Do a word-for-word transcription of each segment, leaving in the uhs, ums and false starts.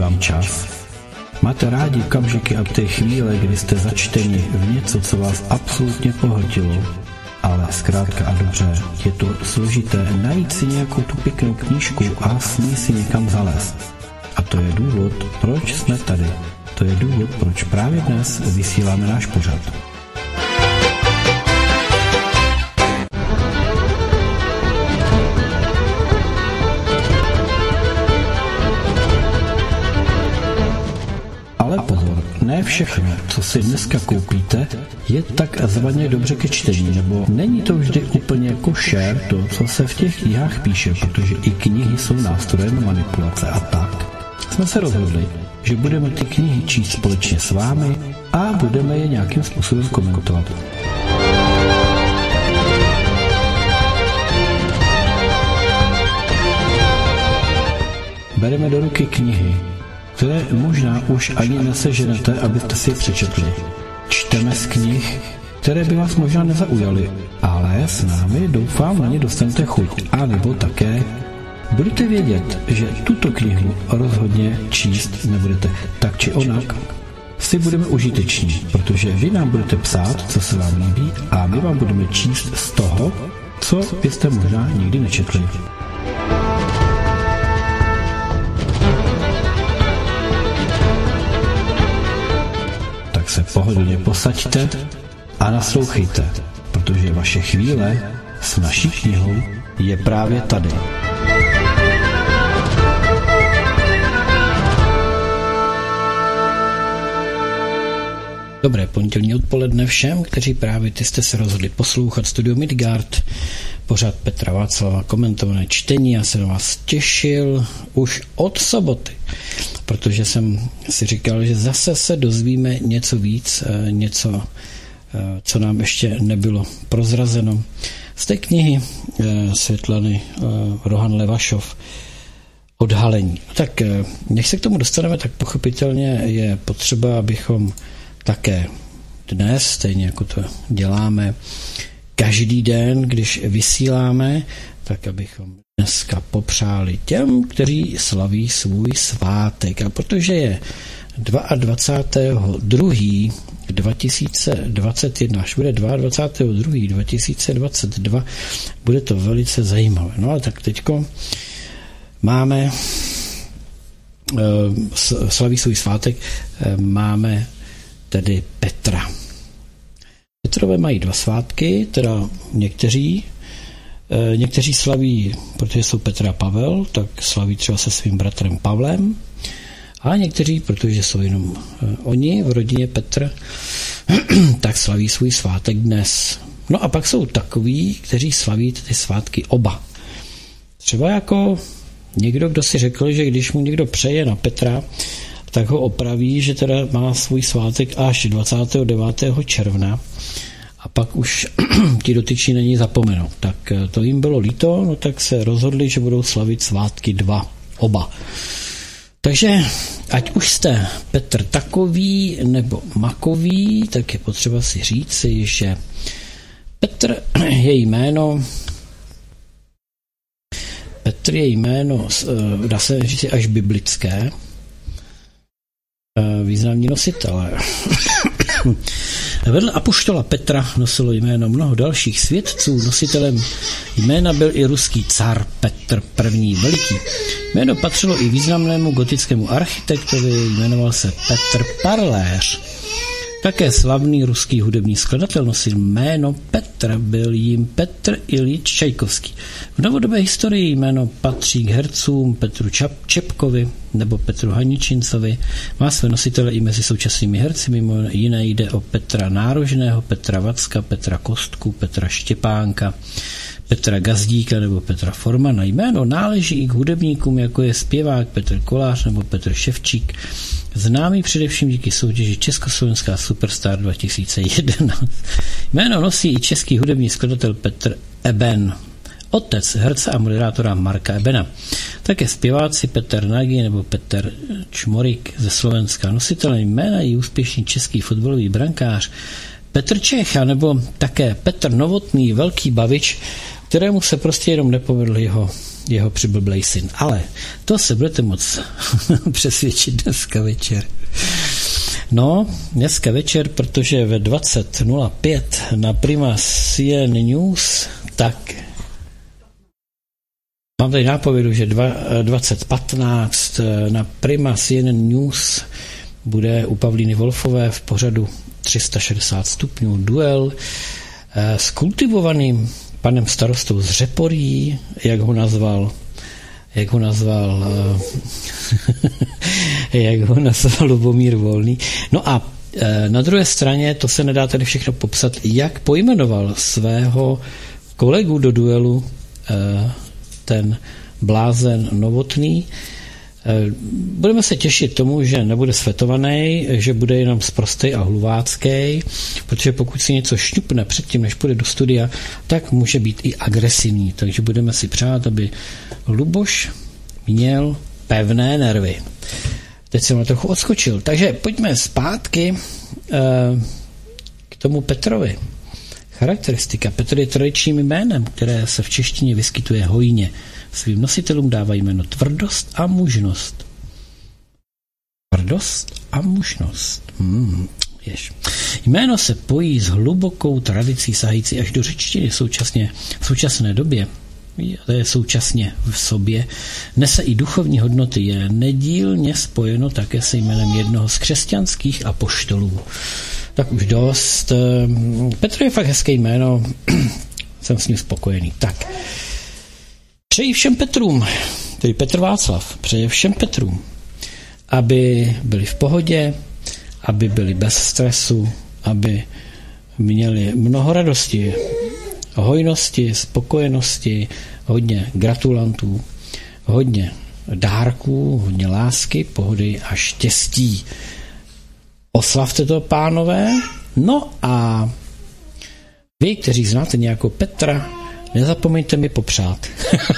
vám čas? Máte rádi okamžiky a ty chvíle, kdy jste začteni v něco, co vás absolutně pohltilo, ale zkrátka a dobře, je to složité najít si nějakou tu pěknou knížku a s ní si někam zalézt. A to je důvod, proč jsme tady. To je důvod, proč právě dnes vysíláme náš pořad. Ale pozor, ne všechno, co si dneska koupíte, je takzvaně dobře ke čtení, nebo není to vždy úplně košer to, co se v těch knihách píše, protože i knihy jsou nástrojem manipulace a tak. Jsme se rozhodli, že budeme ty knihy číst společně s vámi a budeme je nějakým způsobem komentovat. Bereme do ruky knihy, které možná už ani neseženete, abyste si je přečetli. Čteme z knih, které by vás možná nezaujaly, ale s námi doufám na ně dostanete chuť. A nebo také budete vědět, že tuto knihu rozhodně číst nebudete. Tak či onak si budeme užiteční, protože vy nám budete psát, co se vám líbí, a my vám budeme číst z toho, co byste možná nikdy nečetli. Tak se pohodlně posaďte a naslouchejte, protože vaše chvíle s naší knihou je právě tady. Dobré pondělní odpoledne všem, kteří právě ty jste se rozhodli poslouchat Studio Midgard, pořad Petra Václava, komentované čtení. Já se na vás těšil už od soboty, protože jsem si říkal, že zase se dozvíme něco víc, něco, co nám ještě nebylo prozrazeno. Z té knihy Světlany Rohan Levašov Odhalení. Tak než se k tomu dostaneme, tak pochopitelně je potřeba, abychom také dnes, stejně jako to děláme každý den, když vysíláme, tak abychom dneska popřáli těm, kteří slaví svůj svátek. A protože je dvacátého druhého dva tisíce dvacet jedna, až bude dvacátého druhého dva tisíce dvacet dva, bude to velice zajímavé. No ale tak teďko máme slaví svůj svátek, máme tedy Petra. Petrové mají dva svátky, teda někteří, někteří slaví, protože jsou Petra a Pavel, tak slaví třeba se svým bratrem Pavlem, a někteří, protože jsou jenom oni v rodině Petr, tak slaví svůj svátek dnes. No a pak jsou takoví, kteří slaví ty svátky oba. Třeba jako někdo, kdo si řekl, že když mu někdo přeje na Petra, tak ho opraví, že teda má svůj svátek až dvacátého devátého června a pak už ti dotyční na něj zapomenou. Tak to jim bylo líto, no tak se rozhodli, že budou slavit svátky dva, oba. Takže ať už jste Petr takový nebo makový, tak je potřeba si říci, že Petr je jméno Petr je jméno, dá se říct až biblické, významní nositelé. Vedle apoštola Petra nosilo jméno mnoho dalších svědců. Nositelem jména byl i ruský car Petr I. Veliký. Jméno patřilo i významnému gotickému architektovi, jmenoval se Petr Parléř. Také slavný ruský hudební skladatel nosil jméno Petr, byl jim Petr Iljič Čajkovský. V novodobé historii jméno patří k hercům Petru Čepkovi nebo Petru Haničincovi. Má své nositele i mezi současnými herci, mimo jiné jde o Petra Nárožného, Petra Vacka, Petra Kostku, Petra Štěpánka, Petra Gazdíka nebo Petra Formana. Jméno náleží i k hudebníkům, jako je zpěvák Petr Kolář nebo Petr Ševčík, známý především díky soutěži Československá Superstar dva tisíce jedenáct. Jméno nosí i český hudební skladatel Petr Eben, otec herce a moderátora Marka Ebena. Také zpěváci Petr Nagy nebo Petr Čmorik ze Slovenska. Nositelem jména je úspěšný český fotbalový brankář Petr Čech, nebo také Petr Novotný, velký bavič, kterému se prostě jenom nepovedl jeho, jeho přiblblej syn. Ale to se budete moc přesvědčit dneska večer. No, dneska večer, protože ve dvacet nula pět na Prima C N News, tak mám tady nápovědu, že dvacet patnáct na Prima C N News bude u Pavlíny Wolfové v pořadu tři sta šedesát stupňů duel s kultivovaným panem starostou z Řeporí, jak ho nazval, jak ho nazval, jak ho nazval Lubomír Volný. No a na druhé straně, to se nedá tady všechno popsat, jak pojmenoval svého kolegu do duelu ten blázen Novotný. Budeme se těšit tomu, že nebude svetovaný, že bude jenom sprostej a hluvácký, protože pokud si něco šňupne předtím, než půjde do studia, tak může být i agresivní. Takže budeme si přát, aby Luboš měl pevné nervy. Teď jsem na trochu odskočil. Takže pojďme zpátky k tomu Petrovi. Charakteristika. Petr je tradičním jménem, které se v češtině vyskytuje hojně. Svým nositelům dává jméno tvrdost a mužnost. Tvrdost a mužnost. Hmm, jež. Jméno se pojí s hlubokou tradicí sahající až do řečtiny současně, v současné době. To je současně v sobě. Nese i duchovní hodnoty. Je nedílně spojeno také se jménem jednoho z křesťanských apoštolů. Tak už dost. Petr je fakt hezké jméno. Jsem s ním spokojený. Tak. Přeji všem Petrům, tedy Petr Václav, přeji všem Petrům, aby byli v pohodě, aby byli bez stresu, aby měli mnoho radosti, hojnosti, spokojenosti, hodně gratulantů, hodně dárků, hodně lásky, pohody a štěstí. Oslavte to, pánové. No a vy, kteří znáte nějakou Petra, nezapomeňte mi popřát.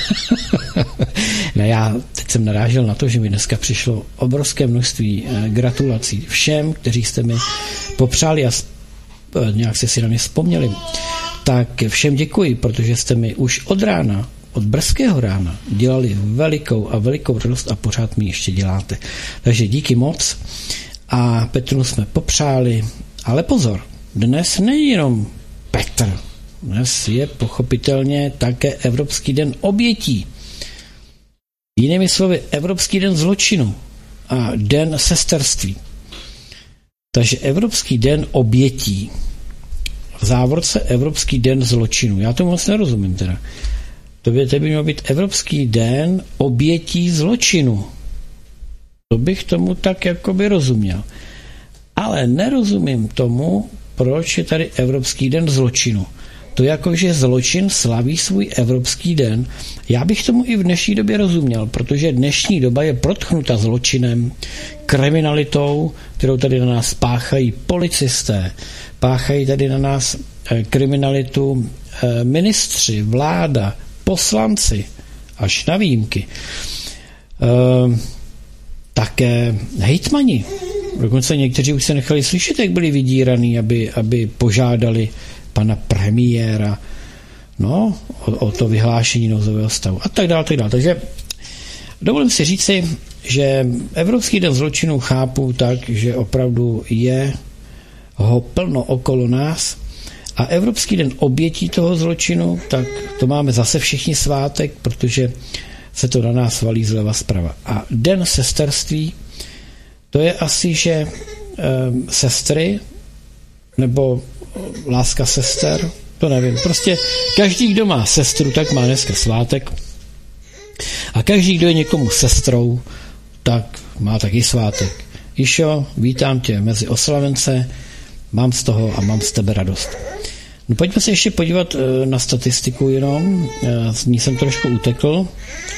No, já teď jsem narážel na to, že mi dneska přišlo obrovské množství gratulací všem, kteří jste mi popřáli a nějak jste si na mě vzpomněli. Tak všem děkuji, protože jste mi už od rána, od brzkého rána dělali velikou a velikou radost a pořád mi ještě děláte. Takže díky moc a Petru jsme popřáli, ale pozor, dnes nejenom Petr, dnes je pochopitelně také Evropský den obětí. Jinými slovy, Evropský den zločinu a den sesterství. Takže Evropský den obětí. V závorce Evropský den zločinu. Já tomu moc nerozumím teda. To by, to by měl být Evropský den obětí zločinu. To bych tomu tak jakoby rozuměl. Ale nerozumím tomu, proč je tady Evropský den zločinu. To jako, že zločin slaví svůj Evropský den. Já bych tomu i v dnešní době rozuměl, protože dnešní doba je protchnuta zločinem, kriminalitou, kterou tady na nás páchají policisté, páchají tady na nás kriminalitu ministři, vláda, poslanci, až na výjimky. E, také hejtmani. Dokonce někteří už se nechali slyšet, jak byli vydíraní, aby, aby požádali pana premiéra no, o, o to vyhlášení nouzového stavu a tak dále, tak dále. Takže dovolím si říci, že Evropský den zločinu chápu tak, že opravdu je ho plno okolo nás a Evropský den obětí toho zločinu, tak to máme zase všichni svátek, protože se to na nás valí zleva zprava. A den sesterství, to je asi, že e, sestry nebo láska sester, to nevím. Prostě každý, kdo má sestru, tak má dneska svátek. A každý, kdo je někomu sestrou, tak má taky svátek. Išo, vítám tě mezi oslavence, mám z toho a mám z tebe radost. No pojďme se ještě podívat na statistiku jenom, z ní jsem trošku utekl.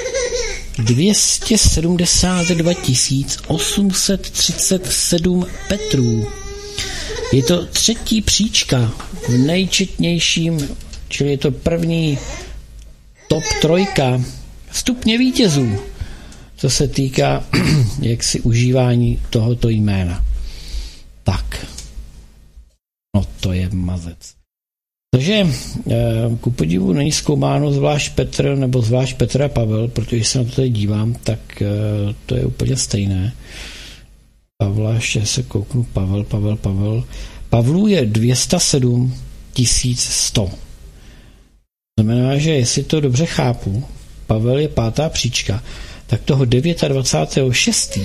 dvě stě sedmdesát dva tisíc osm set třicet sedm Petrů. Je to třetí příčka v nejčetnějším, čili je to první top trojka stupně vítězů, co se týká jaksi užívání tohoto jména. Tak, no to je mazec. Takže ku podivu není zkoumáno zvlášť Petr nebo zvlášť Petr a Pavel, protože se na to tady dívám, tak to je úplně stejné. Pavla, ještě se kouknu, Pavel, Pavel, Pavel. Pavlů je dvě stě sedm tisíc sto. Znamená, že jestli to dobře chápu, Pavel je pátá příčka, tak toho dvacátého devátého šestého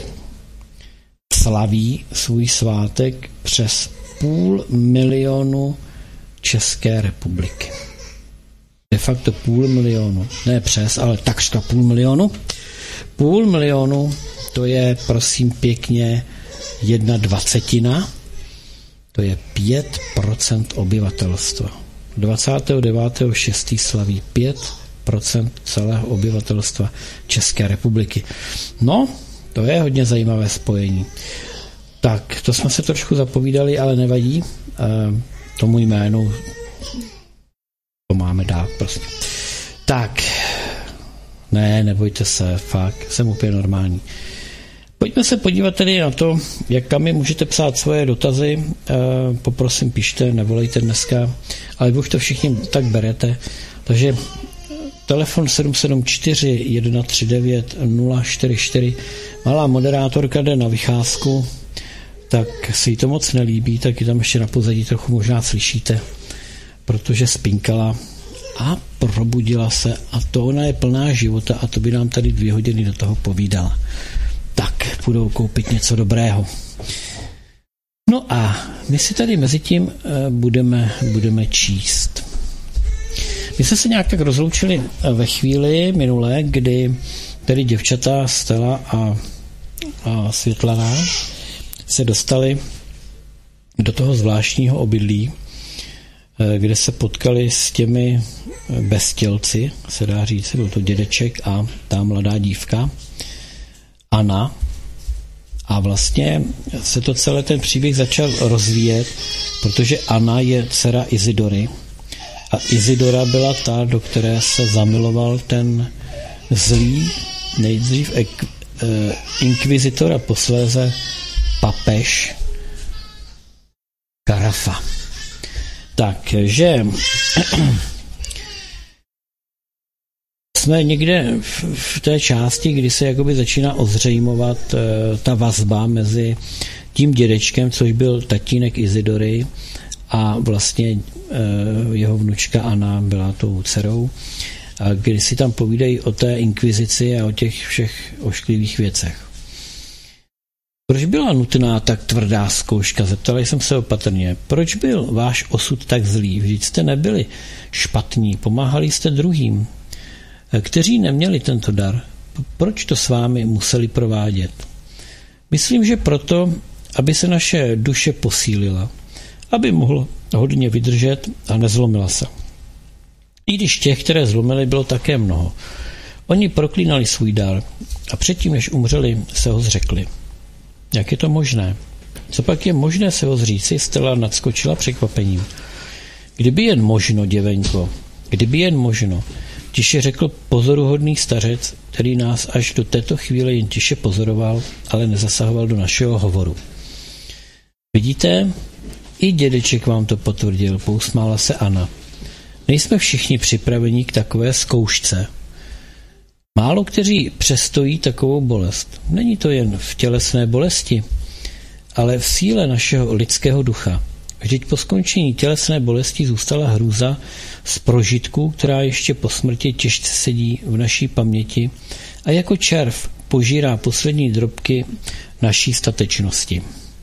slaví svůj svátek přes půl milionu České republiky. De facto půl milionu. Ne přes, ale takřka půl milionu. Půl milionu, to je prosím pěkně jedna dvacetina, to je pět procent obyvatelstva. dvacátého devátého šestého slaví pět procent celého obyvatelstva České republiky. No, to je hodně zajímavé spojení. Tak, to jsme se trošku zapovídali, ale nevadí. E, tomu jménu to máme dát prostě. Tak, ne, nebojte se, fakt, jsem úplně normální. Pojďme se podívat tedy na to, jak kam mi můžete psát svoje dotazy. E, poprosím, pište, nevolejte dneska, ale vy už to všichni tak berete. Takže telefon sedm sedm čtyři jedna tři devět nula čtyři čtyři. Malá moderátorka jde na vycházku, tak se jí to moc nelíbí, tak ji tam ještě na pozadí trochu možná slyšíte, protože spinkala a probudila se a to ona je plná života a to by nám tady dvě hodiny do toho povídala. Tak, půjdou koupit něco dobrého. No a my si tady mezi tím budeme, budeme číst. My jsme se nějak tak rozloučili ve chvíli minulé, kdy tedy děvčata Stella a, a Světlana se dostali do toho zvláštního obydlí, kde se potkali s těmi beztělci, se dá říct, byl to dědeček a ta mladá dívka Anna. A vlastně se to celé ten příběh začal rozvíjet, protože Anna je dcera Izidory a Izidora byla ta, do které se zamiloval ten zlý nejdřív ek, eh, inkvizitor a posléze papež Karafa. Takže jsme někde v té části, kdy se jakoby začíná ozřejmovat e, ta vazba mezi tím dědečkem, což byl tatínek Izidory, a vlastně e, jeho vnučka Anna byla tou dcerou, a kdy si tam povídají o té inkvizici a o těch všech ošklivých věcech. Proč byla nutná tak tvrdá zkouška? Zeptala jsem se opatrně. Proč byl váš osud tak zlý? Vždyť jste nebyli špatní, pomáhali jste druhým, kteří neměli tento dar. Proč to s vámi museli provádět? Myslím, že proto, aby se naše duše posílila, aby mohla hodně vydržet a nezlomila se. I když těch, které zlomily, bylo také mnoho. Oni proklínali svůj dar a předtím, než umřeli, se ho zřekli. Jak je to možné? Co pak je možné se ho zříci? Stella nadskočila překvapením. Kdyby jen možno, děvenko, kdyby jen možno, tiše řekl pozoruhodný stařec, který nás až do této chvíle jen tiše pozoroval, ale nezasahoval do našeho hovoru. Vidíte? I dědeček vám to potvrdil, pousmála se Anna. Nejsme všichni připraveni k takové zkoušce. Málo kteří přestojí takovou bolest. Není to jen v tělesné bolesti, ale v síle našeho lidského ducha. Vždyť po skončení tělesné bolesti zůstala hrůza z prožitku, která ještě po smrti těžce sedí v naší paměti a jako červ požírá poslední drobky naší statečnosti.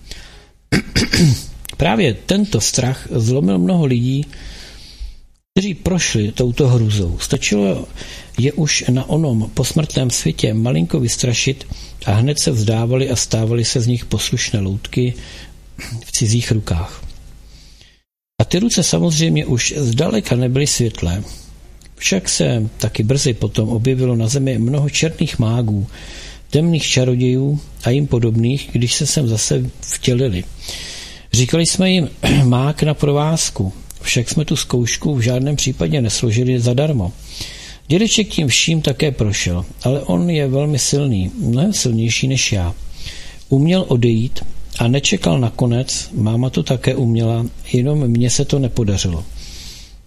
Právě tento strach zlomil mnoho lidí, kteří prošli touto hrůzou. Stačilo je už na onom posmrtném světě malinko vystrašit a hned se vzdávali a stávali se z nich poslušné loutky v cizích rukách. A ty ruce samozřejmě už zdaleka nebyly světlé. Však se taky brzy potom objevilo na zemi mnoho černých mágů, temných čarodějů a jim podobných, když se sem zase vtělili. Říkali jsme jim mák na provázku, však jsme tu zkoušku v žádném případě nesložili zadarmo. Dědeček tím vším také prošel, ale on je velmi silný, mnohem silnější než já. Uměl odejít a nečekal na konec, máma to také uměla, jenom mně se to nepodařilo.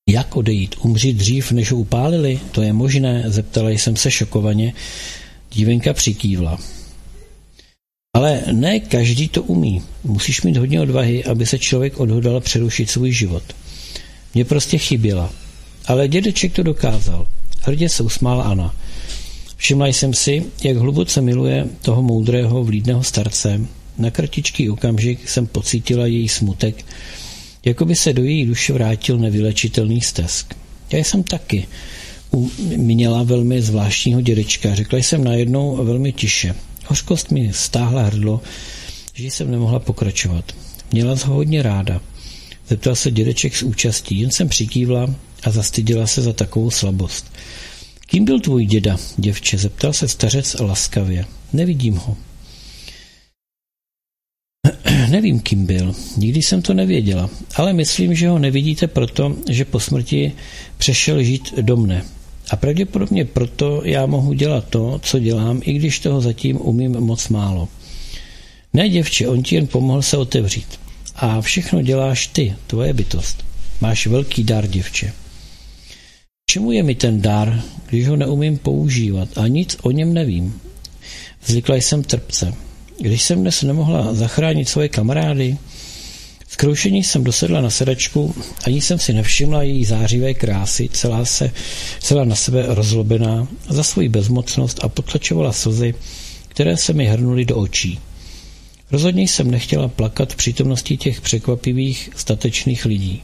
Jak odejít? Umřít dřív, než ho upálili? To je možné? Zeptala jsem se šokovaně. Dívenka přikývla. Ale ne každý to umí. Musíš mít hodně odvahy, aby se člověk odhodlal přerušit svůj život. Mně prostě chyběla. Ale dědeček to dokázal. Hrdě se usmála Anna. Všimla jsem si, jak hluboce miluje toho moudrého, vlídného starce. Na kratičký okamžik jsem pocítila její smutek, jako by se do její duše vrátil nevylečitelný stesk. Já jsem taky měla velmi zvláštního dědečka, řekla jsem najednou velmi tiše. Hořkost mi stáhla hrdlo, že jsem nemohla pokračovat. Měla ho hodně ráda. Zeptal se dědeček s účastí, jen jsem přikývla a zastyděla se za takovou slabost. Kým byl tvůj děda, děvče? Zeptal se stařec laskavě. Nevidím ho. Nevím, kým byl. Nikdy jsem to nevěděla, ale myslím, že ho nevidíte proto, že po smrti přešel žít do mne. A pravděpodobně proto já mohu dělat to, co dělám, i když toho zatím umím moc málo. Ne, děvče, on ti jen pomohl se otevřít. A všechno děláš ty, tvoje bytost. Máš velký dar, děvče. Čemu je mi ten dar, když ho neumím používat a nic o něm nevím? Vzlikla jsem trpce. Když jsem dnes nemohla zachránit svoje kamarády, zkroušení jsem dosedla na sedačku, ani jsem si nevšimla její zářivé krásy, celá, se, celá na sebe rozlobená za svoji bezmocnost a potlačovala slzy, které se mi hrnuly do očí. Rozhodně jsem nechtěla plakat v přítomnosti těch překvapivých, statečných lidí.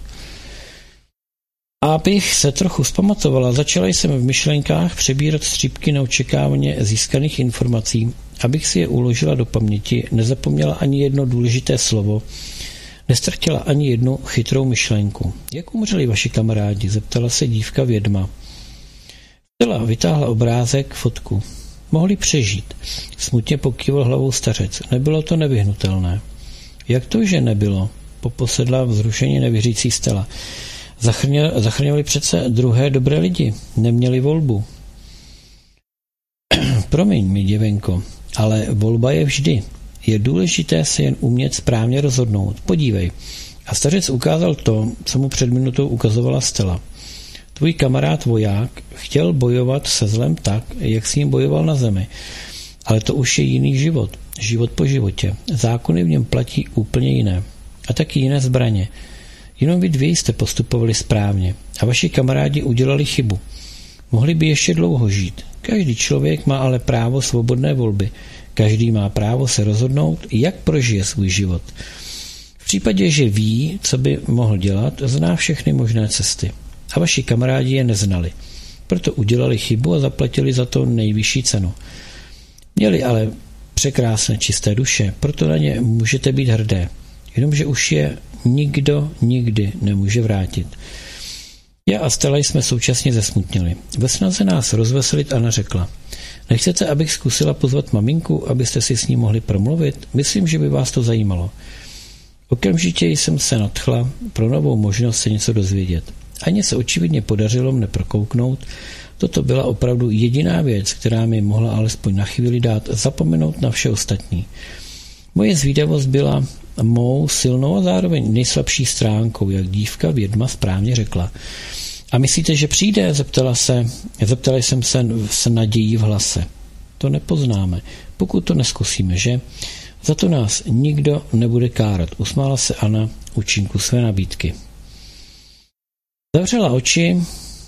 A abych se trochu zpamatovala, začala jsem v myšlenkách přebírat střípky neočekávaně získaných informací, abych si je uložila do paměti, nezapomněla ani jedno důležité slovo, nestratila ani jednu chytrou myšlenku. Jak umřeli vaši kamarádi? Zeptala se dívka vědma. Stella vytáhla obrázek, fotku. Mohli přežít. Smutně pokývil hlavou stařec. Nebylo to nevyhnutelné. Jak to, že nebylo? Poposedla vzrušeně nevěřící Stella. Zachránili přece druhé dobré lidi. Neměli volbu. Promiň mi, děvenko, ale volba je vždy. Je důležité se jen umět správně rozhodnout. Podívej. A stařec ukázal to, co mu před minutou ukazovala Stella. Tvůj kamarád voják chtěl bojovat se zlem tak, jak s ním bojoval na zemi. Ale to už je jiný život. Život po životě. Zákony v něm platí úplně jiné. A taky jiné zbraně. Jenom vy dvě jste postupovali správně. A vaši kamarádi udělali chybu. Mohli by ještě dlouho žít. Každý člověk má ale právo svobodné volby. Každý má právo se rozhodnout, jak prožije svůj život. V případě, že ví, co by mohl dělat, zná všechny možné cesty. A vaši kamarádi je neznali. Proto udělali chybu a zaplatili za to nejvyšší cenu. Měli ale překrásné čisté duše, proto na ně můžete být hrdé. Jenomže už je nikdo nikdy nemůže vrátit. Já a Stella jsme současně zesmutnili. Ve snaze nás rozveselit Anna řekla: Nechcete, abych zkusila pozvat maminku, abyste si s ní mohli promluvit? Myslím, že by vás to zajímalo. Okamžitě jsem se nadchla pro novou možnost se něco dozvědět. Aně se očividně podařilo mne prokouknout. Toto byla opravdu jediná věc, která mi mohla alespoň na chvíli dát zapomenout na vše ostatní. Moje zvídavost byla mou silnou a zároveň nejslabší stránkou, jak dívka vědma správně řekla. A myslíte, že přijde? Zeptala se, zeptala jsem se s nadějí v hlase. To nepoznáme, pokud to neskusíme, že? Za to nás nikdo nebude kárat, usmála se Anna účinku své nabídky. Zavřela oči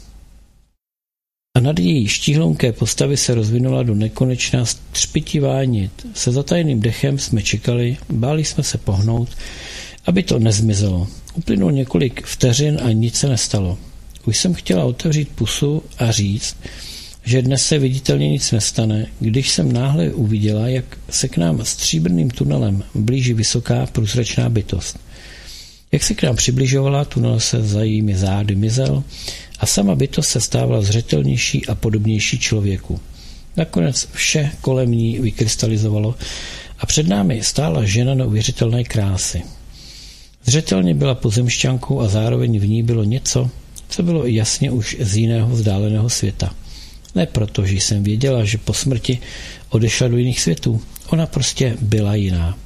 a nad její štíhlonké postavy se rozvinula do nekonečná třpitivá nit. Se zatajeným dechem jsme čekali, báli jsme se pohnout, aby to nezmizelo. Uplynulo několik vteřin a nic se nestalo. Už jsem chtěla otevřít pusu a říct, že dnes se viditelně nic nestane, když jsem náhle uviděla, jak se k nám stříbrným tunelem blíží vysoká průzračná bytost. Jak se k nám přibližovala, tunel se za jejími zády mizel a sama bytost se stávala zřetelnější a podobnější člověku. Nakonec vše kolem ní vykrystalizovalo a před námi stála žena neuvěřitelné krásy. Zřetelně byla pozemšťankou a zároveň v ní bylo něco, co bylo jasně už z jiného vzdáleného světa. Ne proto, že jsem věděla, že po smrti odešla do jiných světů. Ona prostě byla jiná.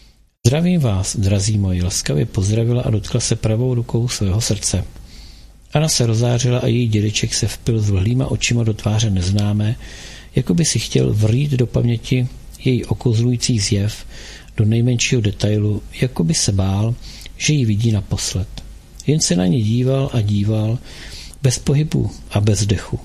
Zdravím vás, drazí moji, laskavě pozdravila a dotkla se pravou rukou svého srdce. Anna se rozářila a její dědeček se vpil s vlhlýma očima do tváře neznámé, jako by si chtěl vrít do paměti její okozlující zjev do nejmenšího detailu, jako by se bál, že ji vidí naposled. Jen se na ní díval a díval, bez pohybu a bez dechu.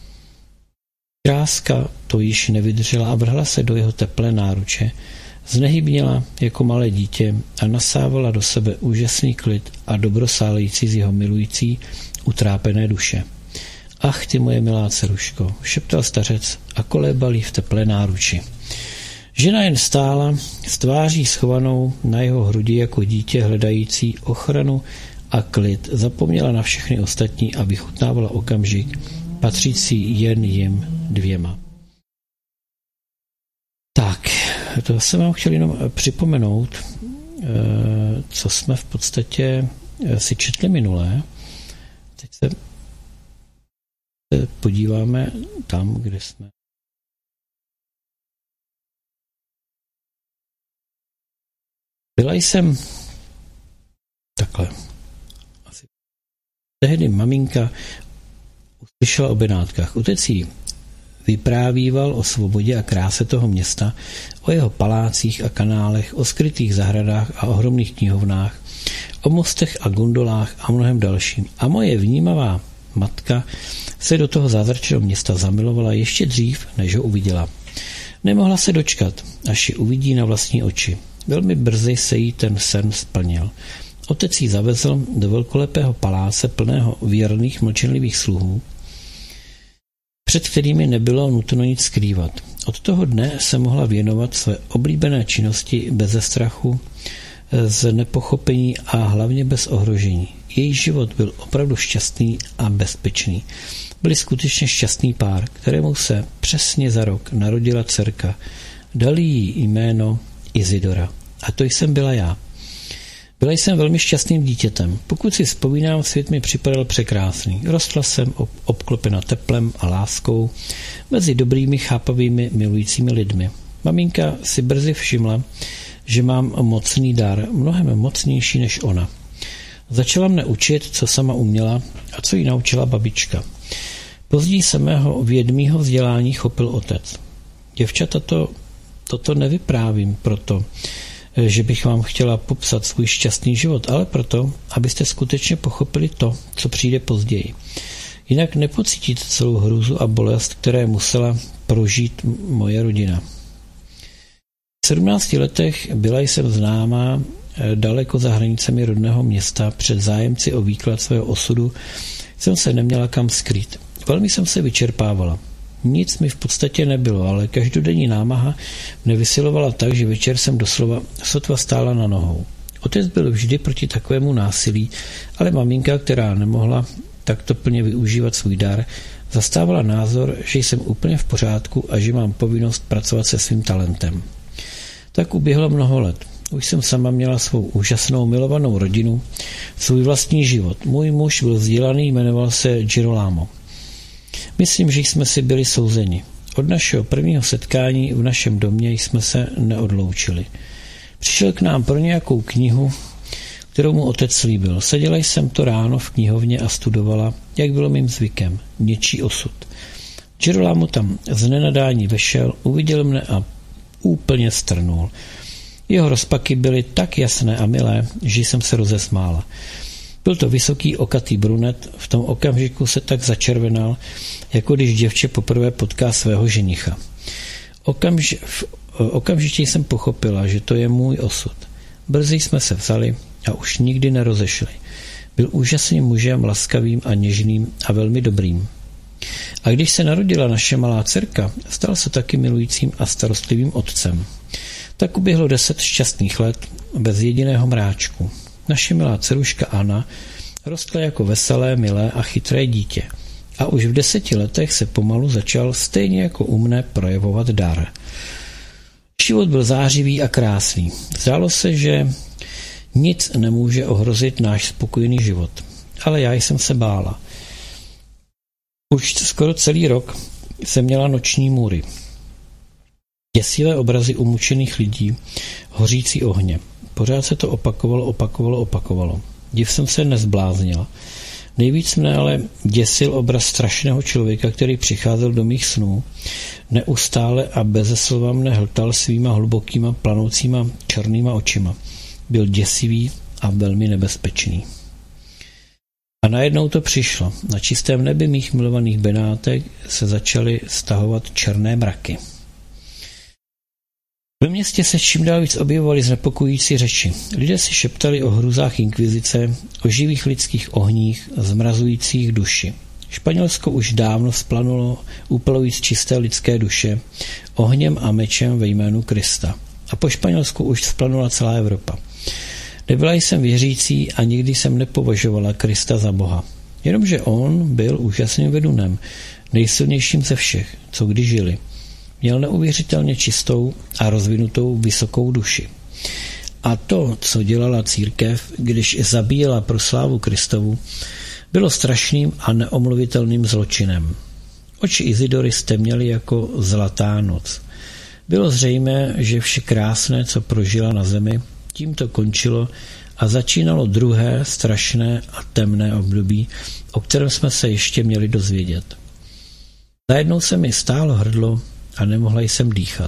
Kráska to již nevydržela a vrhla se do jeho teplé náruče, znehybněla jako malé dítě a nasávala do sebe úžasný klid a dobrosálející z jeho milující, utrápené duše. Ach, ty moje milá dceruško, šeptal stařec a kolébal jí v teplé náruči. Žena jen stála, s tváří schovanou na jeho hrudi jako dítě hledající ochranu a klid, zapomněla na všechny ostatní a vychutnávala okamžik, patřící jen jim dvěma. Tak, to jsem vám chtěl jenom připomenout, co jsme v podstatě si četli minulé. Teď se podíváme tam, kde jsme. Byla jsem takhle. Asi. Tehdy maminka uslyšela o Benátkách. Otec jí vyprávíval o svobodě a kráse toho města, o jeho palácích a kanálech, o skrytých zahradách a ohromných knihovnách, o mostech a gondolách a mnohem dalším. A moje vnímavá matka se do toho zázračného města zamilovala ještě dřív, než ho uviděla. Nemohla se dočkat, až ji uvidí na vlastní oči. Velmi brzy se jí ten sen splnil. Otec jí zavezl do velkolepého paláce plného věrných mlčenlivých sluhů, před kterými nebylo nutno nic skrývat. Od toho dne se mohla věnovat své oblíbené činnosti beze strachu, z nepochopení a hlavně bez ohrožení. Její život byl opravdu šťastný a bezpečný. Byli skutečně šťastný pár, kterému se přesně za rok narodila dcerka. Dali jí jméno Izidora. A to jsem byla já. Byla jsem velmi šťastným dítětem. Pokud si vzpomínám, svět mi připadal překrásný. Rostla jsem obklopena teplem a láskou mezi dobrými, chápavými, milujícími lidmi. Maminka si brzy všimla, že mám mocný dar, mnohem mocnější než ona. Začala mne učit, co sama uměla a co jí naučila babička. Později se mého vědmího vzdělání chopil otec. Děvčata, to, toto nevyprávím proto, že bych vám chtěla popsat svůj šťastný život, ale proto, abyste skutečně pochopili to, co přijde později. Jinak nepocítíte celou hrůzu a bolest, které musela prožít moje rodina. V sedmnácti letech byla jsem známá daleko za hranicemi rodného města. Před zájemci o výklad svého osudu jsem se neměla kam skrýt. Velmi jsem se vyčerpávala. Nic mi v podstatě nebylo, ale každodenní námaha mne vysilovala tak, že večer jsem doslova sotva stála na nohou. Otec byl vždy proti takovému násilí, ale maminka, která nemohla takto plně využívat svůj dar, zastávala názor, že jsem úplně v pořádku a že mám povinnost pracovat se svým talentem. Tak uběhlo mnoho let. Už jsem sama měla svou úžasnou milovanou rodinu, svůj vlastní život. Můj muž byl vzdělaný, jmenoval se Girolamo. Myslím, že jsme si byli souzeni. Od našeho prvního setkání v našem domě jsme se neodloučili. Přišel k nám pro nějakou knihu, kterou mu otec slíbil. Seděla jsem to ráno v knihovně a studovala, jak bylo mým zvykem, něčí osud. Girolamo tam z nenadání vešel, uviděl mne a úplně strnul. Jeho rozpaky byly tak jasné a milé, že jsem se rozesmála. Byl to vysoký okatý brunet, v tom okamžiku se tak začervenal, jako když děvče poprvé potká svého ženicha. Okamž, v, okamžitě jsem pochopila, že to je můj osud. Brzy jsme se vzali a už nikdy nerozešli. Byl úžasným mužem, laskavým a něžným a velmi dobrým. A když se narodila naše malá dcerka, stal se taky milujícím a starostlivým otcem. Tak uběhlo deset šťastných let bez jediného mráčku. Naše milá dceruška Anna rostla jako veselé, milé a chytré dítě. A už v deseti letech se pomalu začal stejně jako u mne projevovat dar. Život byl zářivý a krásný. Zdálo se, že nic nemůže ohrozit náš spokojený život. Ale já jsem se bála. Už skoro celý rok jsem měla noční můry. Děsivé obrazy umučených lidí, hořící ohně. Pořád se to opakovalo, opakovalo, opakovalo. Div jsem se nezbláznila. Nejvíc mne ale děsil obraz strašného člověka, který přicházel do mých snů, neustále a beze slova mne hltal svýma hlubokýma, planoucíma černýma očima. Byl děsivý a velmi nebezpečný. A najednou to přišlo. Na čistém nebi mých milovaných Benátek se začaly stahovat černé mraky. Ve městě se čím dál víc objevovaly znepokojující řeči. Lidé si šeptali o hrůzách inkvizice, o živých lidských ohních, zmrazujících duši. Španělsko už dávno splanulo, upalujíc čisté lidské duše, ohněm a mečem ve jménu Krista. A po Španělsku už splanula celá Evropa. Nebyla jsem věřící a nikdy jsem nepovažovala Krista za Boha. Jenomže on byl úžasným vedunem, nejsilnějším ze všech, co kdy žili. Měl neuvěřitelně čistou a rozvinutou vysokou duši. A to, co dělala církev, když zabíjela pro slávu Kristovu, bylo strašným a neomluvitelným zločinem. Oči Izidory stemněly jako zlatá noc. Bylo zřejmé, že vše krásné, co prožila na zemi, tímto končilo a začínalo druhé, strašné a temné období, o kterém jsme se ještě měli dozvědět. Najednou se mi stálo hrdlo a nemohla jsem dýchat.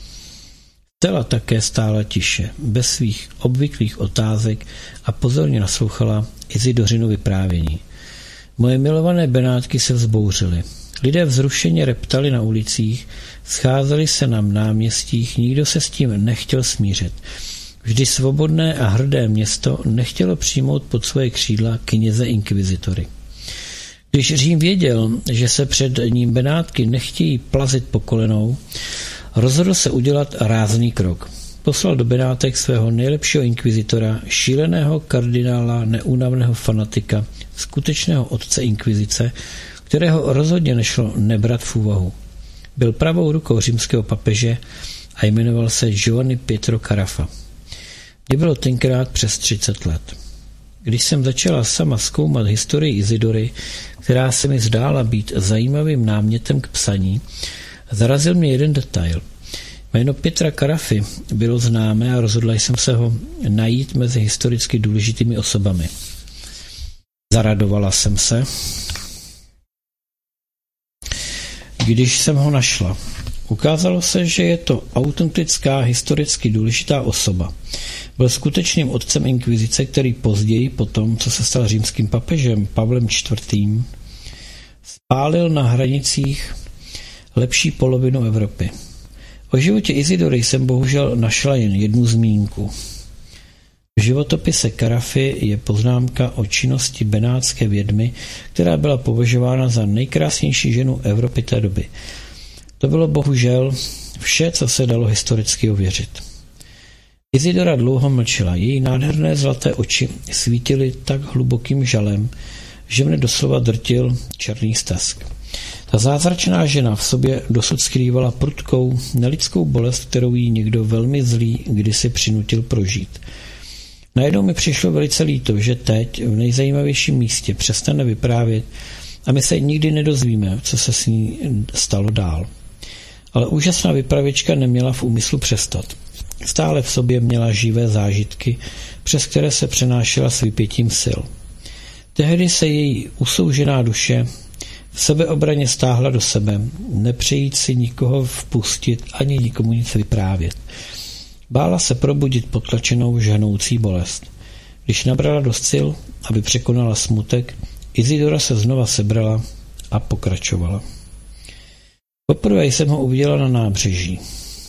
Stella také stála tiše, bez svých obvyklých otázek a pozorně naslouchala Izidořinu vyprávění. Moje milované Benátky se vzbouřily. Lidé vzrušeně reptali na ulicích, scházeli se na náměstích, nikdo se s tím nechtěl smířit. Vždy svobodné a hrdé město nechtělo přijmout pod svoje křídla kněze inkvizitory. Když Řím věděl, že se před ním Benátky nechtějí plazit po kolenou, rozhodl se udělat rázný krok. Poslal do Benátek svého nejlepšího inkvizitora, šíleného kardinála, neúnavného fanatika, skutečného otce inkvizice, kterého rozhodně nešlo nebrat v úvahu. Byl pravou rukou římského papeže a jmenoval se Giovanni Pietro Carafa. Mně bylo tenkrát přes třicet let. Když jsem začala sama zkoumat historii Izidory, která se mi zdála být zajímavým námětem k psaní, zarazil mě jeden detail. Jméno Pietra Carafy bylo známé a rozhodla jsem se ho najít mezi historicky důležitými osobami. Zaradovala jsem se, když jsem ho našla. Ukázalo se, že je to autentická, historicky důležitá osoba. Byl skutečným otcem inkvizice, který později, po tom, co se stal římským papežem Pavlem čtvrtým, spálil na hranicích lepší polovinu Evropy. O životě Izidory jsem bohužel našla jen jednu zmínku. V životopise Carafy je poznámka o činnosti benátské vědmy, která byla považována za nejkrásnější ženu Evropy té doby. To bylo bohužel vše, co se dalo historicky ověřit. Izidora dlouho mlčela, její nádherné zlaté oči svítily tak hlubokým žalem, že mne doslova drtil černý stesk. Ta zázračná žena v sobě dosud skrývala prudkou, nelidskou bolest, kterou jí někdo velmi zlý kdysi přinutil prožít. Najednou mi přišlo velice líto, že teď v nejzajímavějším místě přestane vyprávět a my se nikdy nedozvíme, co se s ní stalo dál. Ale úžasná vypravěčka neměla v úmyslu přestat. Stále v sobě měla živé zážitky, přes které se přenášela s vypětím sil. Tehdy se její usoužená duše v sebeobraně stáhla do sebe, nepřejít si nikoho vpustit ani nikomu nic vyprávět. Bála se probudit potlačenou žhanoucí bolest. Když nabrala dost sil, aby překonala smutek, Izidora se znova sebrala a pokračovala. Poprvé jsem ho uviděla na nábřeží.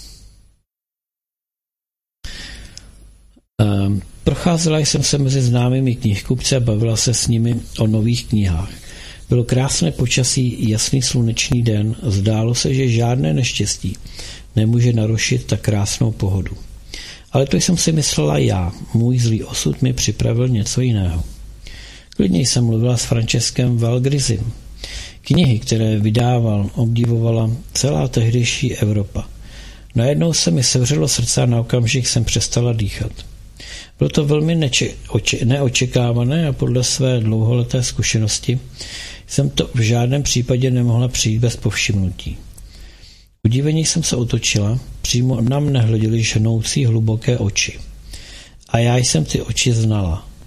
Ehm, procházela jsem se mezi známými knihkupci a bavila se s nimi o nových knihách. Bylo krásné počasí, jasný slunečný den, zdálo se, že žádné neštěstí nemůže narušit tak krásnou pohodu. Ale to jsem si myslela já, můj zlý osud mi připravil něco jiného. Klidně jsem mluvila s Franceskem Valgrisem. Knihy, které vydával, obdivovala celá tehdejší Evropa. Najednou se mi sevřelo srdce a na okamžik jsem přestala dýchat. Bylo to velmi neče- oče- neočekávané a podle své dlouholeté zkušenosti jsem to v žádném případě nemohla přijít bez povšimnutí. Udivení jsem se otočila, přímo na mne hleděly žhnoucí hluboké oči. A já jsem ty oči znala.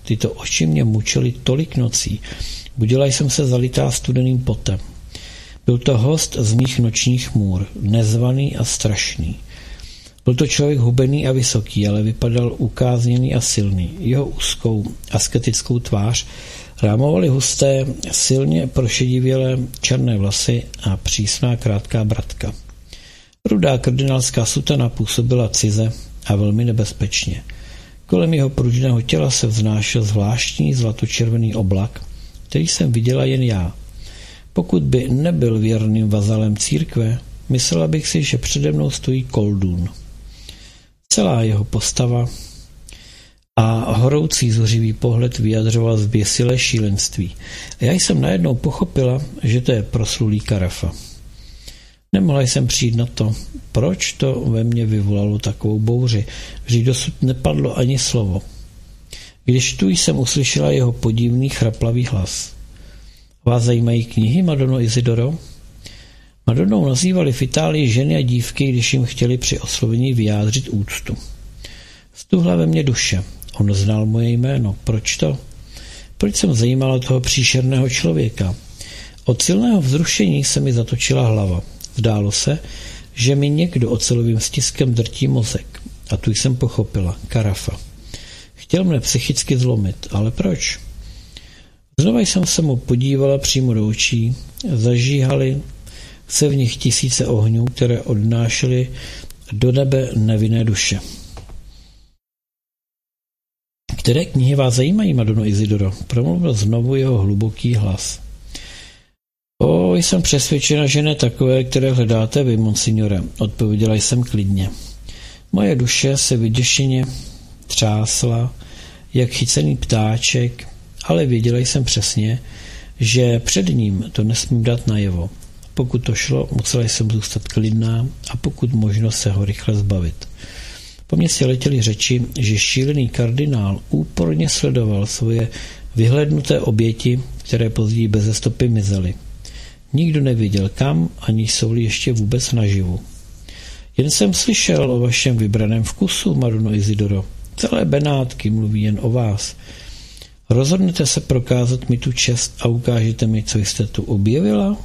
Tyto oči mě mučily tolik nocí. Budila jsem se zalitá studeným potem. Byl to host z mých nočních můr, nezvaný a strašný. Byl to člověk hubený a vysoký, ale vypadal ukázněný a silný. Jeho úzkou asketickou tvář rámovaly husté, silně prošedivělé černé vlasy a přísná krátká bratka. Rudá kardinálská sutana působila cize a velmi nebezpečně. Kolem jeho pružného těla se vznášel zvláštní zlatočervený oblak, který jsem viděla jen já. Pokud by nebyl věrným vazalem církve, myslela bych si, že přede mnou stojí koldun. Celá jeho postava a horoucí zuřivý pohled vyjadřoval zběsilé šílenství. A já jsem najednou pochopila, že to je proslulý Carafa. Nemohla jsem přijít na to, proč to ve mně vyvolalo takovou bouři, že dosud nepadlo ani slovo. Když tu jsem uslyšela jeho podivný chraplavý hlas. Vás zajímají knihy, Madonno Isidoro? Madonnou nazývali v Itálii ženy a dívky, když jim chtěli při oslovení vyjádřit úctu. Stuhla ve mně duše. On znal moje jméno. Proč to? Proč jsem zajímala toho příšerného člověka? Od silného vzrušení se mi zatočila hlava. Zdálo se, že mi někdo ocelovým stiskem drtí mozek. A tu jsem pochopila. Carafa. Chtěl mne psychicky zlomit. Ale proč? Znova jsem se mu podívala přímo do očí. Zažíhaly se v nich tisíce ohňů, které odnášely do nebe nevinné duše. Které knihy vás zajímají, Madonno Isidoro? Promluvil znovu jeho hluboký hlas. O, jsem přesvědčena, že ne takové, které hledáte vy, monsignore, odpověděla jsem klidně. Moje duše se vyděšeně třásla, jak chycený ptáček, ale věděla jsem přesně, že před ním to nesmím dát najevo. Pokud to šlo, musela jsem zůstat klidná a pokud možno se ho rychle zbavit. Po mně si letěly řeči, že šílený kardinál úporně sledoval svoje vyhlédnuté oběti, které později beze stopy mizely. Nikdo nevěděl kam, ani jsou-li ještě vůbec naživu. Jen jsem slyšel o vašem vybraném vkusu, Madonno Isidoro. Celé Benátky mluví jen o vás. Rozhodnete se prokázat mi tu čest a ukážete mi, co jste tu objevila?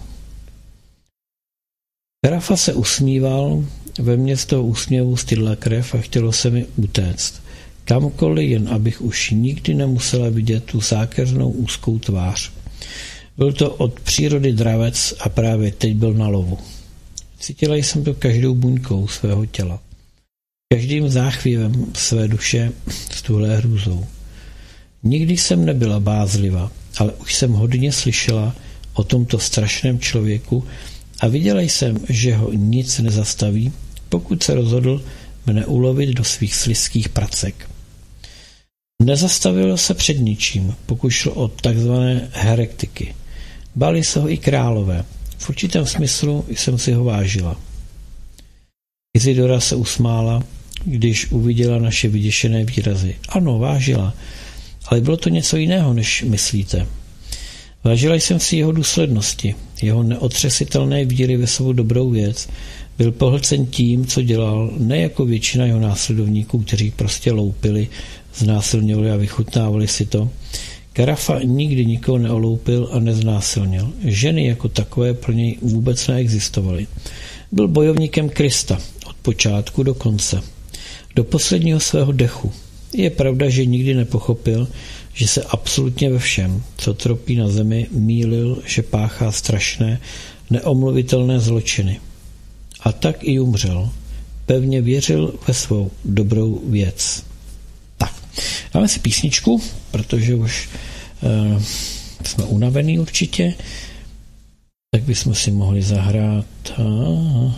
Carafa se usmíval, ve mně z toho úsměvu stydla krev a chtělo se mi utéct. Kamkoliv, jen abych už nikdy nemusela vidět tu zákeřnou úzkou tvář. Byl to od přírody dravec a právě teď byl na lovu. Cítila jsem to každou buňkou svého těla. Každým záchvěvem své duše stuhlé hrůzou. Nikdy jsem nebyla bázlivá, ale už jsem hodně slyšela o tomto strašném člověku a viděla jsem, že ho nic nezastaví, pokud se rozhodl mne ulovit do svých slizkých pracek. Nezastavil se před ničím, pokud šlo o takzvané herektiky. Báli se ho i králové. V určitém smyslu jsem si ho vážila. Isidora se usmála, když uviděla naše vyděšené výrazy. Ano, vážila, ale bylo to něco jiného, než myslíte. Vážila jsem si jeho důslednosti, jeho neotřesitelné víry ve svou dobrou věc, byl pohlcen tím, co dělal, ne jako většina jeho následovníků, kteří prostě loupili, znásilňovali a vychutnávali si to. Carafa nikdy nikoho neoloupil a neznásilnil. Ženy jako takové pro něj vůbec neexistovaly. Byl bojovníkem Krista od počátku do konce. Do posledního svého dechu. Je pravda, že nikdy nepochopil, že se absolutně ve všem, co tropí na zemi, mýlil, že páchá strašné, neomluvitelné zločiny. A tak i umřel. Pevně věřil ve svou dobrou věc. Tak, dáme si písničku, protože už uh, jsme unavený určitě, tak bychom si mohli zahrát uh,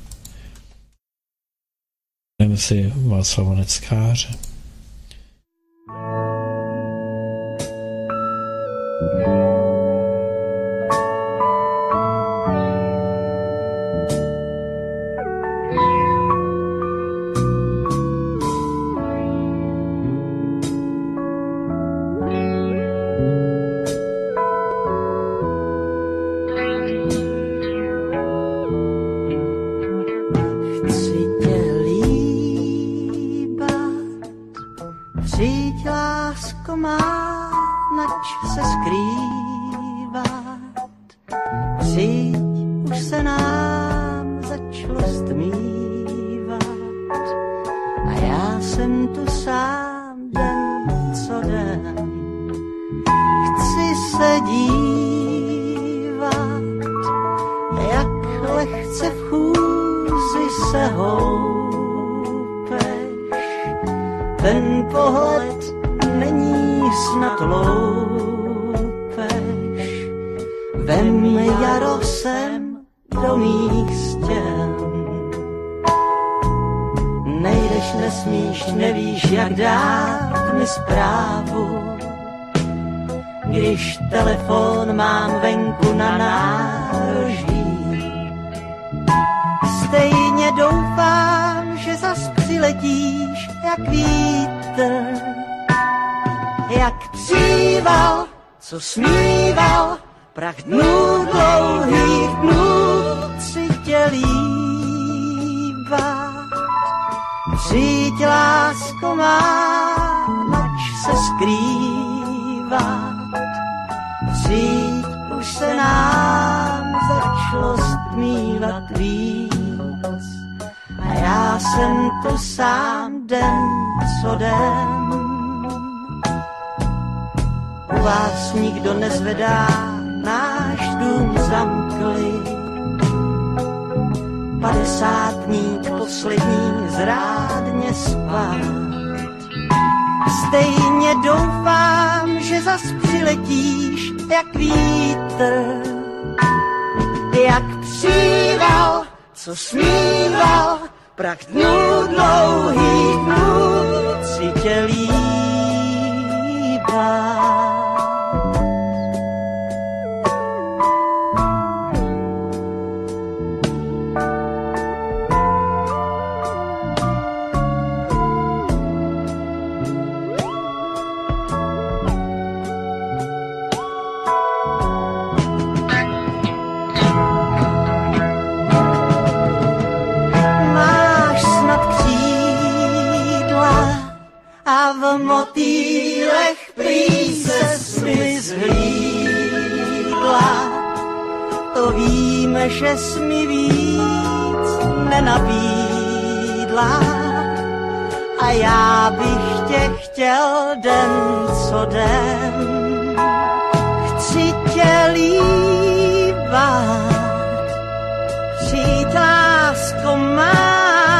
dáme si Václava Neckáře. Přijď, lásko má, se skrývat. Přijď, už se nám začalo stmívat a já jsem tu sám den co den. Chci se dívat, jak lehce v chůzi se houpeš. Ten pohled není snad loupež. Vem jaro sem do mých stěn. Nejdeš, nesmíš, nevíš, jak dát mi zprávu, když telefon mám venku na nároží. Stejně doufám, že zas přiletíš jak vítr, jak příval, co smíval prach dnů dlouhých dnů. Chci tě líbat, přijď lásko má, nač se skrývat. Přijď, už se nám začalo stmívat víc a já jsem tu sám den co den. U vás nikdo nezvedá, náš dům zamkli. Padesátník poslední zrádně spát. Stejně doufám, že zas přiletíš jak vítr, jak příval, co smíval prach dnů dlouhých dnů. Chci tě líbat. A v motýlech prý se smy zhlídla. To víme, že jsi mi víc nenabídla. A já bych tě chtěl den co den. Chci tě líbat, přijď lásko má.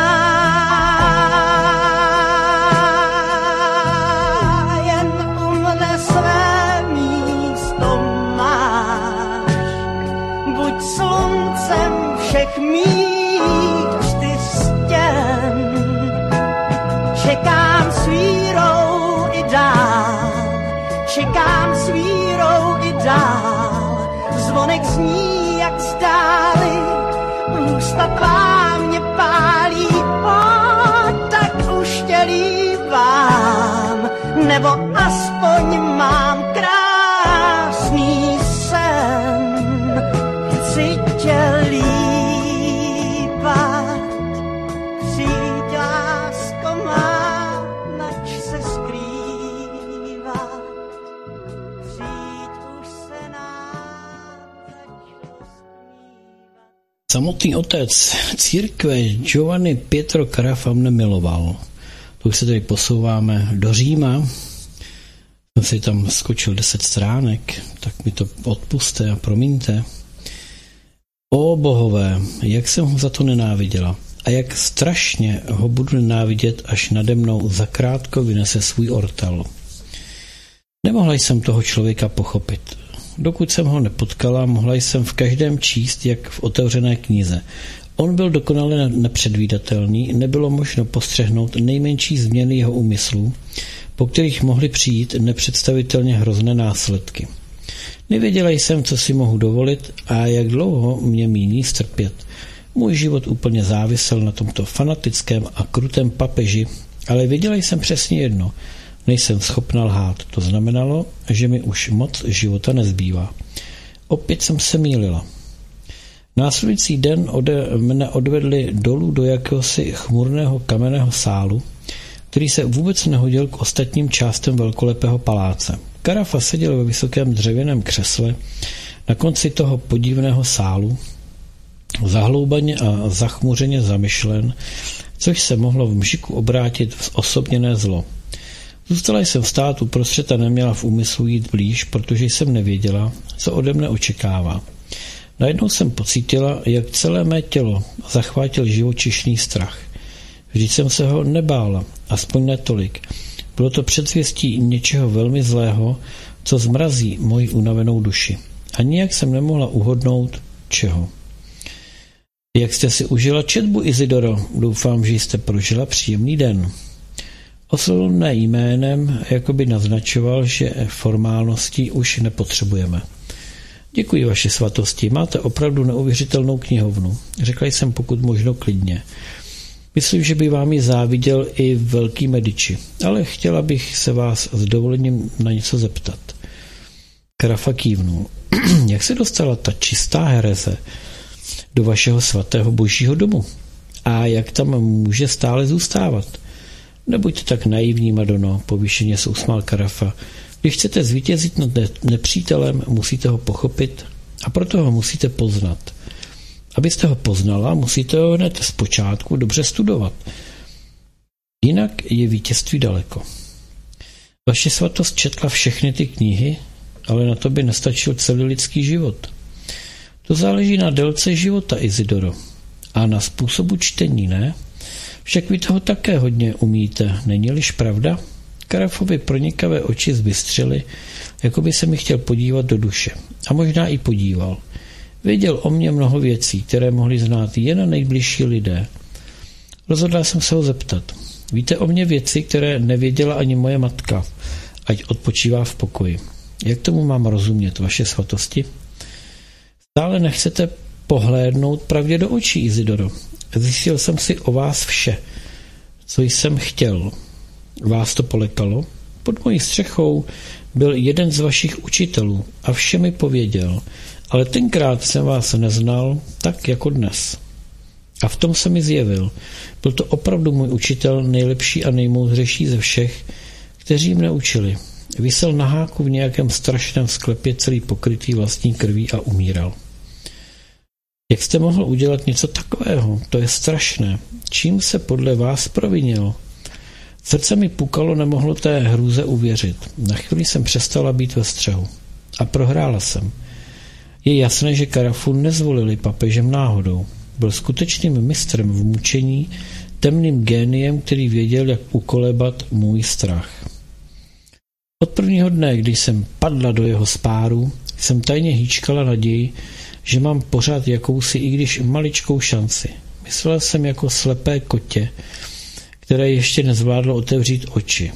Sluncem všech mých čtyř stěn. Čekám s vírou i dál, čekám s vírou i dál. Zvonek zní jak zdáli, ústa tvá mě pálí. O, tak už tě líbám, nebo aspoň mám krásný sen. Chci tě líbat, přijď lásko má, nač se skrývat. Přijď, už se nám začalo smívat. Samotný otec církve Giovanni Pietro Carafa mne miloval. To už se tady posouváme do Říma. Jsem si tam skočil deset stránek, tak mi to odpuste a promiňte. O bohové, jak jsem ho za to nenáviděla a jak strašně ho budu nenávidět, až nade mnou zakrátko vynese svůj ortel. Nemohla jsem toho člověka pochopit. Dokud jsem ho nepotkala, mohla jsem v každém číst, jak v otevřené knize. On byl dokonale nepředvídatelný, nebylo možno postřehnout nejmenší změny jeho úmyslů, po kterých mohly přijít nepředstavitelně hrozné následky. Nevěděla jsem, co si mohu dovolit a jak dlouho mě míní strpět. Můj život úplně závisel na tomto fanatickém a krutém papeži, ale věděla jsem přesně jedno. Nejsem schopna lhát. To znamenalo, že mi už moc života nezbývá. Opět jsem se mýlila. Následující den ode mne odvedli dolů do jakéhosi chmurného kamenného sálu, který se vůbec nehodil k ostatním částem velkolepého paláce. Karafa seděl ve vysokém dřevěném křesle na konci toho podivného sálu, zahloubaně a zachmuřeně zamyšlen, což se mohlo v mžiku obrátit v osobněné zlo. Zůstala jsem stát uprostřed a neměla v úmyslu jít blíž, protože jsem nevěděla, co ode mne očekává. Najednou jsem pocítila, jak celé mé tělo zachvátil živočišný strach. Vždyť jsem se ho nebála, aspoň ne tolik. Bylo to předzvěstí něčeho velmi zlého, co zmrazí moji unavenou duši. A nijak jsem nemohla uhodnout, čeho. Jak jste si užila četbu, Izidoro? Doufám, že jste prožila příjemný den. Oslovil mne jménem, jako by naznačoval, že formálností už nepotřebujeme. Děkuji, vaši svatosti, máte opravdu neuvěřitelnou knihovnu, řekla jsem pokud možno klidně. Myslím, že by vám ji záviděl i velký Medici, ale chtěla bych se vás s dovolením na něco zeptat. Karafa kývnul. Jak se dostala ta čistá hereze do vašeho svatého božího domu? A jak tam může stále zůstávat? Nebuďte tak naivní, Madono, povýšeně se usmál Karafa. Když chcete zvítězit nad nepřítelem, musíte ho pochopit a proto ho musíte poznat. Abyste ho poznala, musíte ho hned zpočátku dobře studovat. Jinak je vítězství daleko. Vaše svatost četla všechny ty knihy, ale na to by nestačil celý lidský život. To záleží na délce života, Izidoro. A na způsobu čtení, ne? Však vy toho také hodně umíte, není-liž pravda? Karafovi pronikavé oči zbystřily, jako by se mi chtěl podívat do duše. A možná i podíval. Věděl o mně mnoho věcí, které mohli znát jen nejbližší lidé. Rozhodla jsem se ho zeptat. Víte o mně věci, které nevěděla ani moje matka, ať odpočívá v pokoji. Jak tomu mám rozumět, vaše svatosti? Stále nechcete pohlédnout pravdě do očí, Izidoro. Zjistil jsem si o vás vše, co jsem chtěl. Vás to polekalo? Pod mojí střechou byl jeden z vašich učitelů a vše mi pověděl, ale tenkrát jsem vás neznal tak jako dnes. A v tom se mi zjevil. Byl to opravdu můj učitel, nejlepší a nejmoudřejší ze všech, kteří mne učili. Visel na háku v nějakém strašném sklepě, celý pokrytý vlastní krví a umíral. Jak jste mohl udělat něco takového? To je strašné. Čím se podle vás provinil? Srdce mi pukalo, nemohlo té hrůze uvěřit. Na chvíli jsem přestala být ve střehu. A prohrála jsem. Je jasné, že Karafu nezvolili papežem náhodou. Byl skutečným mistrem v mučení, temným géniem, který věděl, jak ukolebat můj strach. Od prvního dne, když jsem padla do jeho spáru, jsem tajně hýčkala naději, že mám pořád jakousi, i když maličkou šanci. Myslela jsem jako slepé kotě, které ještě nezvládlo otevřít oči.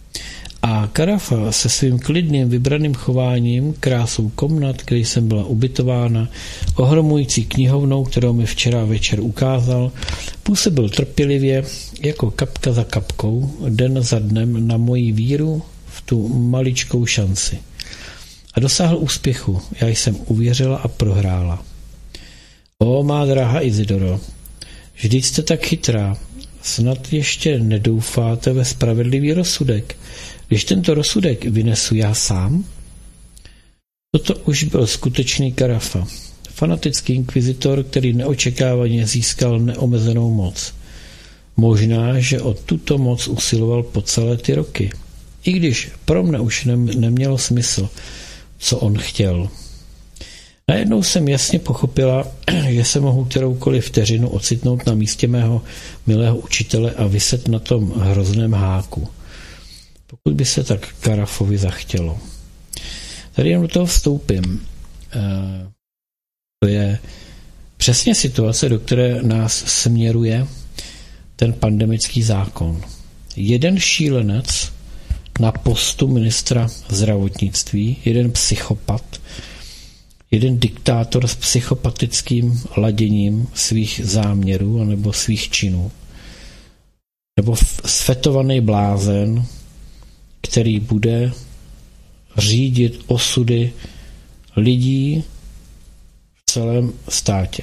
A Karafa se svým klidným vybraným chováním, krásou komnat, kde jsem byla ubytována, ohromující knihovnou, kterou mi včera večer ukázal, působil trpělivě, jako kapka za kapkou, den za dnem na moji víru v tu maličkou šanci. A dosáhl úspěchu. Já jsem uvěřila a prohrála. O, má drahá Izidoro, vždyť jste tak chytrá. Snad ještě nedoufáte ve spravedlivý rozsudek. Když tento rozsudek vynesu já sám? Toto už byl skutečný Karafa. Fanatický inkvizitor, který neočekávaně získal neomezenou moc. Možná, že o tuto moc usiloval po celé ty roky. I když pro mne už nemělo smysl, co on chtěl. Najednou jsem jasně pochopila, že se mohu kteroukoliv vteřinu ocitnout na místě mého milého učitele a vyset na tom hrozném háku. Pokud by se tak Karafovi zachtělo. Tady jen do toho vstoupím. To je přesně situace, do které nás směruje ten pandemický zákon. Jeden šílenec na postu ministra zdravotnictví, jeden psychopat, jeden diktátor s psychopatickým laděním svých záměrů anebo svých činů, nebo sfetovaný blázen, který bude řídit osudy lidí v celém státě.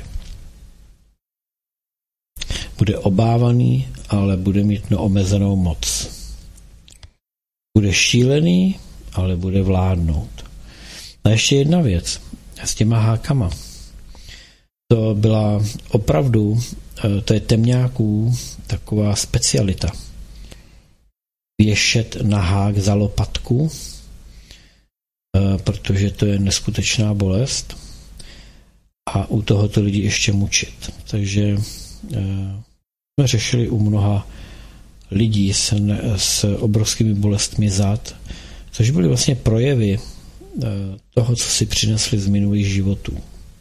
Bude obávaný, ale bude mít neomezenou moc. Bude šílený, ale bude vládnout. A ještě jedna věc s těma hákama. To byla opravdu, to je temňáků taková specialita. Věšet na hák za lopatku, protože to je neskutečná bolest a u tohoto lidi ještě mučit. Takže jsme řešili u mnoha lidí s, s obrovskými bolestmi zad, což byly vlastně projevy toho, co si přinesli z minulých životů.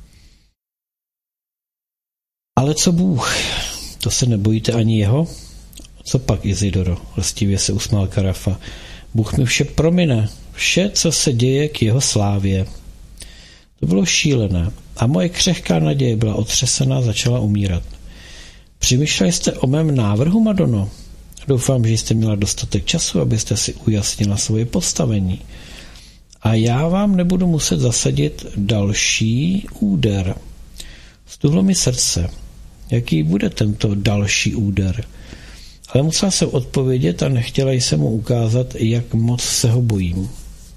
Ale co Bůh? To se nebojíte ani jeho? Co pak, Izidoro? Lstivě se usmál Karafa. Bůh mi vše promine. Vše, co se děje k jeho slávě. To bylo šílené a moje křehká naděje byla otřesená, začala umírat. Přemýšleli jste o mém návrhu, Madono? Doufám, že jste měla dostatek času, abyste si ujasnila svoje postavení. A já vám nebudu muset zasadit další úder. Stuhlo mi srdce. Jaký bude tento další úder? Ale musela jsem odpovědět a nechtěla jsem mu ukázat, jak moc se ho bojím.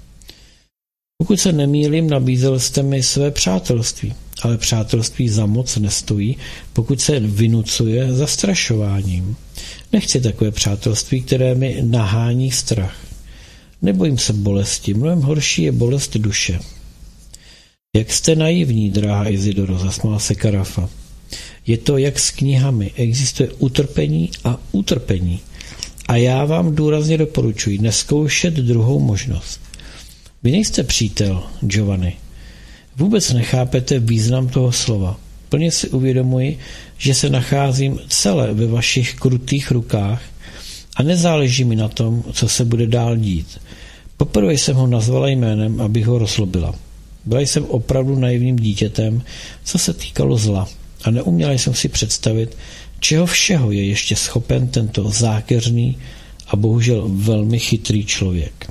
Pokud se nemýlím, nabízel jste mi své přátelství, ale přátelství za moc nestojí, pokud se vynucuje zastrašováním. Nechci takové přátelství, které mi nahání strach. Nebojím se bolesti, mnohem horší je bolest duše. Jak jste naivní, drahá Izidoro, zasmál se Karafa. Je to jak s knihami, existuje utrpení a utrpení. A já vám důrazně doporučuji nezkoušet druhou možnost. Vy nejste přítel, Giovanni. Vůbec nechápete význam toho slova. Plně si uvědomuji, že se nacházím celé ve vašich krutých rukách a nezáleží mi na tom, co se bude dál dít. Poprvé jsem ho nazvala jménem, abych ho rozlobila. Byla jsem opravdu naivním dítětem, co se týkalo zla, a neuměla jsem si představit, čeho všeho je ještě schopen tento zákeřný a bohužel velmi chytrý člověk.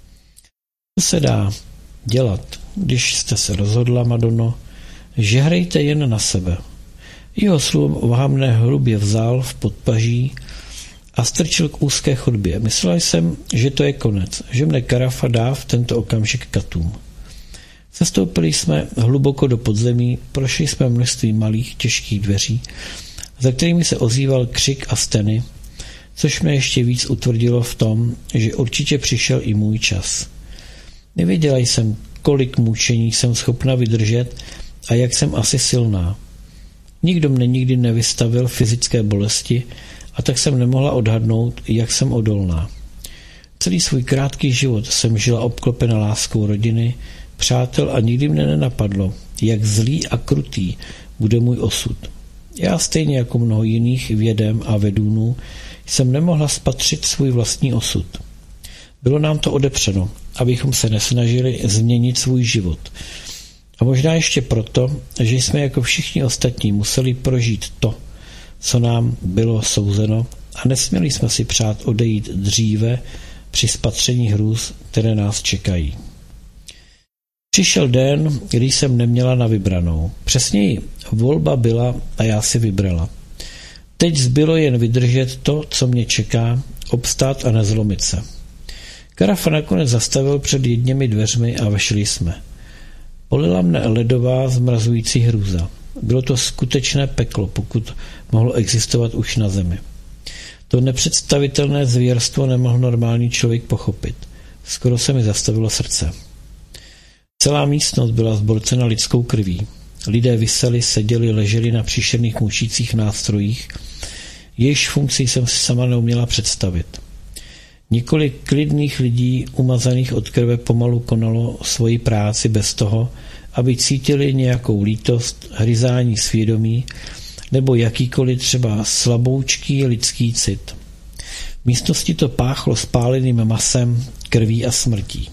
Co se dá dělat, když jste se rozhodla, Madono, že hrajte jen na sebe. Jeho slova mne hrubě vzal v podpaží a strčil k úzké chodbě. Myslela jsem, že to je konec, že mne Karafa dá v tento okamžik katům. Sestoupili jsme hluboko do podzemí, prošli jsme množství malých, těžkých dveří, za kterými se ozýval křik a steny, což mě ještě víc utvrdilo v tom, že určitě přišel i můj čas. Nevěděla jsem, kolik mučení jsem schopna vydržet a jak jsem asi silná. Nikdo mne nikdy nevystavil fyzické bolesti a tak jsem nemohla odhadnout, jak jsem odolná. Celý svůj krátký život jsem žila obklopena láskou rodiny, přátel a nikdy mne nenapadlo, jak zlý a krutý bude můj osud. Já stejně jako mnoho jiných vědem a vedůnů jsem nemohla spatřit svůj vlastní osud. Bylo nám to odepřeno, abychom se nesnažili změnit svůj život. A možná ještě proto, že jsme jako všichni ostatní museli prožít to, co nám bylo souzeno a nesměli jsme si přát odejít dříve při spatření hrůz, které nás čekají. Přišel den, kdy jsem neměla na vybranou. Přesněji, volba byla a já si vybrala. Teď zbylo jen vydržet to, co mě čeká, obstát a nezlomit se. Karafa nakonec zastavil před jedněmi dveřmi a vešli jsme. Polila mne ledová zmrazující hrůza. Bylo to skutečné peklo, pokud mohlo existovat už na zemi. To nepředstavitelné zvěrstvo nemohl normální člověk pochopit. Skoro se mi zastavilo srdce. Celá místnost byla zborcena lidskou krví. Lidé viseli, seděli, leželi na příšerných mučících nástrojích, jejichž funkci jsem si sama neuměla představit. Několik klidných lidí, umazaných od krve, pomalu konalo svoji práci bez toho, aby cítili nějakou lítost, hryzání svědomí nebo jakýkoliv třeba slaboučký lidský cit. V místnosti to páchlo spáleným masem, krví a smrtí.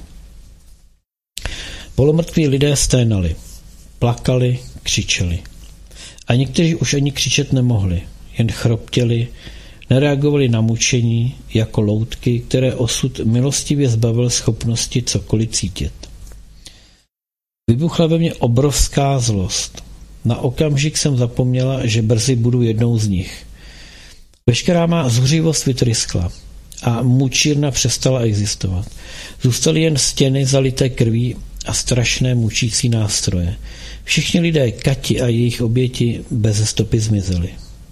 Polomrtví lidé sténali, plakali, křičeli. A někteří už ani křičet nemohli, jen chroptěli, nereagovali na mučení jako loutky, které osud milostivě zbavil schopnosti cokoliv cítit. Vybuchla ve mně obrovská zlost. Na okamžik jsem zapomněla, že brzy budu jednou z nich. Veškerá má zuřivost vytryskla. a mučírna přestala existovat. Zůstaly jen stěny zalité krví a strašné mučící nástroje. Všichni lidé Kati a jejich oběti bez stopy zmizely.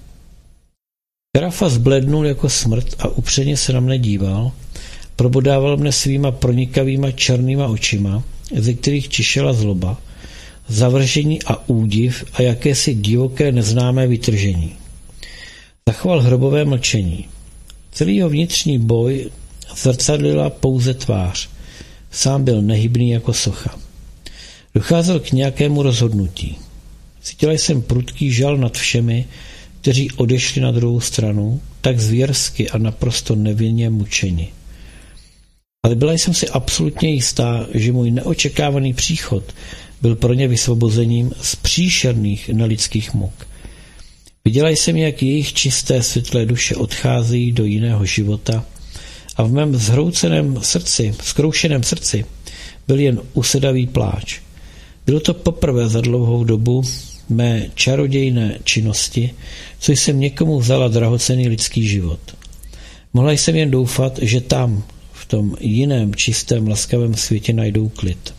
Karafa zblednul jako smrt a upřeně se na mne díval, probodával mne svýma pronikavýma černýma očima, ze kterých čišela zloba, zavržení a údiv a jakési divoké neznámé vytržení. Zachoval hrobové mlčení. Celý jeho vnitřní boj zrcadlila pouze tvář. Sám byl nehybný jako socha. Docházel k nějakému rozhodnutí. Cítila jsem prudký žal nad všemi, kteří odešli na druhou stranu, tak zvěrsky a naprosto nevinně mučeni. Ale byla jsem si absolutně jistá, že můj neočekávaný příchod byl pro ně vysvobozením z příšerných nelidských muk. Viděla jsem, jak jejich čisté světlé duše odcházejí do jiného života a v mém zhrouceném srdci, zkroušeném srdci byl jen usedavý pláč. Bylo to poprvé za dlouhou dobu mé čarodějné činnosti, co jsem někomu vzala drahocenný lidský život. Mohla jsem jen doufat, že tam, v tom jiném čistém laskavém světě najdou klid.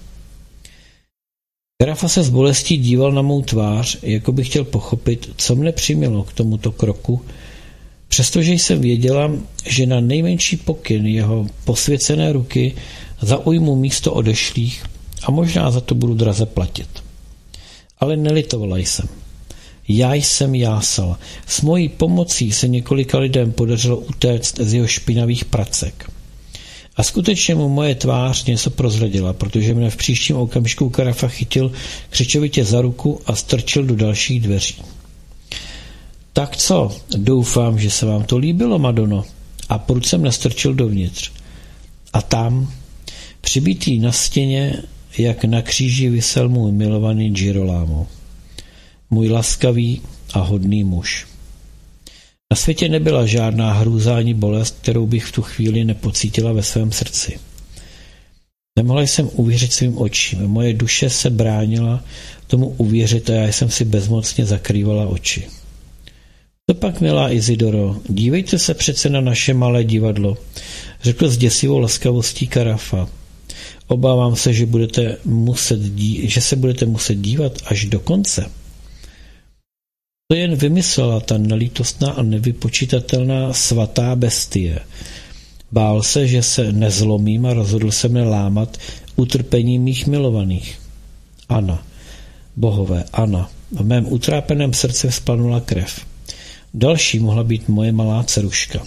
Karafa se s bolestí díval na mou tvář, jako by chtěl pochopit, co mne přimělo k tomuto kroku, přestože jsem věděla, že na nejmenší pokyn jeho posvěcené ruky zaujmu místo odešlých a možná za to budu draze platit. Ale nelitovala jsem. Já jsem jásala. S mojí pomocí se několika lidem podařilo utéct z jeho špinavých pracek. A skutečně mu moje tvář něco prozradila, protože mne v příštím okamžiku Karafa chytil křičovitě za ruku a strčil do dalších dveří. Tak co? Doufám, že se vám to líbilo, Madono. A proč jsem nastrčil dovnitř? A tam, přibitý na stěně, jak na kříži visel můj milovaný Girolamo. Můj laskavý a hodný muž. Na světě nebyla žádná hrůza ani bolest, kterou bych v tu chvíli nepocítila ve svém srdci. Nemohla jsem uvěřit svým očím. Moje duše se bránila tomu uvěřit a já jsem si bezmocně zakrývala oči. To pak, milá Izidoro, dívejte se přece na naše malé divadlo, řekl s děsivou laskavostí Karafa. Obávám se, že, budete muset dí- že se budete muset dívat až do konce. To jen vymyslela ta nelítostná a nevypočitatelná svatá bestie. Bál se, že se nezlomím a rozhodl se mne lámat utrpení mých milovaných. Anna, bohové, Anna, v mém utrápeném srdci vzplanula krev. Další mohla být moje malá dceruška.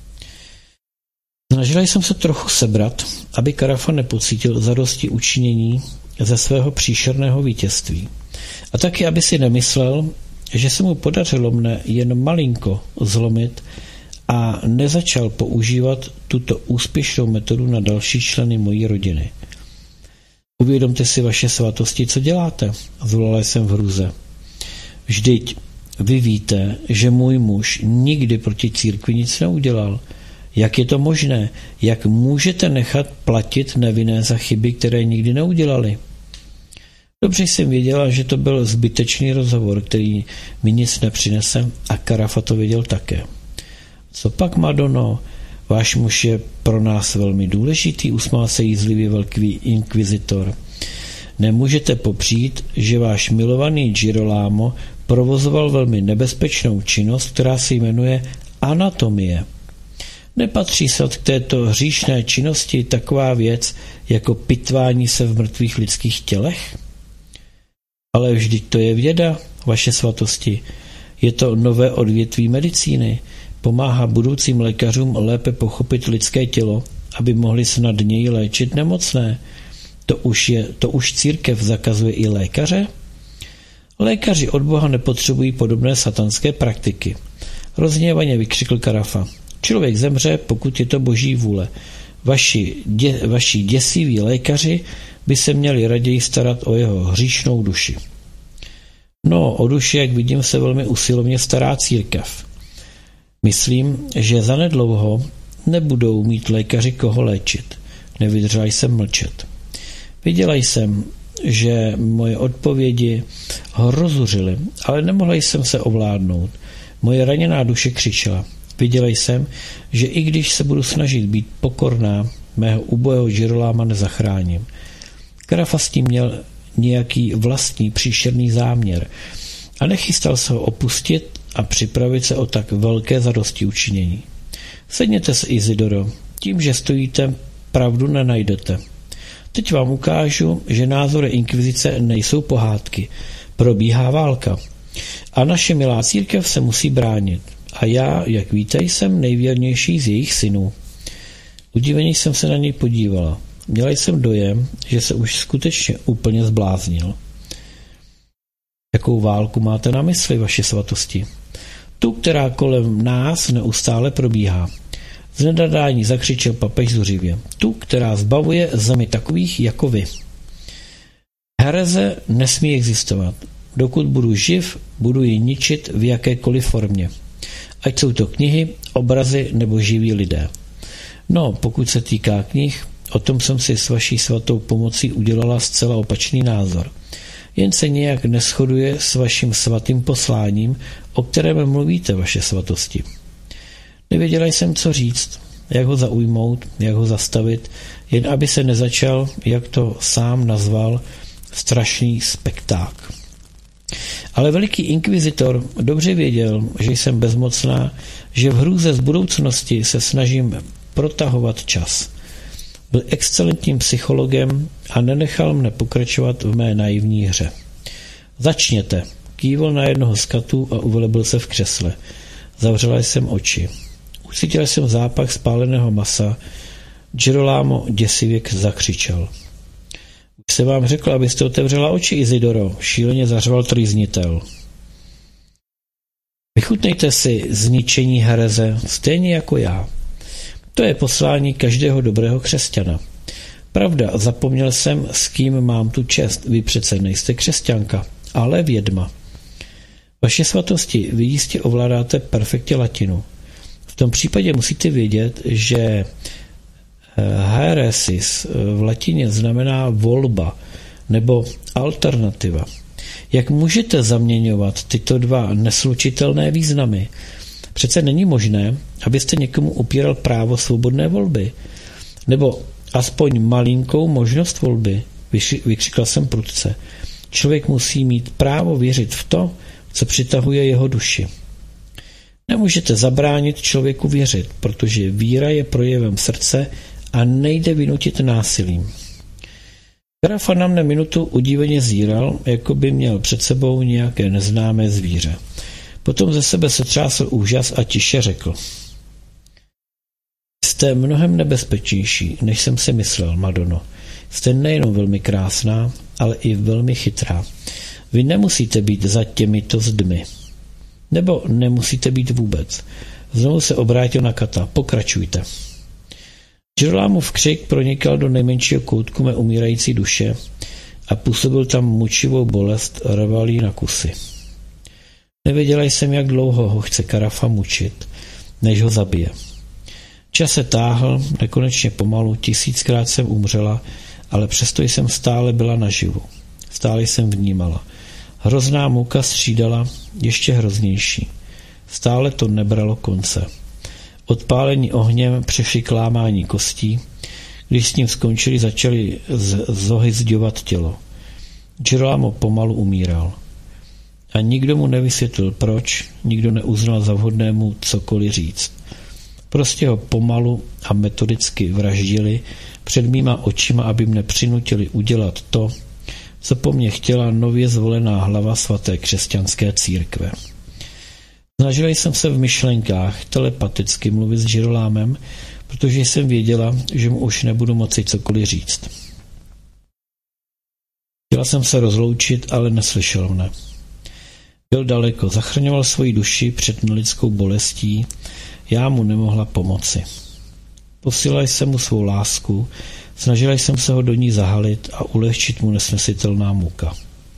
Snažila jsem se trochu sebrat, aby Karafa nepocítil zadosti učinění ze svého příšerného vítězství. A taky, aby si nemyslel, že se mu podařilo mne jen malinko zlomit a nezačal používat tuto úspěšnou metodu na další členy mojí rodiny. Uvědomte si, vaše svatosti, co děláte, zvolala jsem v hrůze. Vždyť vy víte, že můj muž nikdy proti církvi nic neudělal. Jak je to možné? Jak můžete nechat platit nevinné za chyby, které nikdy neudělali? Dobře jsem věděla, že to byl zbytečný rozhovor, který mi nic nepřinese a Karafa to věděl také. Co pak, Madono? Váš muž je pro nás velmi důležitý, usmál se jízlivě velký inkvizitor. Nemůžete popřít, že váš milovaný Girolamo provozoval velmi nebezpečnou činnost, která se jmenuje anatomie. Nepatří se k této hříšné činnosti taková věc jako pitvání se v mrtvých lidských tělech? Ale vždyť to je věda, vaše svatosti. Je to nové odvětví medicíny. Pomáhá budoucím lékařům lépe pochopit lidské tělo, aby mohli snadněji léčit nemocné. To už, je, to už církev zakazuje i lékaře? Lékaři od Boha nepotřebují podobné satanské praktiky. Rozhněvaně vykřikl Karafa. Člověk zemře, pokud je to boží vůle. Vaši, dě, vaši děsiví lékaři by se měli raději starat o jeho hříšnou duši. No, o duši, jak vidím, se velmi usilovně stará církev. Myslím, že zanedlouho nebudou mít lékaři koho léčit. Nevydržela jsem mlčet. Viděla jsem, že moje odpovědi ho rozuřily, ale nemohla jsem se ovládnout. Moje raněná duše křičela. Viděla jsem, že i když se budu snažit být pokorná, mého ubojeho Giroláma nezachráním. Carafa s tím měl nějaký vlastní příšerný záměr a nechystal se ho opustit a připravit se o tak velké zadosti učinění. Sedněte se, Isidoro, tím, že stojíte, pravdu nenajdete. Teď vám ukážu, že názory inkvizice nejsou pohádky. Probíhá válka. A naše milá církev se musí bránit. A já, jak víte, jsem nejvěrnější z jejich synů. Udiveně jsem se na něj podívala. Měla jsem dojem, že se už skutečně úplně zbláznil. Jakou válku máte na mysli, vaše svatosti? Tu, která kolem nás neustále probíhá. Z nedadání zakřičel papež zuřivě. Tu, která zbavuje zemi takových jako vy. Hereze nesmí existovat. Dokud budu živ, budu ji ničit v jakékoliv formě. Ať jsou to knihy, obrazy nebo živí lidé. No, pokud se týká knih, o tom jsem si s vaší svatou pomocí udělala zcela opačný názor. Jen se nějak neshoduje s vaším svatým posláním, o kterém mluvíte, vaše svatosti. Nevěděla jsem, co říct, jak ho zaujmout, jak ho zastavit, jen aby se nezačal, jak to sám nazval, strašný spekták. Ale veliký inkvizitor dobře věděl, že jsem bezmocná, že v hrůze z budoucnosti se snažím protahovat čas. Byl excelentním psychologem a nenechal mne pokračovat v mé naivní hře. Začněte, kývl na jednoho z katů a uvelebil se v křesle. Zavřela jsem oči. Ucítila jsem zápach spáleného masa. Girolamo děsivě zakřičel. Už se vám řekl, abyste otevřela oči, Isidoro, šíleně zařval trýznitel. Vychutnejte si zničení hereze, stejně jako já. To je poslání každého dobrého křesťana. Pravda, zapomněl jsem, s kým mám tu čest. Vy přece nejste křesťanka, ale vědma. Vaše svatosti, vy jistě ovládáte perfektně latinu. V tom případě musíte vědět, že heresis v latině znamená volba nebo alternativa. Jak můžete zaměňovat tyto dva neslučitelné významy? Přece není možné, abyste někomu upíral právo svobodné volby. Nebo aspoň malinkou možnost volby, vykřikla jsem prudce. Člověk musí mít právo věřit v to, co přitahuje jeho duši. Nemůžete zabránit člověku věřit, protože víra je projevem srdce a nejde vynutit násilím. Carafa na mne minutu udíveně zíral, jako by měl před sebou nějaké neznámé zvíře. Potom ze sebe se třásl úžas a tiše řekl. Jste mnohem nebezpečnější, než jsem si myslel, Madono. Jste nejenom velmi krásná, ale i velmi chytrá. Vy nemusíte být za těmito zdmi. Nebo nemusíte být vůbec. Znovu se obrátil na kata. Pokračujte. Girolámův křik pronikal do nejmenšího koutku mé umírající duše a působil tam mučivou bolest, rval jí na kusy. Nevěděla jsem, jak dlouho ho chce Carafa mučit, než ho zabije. Čas se táhl, nekonečně pomalu, tisíckrát jsem umřela, ale přesto jsem stále byla naživu. Stále jsem vnímala. Hrozná mouka střídala, ještě hroznější. Stále to nebralo konce. Odpálení ohněm přešli klámání kostí, když s ním skončili, začali zohyzďovat tělo. Girolamo pomalu umíral. A nikdo mu nevysvětlil proč, nikdo neuznal za vhodné mu cokoliv říct. Prostě ho pomalu a metodicky vraždili před mýma očima, aby mne přinutili udělat to, co po mně chtěla nově zvolená hlava svaté křesťanské církve. Snažila jsem se v myšlenkách telepaticky mluvit s Girolámem, protože jsem věděla, že mu už nebudu moci cokoliv říct. Chtěla jsem se rozloučit, ale neslyšel mne. Byl daleko, zachraňoval svoji duši před nelidskou bolestí, já mu nemohla pomoci. Posílala jsem mu svou lásku, snažila jsem se ho do ní zahalit a ulehčit mu nesnesitelná muka.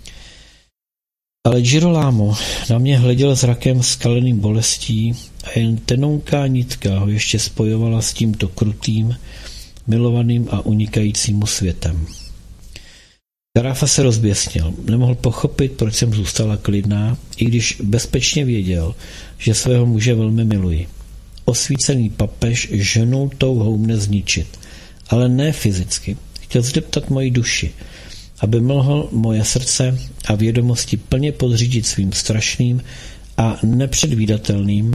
Ale Girolamo na mě hleděl zrakem skaleným bolestí a jen tenonká nitka ho ještě spojovala s tímto krutým, milovaným a unikajícím mu světem. Carafa se rozběsnil. Nemohl pochopit, proč jsem zůstala klidná, i když bezpečně věděl, že svého muže velmi miluji. osvícený papež ženul touhou mne zničit, ale ne fyzicky. Chtěl zdeptat moji duši, aby mohl moje srdce a vědomosti plně podřídit svým strašným a nepředvídatelným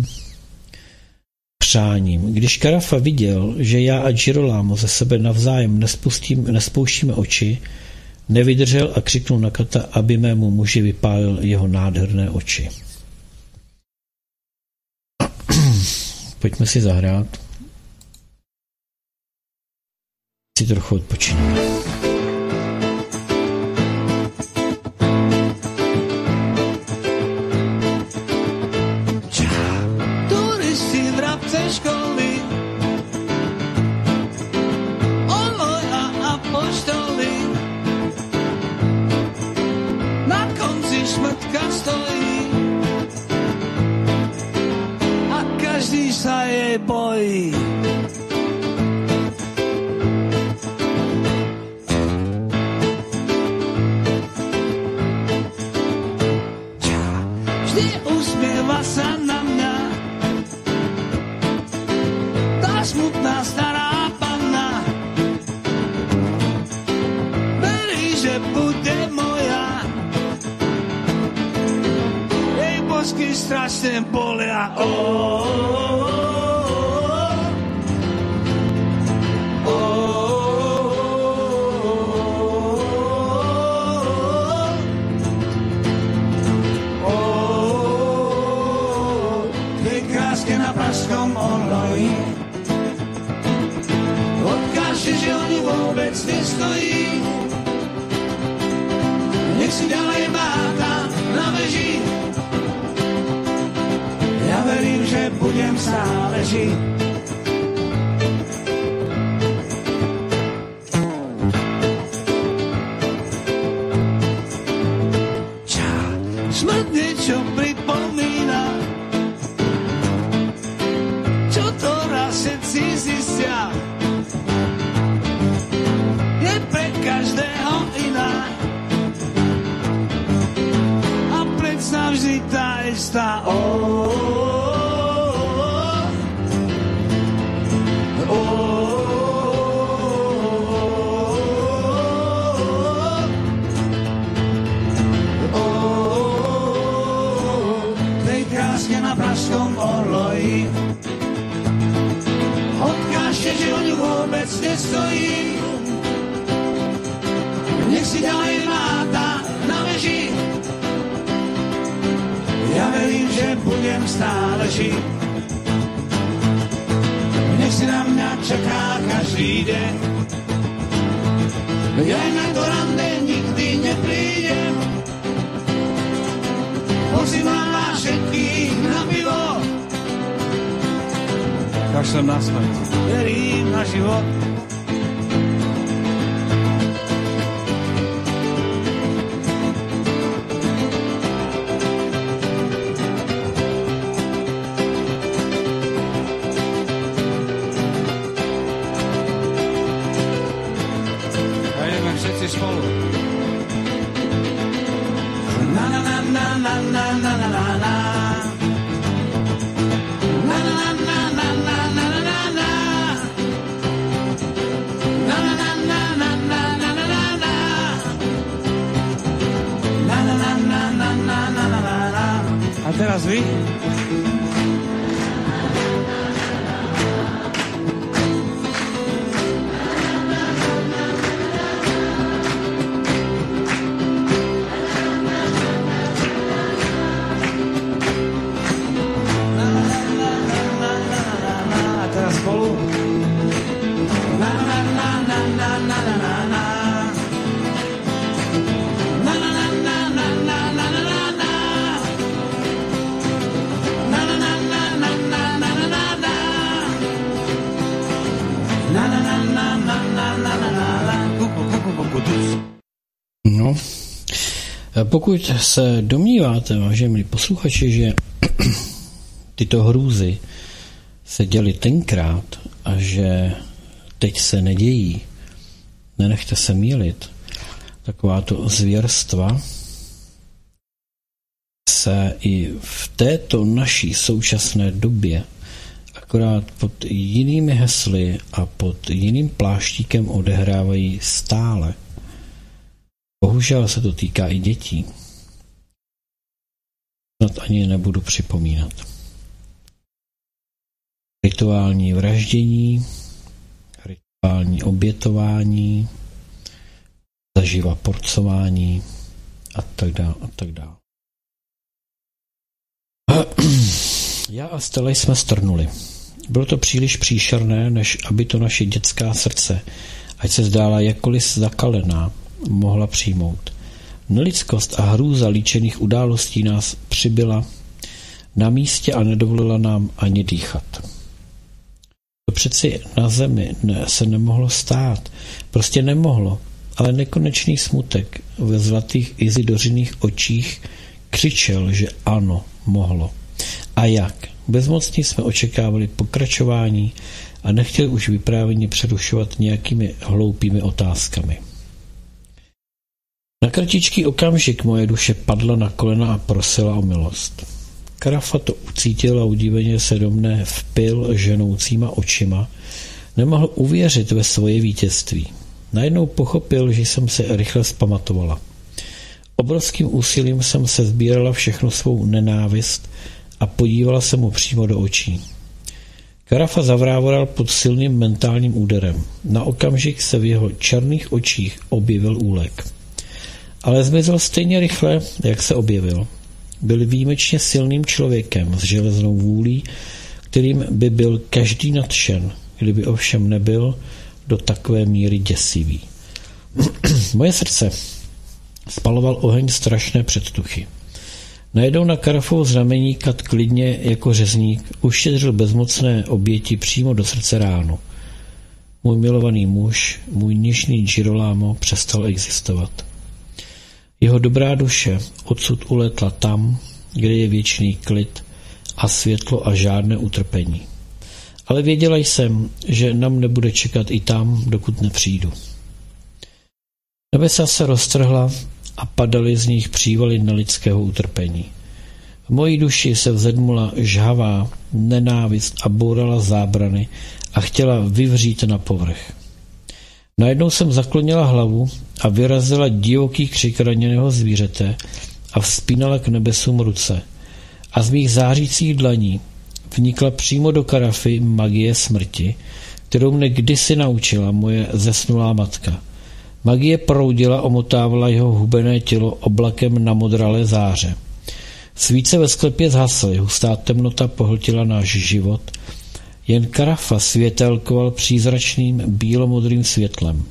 přáním. Když Carafa viděl, že já a Girolamo ze sebe navzájem nespouštíme oči, nevydržel a křiknul na Kata, aby mému muži vypálil jeho nádherné oči. Pojďme si zahrát. Si trochu odpočineme. Turisti vrabce školy, oloj a apoštoly, na konci šmrtka stojí a každý sa jej bojí. Vždy usmieva sa na mňa tá smutná stará panna. Verí, že bude moja, jej bosky strašne bolia. Oh, oh, oh, oh, tej kráske na pražskom oloji odkáže, že oni vôbec nestojí. Nech si ďalej máta na veži, ja verím, že budem stále žiť. Smrť niečo pripomína, čo to raz všetci zistia. Je pre každého iná a predsa vždy tá istá. Oh, oh, oh, oh, tej kráske na pražskom orloji odkážte, že o ňu vôbec nestojí. Nech si ďalej máta na veži, ja verím, že budem stále žiť. Nech si na mňa čaká každý deň, ja na to rande nikdy neprídem. Pozývam vás všetkých na pivo, kašlem na smrť, verím na život. Spolu. Na na na na na na na na na na. Na na na na na na na na na na. Na na na na na na na na na na. Na na na na na na na na na. A teraz vy? No, pokud se domníváte, vážení posluchači, že tyto hrůzy se děly tenkrát a že teď se nedějí, nenechte se mýlit. Takováto zvěrstva se i v této naší současné době akorát pod jinými hesly a pod jiným pláštíkem odehrávají stále. Bohužel se to týká i dětí. Snad ani nebudu připomínat. Rituální vraždění, rituální obětování, zaživa porcování a tak dále a tak dále. Já a Stella jsme strnuli. Bylo to příliš příšerné, než aby to naše dětská srdce, ať se zdála jakkoliv zakalená, mohla přijmout. Nelidskost a hrůza líčených událostí nás přibyla na místě a nedovolila nám ani dýchat. To přeci na zemi ne, se nemohlo stát. Prostě nemohlo, ale nekonečný smutek ve zlatých Izidořiných očích křičel, že ano, mohlo. A jak? Bezmocně jsme očekávali pokračování a nechtěli už vyprávění přerušovat nějakými hloupými otázkami. Na kratičký okamžik moje duše padla na kolena a prosila o milost. Karafa to ucítil a udíveně se do mne vpil ženoucíma očima. Nemohl uvěřit ve svoje vítězství. Najednou pochopil, že jsem se rychle zpamatovala. Obrovským úsilím jsem se sbírala všechno svou nenávist a podívala se mu přímo do očí. Karafa zavrávoral pod silným mentálním úderem. Na okamžik se v jeho černých očích objevil úlek. Ale zmizel stejně rychle, jak se objevil. Byl výjimečně silným člověkem s železnou vůlí, kterým by byl každý nadšen, kdyby ovšem nebyl do takové míry děsivý. Moje srdce spaloval oheň strašné předtuchy. Najednou na Karafovo znamení kat klidně jako řezník uštědřil bezmocné oběti přímo do srdce ránu. Můj milovaný muž, můj něžný Girolamo přestal existovat. Jeho dobrá duše odsud uletla tam, kde je věčný klid a světlo a žádné utrpení. Ale věděla jsem, že nám nebude čekat i tam, dokud nepřijdu. Nebesa se roztrhla a padaly z nich přívaly nelidského utrpení. V mojí duši se vzedmula žhavá nenávist a bourala zábrany a chtěla vyvřít na povrch. Najednou jsem zaklonila hlavu a vyrazila divoký křik raněného zvířete a vzpínala k nebesům ruce. A z mých zářících dlaní vnikla přímo do Karafy magie smrti, kterou mne kdysi naučila moje zesnulá matka. Magie proudila, omotávala jeho hubené tělo oblakem namodralé záře. Svíce ve sklepě zhasly, hustá temnota pohltila náš život, jen Karafa světelkoval přízračným bílomodrým světlem.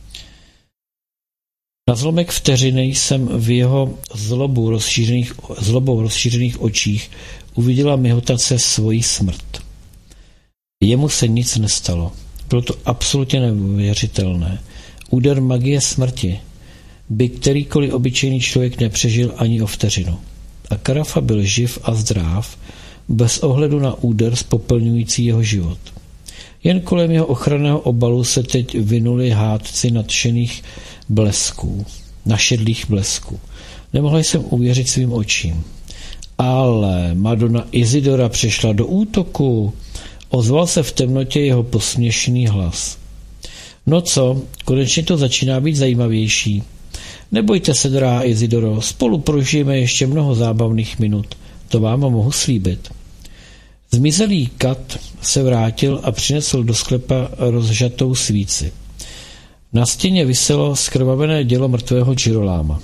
Na zlomek vteřiny jsem v jeho zlobou rozšířených, zlobou rozšířených očích uviděla myhotat se svoji smrt. Jemu se nic nestalo. Bylo to absolutně neuvěřitelné. Úder magie smrti by kterýkoliv obyčejný člověk nepřežil ani o vteřinu. A Karafa byl živ a zdrav, bez ohledu na úder spopelňující jeho život. Jen kolem jeho ochranného obalu se teď vinuli hádci nadšených blesků, našedlých blesků. Nemohla jsem uvěřit svým očím. Ale Madonna Isidora přešla do útoku. Ozval se v temnotě jeho posměšný hlas. No co, konečně to začíná být zajímavější. Nebojte se, drahá Isidoro, spolu prožijeme ještě mnoho zábavných minut. To vám mohu slíbit. Zmizelý kat se vrátil a přinesl do sklepa rozžatou svíci. Na stěně viselo zkrvavené dělo mrtvého Giroláma.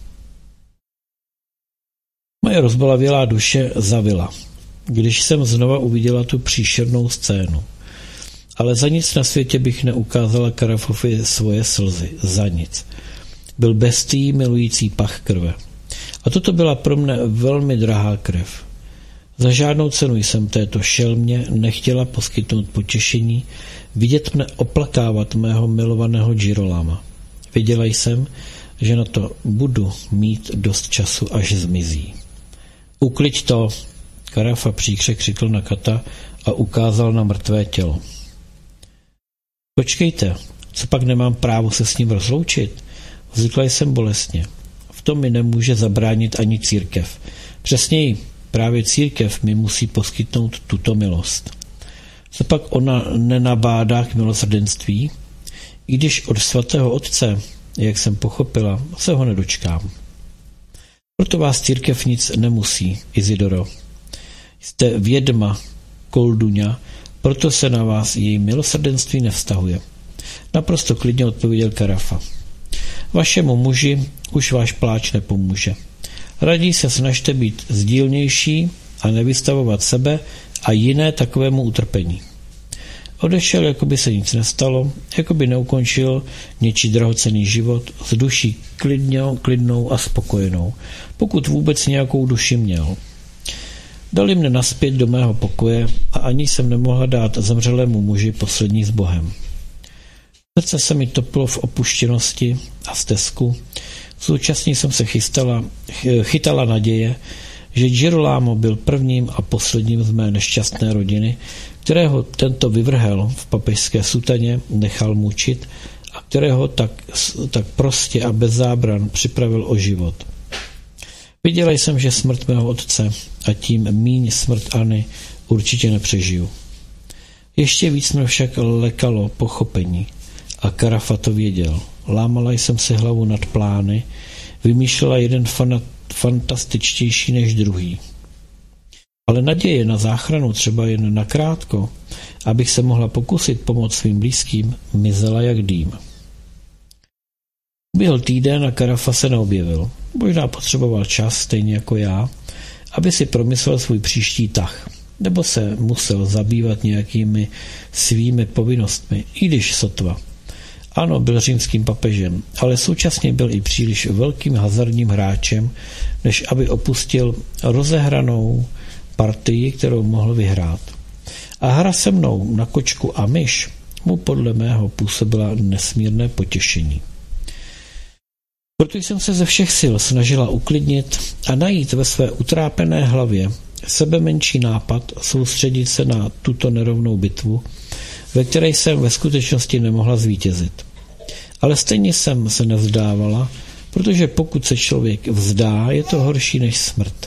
Moje rozbalavělá duše zavila, když jsem znova uviděla tu příšernou scénu. Ale za nic na světě bych neukázala Karafovi svoje slzy. Za nic. Byl bestií milující pach krve. A toto byla pro mne velmi drahá krev. Za žádnou cenu jsem této šelmě nechtěla poskytnout potěšení, vidět mne oplakávat mého milovaného Girolama. Věděla jsem, že na to budu mít dost času, až zmizí. Ukliď to, Karafa příkře křikl na kata a ukázal na mrtvé tělo. Počkejte, co pak nemám právo se s ním rozloučit? Vzykla jsem bolestně. V tom mi nemůže zabránit ani církev. Přesněji, právě církev mi musí poskytnout tuto milost. Copak ona nenabádá k milosrdenství, i když od svatého otce, jak jsem pochopila, se ho nedočkám. Proto vás církev nic nemusí, Izidoro. Jste vědma, kolduňa, proto se na vás její milosrdenství nevztahuje. Naprosto klidně odpověděl Karafa. Vašemu muži už váš pláč nepomůže. Raději se snažte být sdílnější a nevystavovat sebe a jiné takovému utrpení. Odešel, jako by se nic nestalo, jako by neukončil něčí drahocenný život s duší klidnou, klidnou a spokojenou, pokud vůbec nějakou duši měl. Dali mne naspět do mého pokoje a ani jsem nemohla dát zemřelému muži poslední s Bohem. Srdce se mi topilo v opuštěnosti a stesku. Současně jsem se chystala, chytala naděje, že Girolamo byl prvním a posledním z mé nešťastné rodiny, kterého tento vyvrhel v papežské sutaně, nechal mučit a kterého tak, tak prostě a bez zábran připravil o život. Viděla jsem, že smrt mého otce a tím míň smrt Anny určitě nepřežiju. Ještě víc mě však lekalo pochopení a Karafa to věděl. Lámala jsem si hlavu nad plány, vymýšlela jeden fanat, fantastičtější než druhý. Ale naděje na záchranu třeba jen nakrátko, abych se mohla pokusit pomoct svým blízkým, mizela jak dým. Uběhl týden a Karafa se neobjevil. Možná potřeboval čas, stejně jako já, aby si promyslel svůj příští tah, nebo se musel zabývat nějakými svými povinnostmi, i když sotva. Ano, byl římským papežem, ale současně byl i příliš velkým hazardním hráčem, než aby opustil rozehranou partii, kterou mohl vyhrát. A hra se mnou na kočku a myš mu podle mého působila nesmírné potěšení. Proto jsem se ze všech sil snažila uklidnit a najít ve své utrápené hlavě sebe menší nápad soustředit se na tuto nerovnou bitvu, ve které jsem ve skutečnosti nemohla zvítězit. Ale stejně jsem se nevzdávala, protože pokud se člověk vzdá, je to horší než smrt.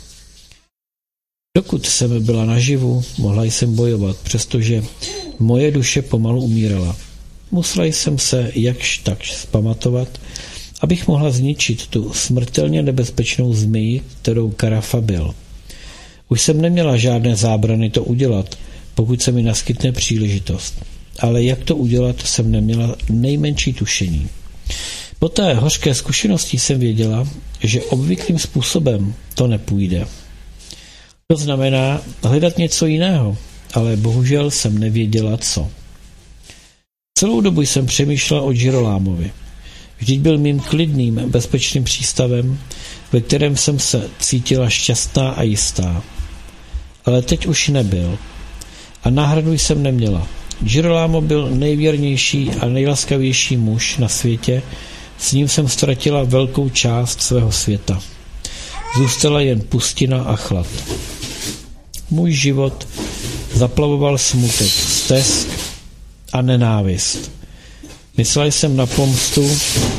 Dokud jsem byla naživu, mohla jsem bojovat, přestože moje duše pomalu umírala. Musela jsem se jakž tak zpamatovat, abych mohla zničit tu smrtelně nebezpečnou zmii, kterou Karafa byl. Už jsem neměla žádné zábrany to udělat, pokud se mi naskytne příležitost. Ale jak to udělat, jsem neměla nejmenší tušení. Po té hořké zkušenosti jsem věděla, že obvyklým způsobem to nepůjde. To znamená hledat něco jiného, ale bohužel jsem nevěděla, co. Celou dobu jsem přemýšlela o Girolámovi. Vždyť byl mým klidným, bezpečným přístavem, ve kterém jsem se cítila šťastná a jistá. Ale teď už nebyl. A náhradu jsem neměla. Girolamo byl nejvěrnější a nejlaskavější muž na světě, s ním jsem ztratila velkou část svého světa. Zůstala jen pustina a chlad. Můj život zaplavoval smutek, stesk a nenávist. Myslela jsem na pomstu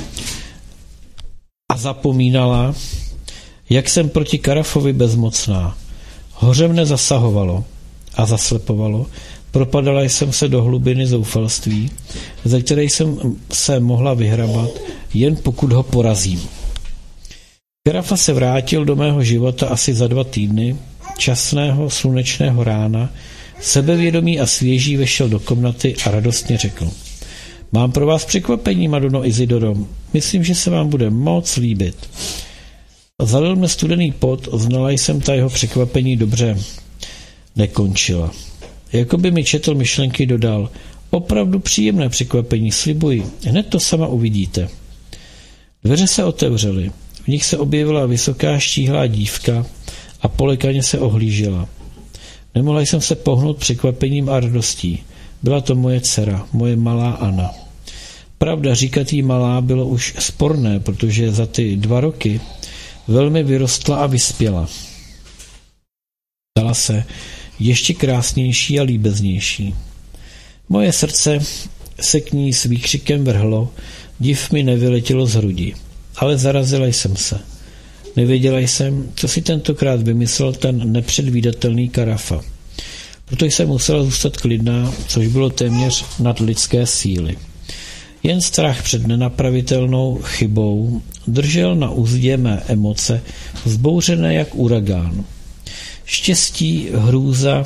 a zapomínala, jak jsem proti Karafovi bezmocná. Hoře mne zasahovalo a zaslepovalo, propadala jsem se do hlubiny zoufalství, ze které jsem se mohla vyhrabat, jen pokud ho porazím. Karafa se vrátil do mého života asi za dva týdny, časného slunečného rána, sebevědomý a svěží vešel do komnaty a radostně řekl: Mám pro vás překvapení, Madono Izidoro. Myslím, že se vám bude moc líbit. Zalil mě studený pot, znala jsem ta jeho překvapení dobře nekončila. Jakoby mi četl myšlenky, dodal: Opravdu příjemné překvapení, slibuji, hned to sama uvidíte. Dveře se otevřely, v nich se objevila vysoká štíhlá dívka a polekaně se ohlížela. Nemohla jsem se pohnout překvapením a radostí. Byla to moje dcera, moje malá Anna. Pravda, říkat jí malá bylo už sporné, protože za ty dva roky velmi vyrostla a vyspěla. Stala se ještě krásnější a líbeznější. Moje srdce se k ní s výkřikem vrhlo, div mi nevyletělo z hrudi, ale zarazila jsem se. Nevěděla jsem, co si tentokrát vymyslel ten nepředvídatelný Karafa. Proto jsem musela zůstat klidná, což bylo téměř nad lidské síly. Jen strach před nenapravitelnou chybou držel na uzdě mé emoce, vzbouřené jak uragán. Štěstí, hrůza,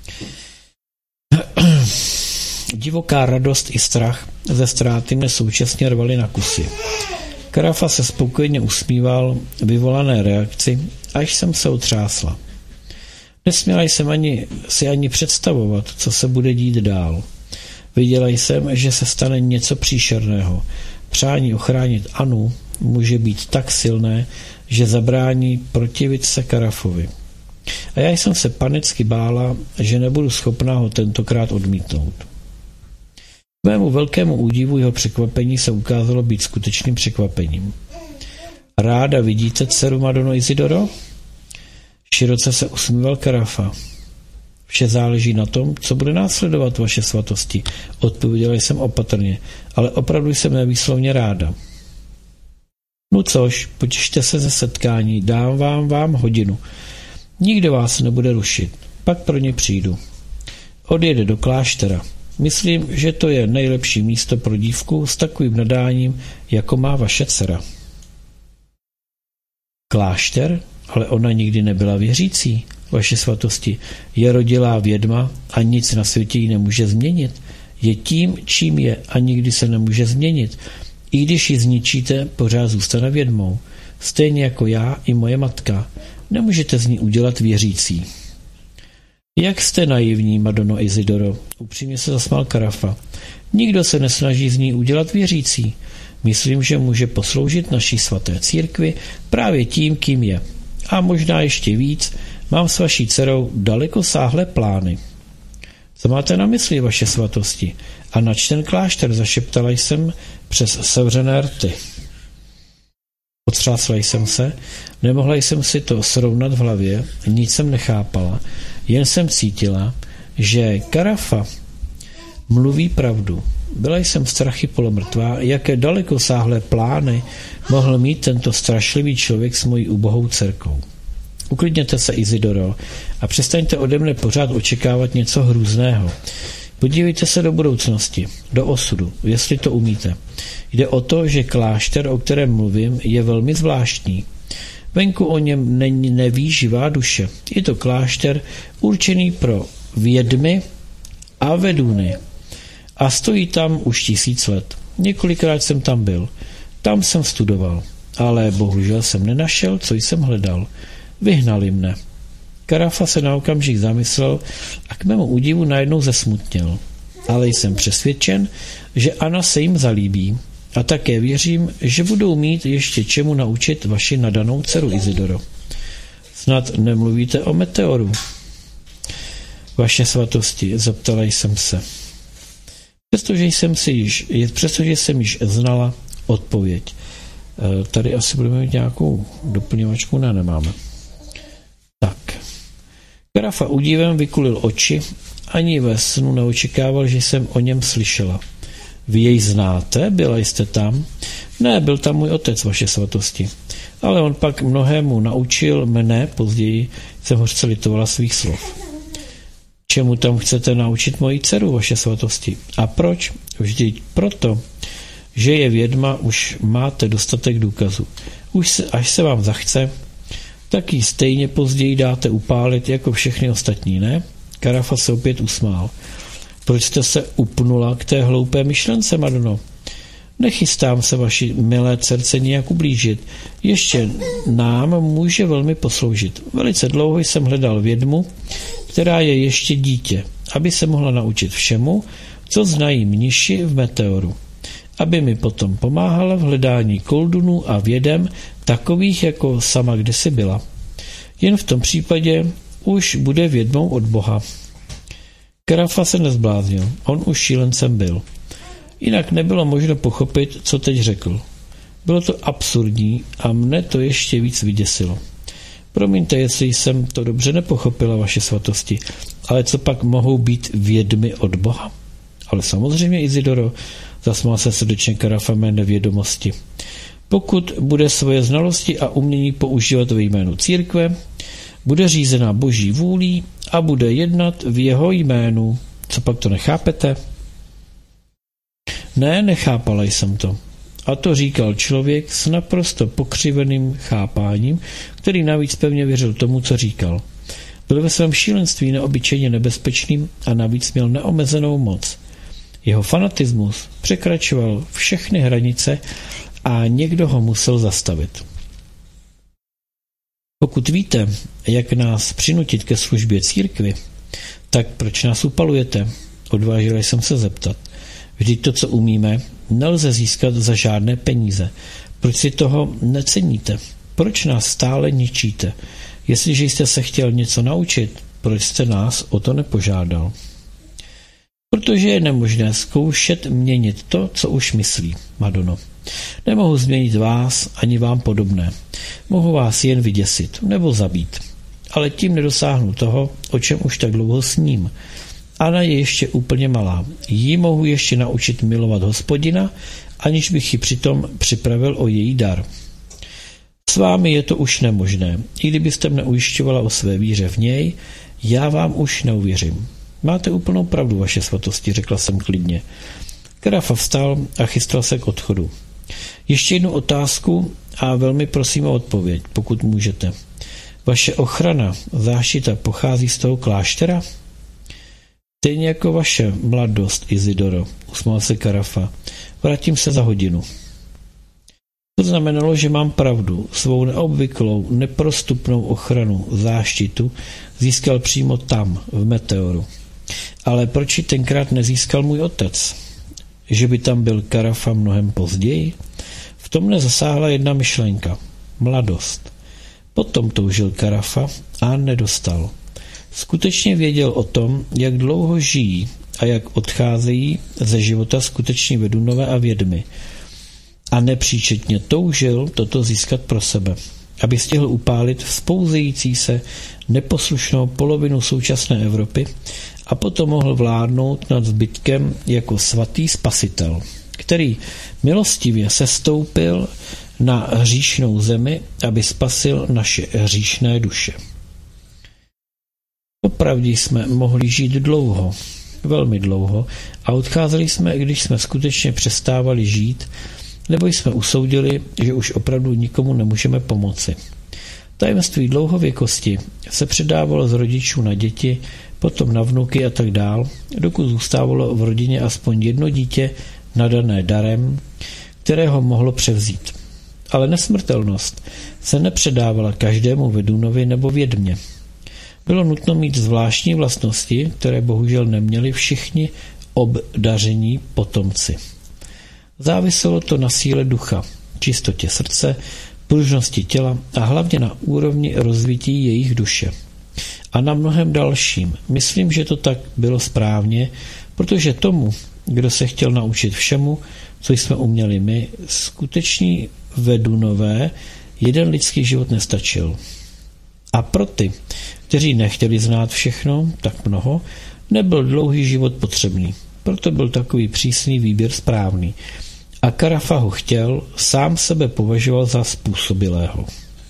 divoká radost i strach ze ztráty mne současně rvaly na kusy. Karafa se spokojeně usmíval vyvolané reakci, až jsem se otřásla. Nesměla jsem ani, si ani představovat, co se bude dít dál. Viděla jsem, že se stane něco příšerného. Přání ochránit Anu může být tak silné, že zabrání protivit se Karafovi. A já jsem se panicky bála, že nebudu schopná ho tentokrát odmítnout. K mému velkému údivu jeho překvapení se ukázalo být skutečným překvapením. Ráda vidíte dceru, Madono Isidoro? Široce se usmíval Karafa. Vše záleží na tom, co bude následovat, vaše svatosti, odpověděla jsem opatrně, ale opravdu jsem nevýslovně ráda. No což, potěšte se ze setkání, dám vám vám hodinu. Nikdo vás nebude rušit, pak pro ně přijdu. Odjede do kláštera. Myslím, že to je nejlepší místo pro dívku s takovým nadáním, jako má vaše dcera. Klášter? Ale ona nikdy nebyla věřící, vaše svatosti. Je rodilá vědma a nic na světě ji nemůže změnit. Je tím, čím je a nikdy se nemůže změnit. I když ji zničíte, pořád zůstane vědmou. Stejně jako já i moje matka. Nemůžete z ní udělat věřící. Jak jste naivní, Madono Isidoro, upřímně se zasmál Karafa. Nikdo se nesnaží z ní udělat věřící. Myslím, že může posloužit naší svaté církvi právě tím, kým je. A možná ještě víc, mám s vaší dcerou dalekosáhlé plány. Co máte na mysli, vaše svatosti? A nač ten klášter, zašeptala jsem přes sevřené rty. Otřásla jsem se, nemohla jsem si to srovnat v hlavě, nic jsem nechápala, jen jsem cítila, že Karafa mluví pravdu. Byla jsem strachy polomrtvá, jaké dalekosáhlé plány mohl mít tento strašlivý člověk s mojí ubohou dcerkou. Uklidněte se, Isidoro, a přestaňte ode mne pořád očekávat něco hrůzného. Podívejte se do budoucnosti, do osudu, jestli to umíte. Jde o to, že klášter, o kterém mluvím, je velmi zvláštní. Venku o něm není neví živá duše. Je to klášter určený pro vědmy a veduny. A stojí tam už tisíc let. Několikrát jsem tam byl. Tam jsem studoval. Ale bohužel jsem nenašel, co jsem hledal. Vyhnali mne. Karafa se na okamžik zamyslel a k mému údivu najednou zesmutněl. Ale jsem přesvědčen, že Anna se jim zalíbí a také věřím, že budou mít ještě čemu naučit vaši nadanou dceru, Isidoro. Snad nemluvíte o meteoru? Vaše svatosti, zeptala jsem se. Přestože jsem, si již, přestože jsem již znala odpověď. Tady asi budeme mít nějakou doplňovačku, ne, nemáme. Tak. Karafa údivem vykulil oči, ani ve snu neočekával, že jsem o něm slyšela. Vy jej znáte? Byla jste tam? Ne, byl tam můj otec, vaše svatosti. Ale on pak mnohému naučil mne, později jsem hořce litovala svých slov. Čemu tam chcete naučit moji dceru, vaše svatosti? A proč? Vždyť proto, že je vědma, už máte dostatek důkazů. Už se, až se vám zachce, tak ji stejně později dáte upálit jako všechny ostatní, ne? Karafa se opět usmál. Proč jste se upnula k té hloupé myšlence, Madono? Nechystám se vaši milé dcerce nijak ublížit. Ještě nám může velmi posloužit. Velice dlouho jsem hledal vědmu, která je ještě dítě, aby se mohla naučit všemu, co znají mniši v meteoru. Aby mi potom pomáhala v hledání koldunů a vědem takových, jako sama kdysi byla. Jen v tom případě už bude vědmou od Boha. Karafa se nezbláznil, on už šílencem byl. Jinak nebylo možno pochopit, co teď řekl. Bylo to absurdní a mne to ještě víc vyděsilo. Promiňte, jestli jsem to dobře nepochopila, vaše svatosti, ale co pak mohou být vědmy od Boha? Ale samozřejmě, Isidoro, zasmál se srdečně Karafa mé nevědomosti. Pokud bude svoje znalosti a umění používat ve jménu církve, bude řízená boží vůlí a bude jednat v jeho jménu. Co pak to nechápete? Ne, nechápala jsem to. A to říkal člověk s naprosto pokřiveným chápáním, který navíc pevně věřil tomu, co říkal. Byl ve svém šílenství neobyčejně nebezpečným a navíc měl neomezenou moc. Jeho fanatismus překračoval všechny hranice a někdo ho musel zastavit. Pokud víte, jak nás přinutit ke službě církvi, tak proč nás upalujete? Odvážila jsem se zeptat. Vždyť to, co umíme, nelze získat za žádné peníze. Proč si toho neceníte? Proč nás stále ničíte? Jestliže jste se chtěl něco naučit, proč jste nás o to nepožádal? Protože je nemožné zkoušet měnit to, co už myslí, Madono. Nemohu změnit vás ani vám podobné. Mohu vás jen vyděsit nebo zabít. Ale tím nedosáhnu toho, o čem už tak dlouho sním. Anna je ještě úplně malá. Jí mohu ještě naučit milovat Hospodina, aniž bych ji přitom připravil o její dar. S vámi je to už nemožné. I kdybyste mne ujišťovala o své víře v něj, já vám už neuvěřím. Máte úplnou pravdu, vaše svatosti, řekla jsem klidně. Karafa vstal a chystal se k odchodu. Ještě jednu otázku a velmi prosím o odpověď, pokud můžete. Vaše ochrana, záštita pochází z toho kláštera? Stejně jako vaše mladost, Izidoro, usmál se Karafa. Vrátím se za hodinu. To znamenalo, že mám pravdu. Svou neobvyklou, neprostupnou ochranu, záštitu získal přímo tam, v Meteoru. Ale proč ji tenkrát nezískal můj otec? Že by tam byl Karafa mnohem později? V tom mne zasáhla jedna myšlenka. Mladost. Potom toužil Karafa a nedostal. Skutečně věděl o tom, jak dlouho žijí a jak odcházejí ze života skuteční vedunové a vědmy. A nepříčetně toužil toto získat pro sebe, aby stihl upálit vzpouzející se neposlušnou polovinu současné Evropy a potom mohl vládnout nad zbytkem jako svatý spasitel, který milostivě sestoupil na hříšnou zemi, aby spasil naše hříšné duše. Popravdě jsme mohli žít dlouho, velmi dlouho a odcházeli jsme, když jsme skutečně přestávali žít, nebo jsme usoudili, že už opravdu nikomu nemůžeme pomoci. Tajemství dlouhověkosti se předávalo z rodičů na děti, potom na vnuky a tak dál, dokud zůstávalo v rodině aspoň jedno dítě nadané darem, kterého mohlo převzít. Ale nesmrtelnost se nepředávala každému vedunovi nebo vědmě. Bylo nutno mít zvláštní vlastnosti, které bohužel neměli všichni obdaření potomci. Záviselo to na síle ducha, čistotě srdce, pružnosti těla a hlavně na úrovni rozvití jejich duše. A na mnohem dalším. Myslím, že to tak bylo správně, protože tomu, kdo se chtěl naučit všemu, co jsme uměli my, skuteční vedunové, jeden lidský život nestačil. A pro ty, kteří nechtěli znát všechno, tak mnoho, nebyl dlouhý život potřebný. Proto byl takový přísný výběr správný. A Karafa ho chtěl, sám sebe považoval za způsobilého.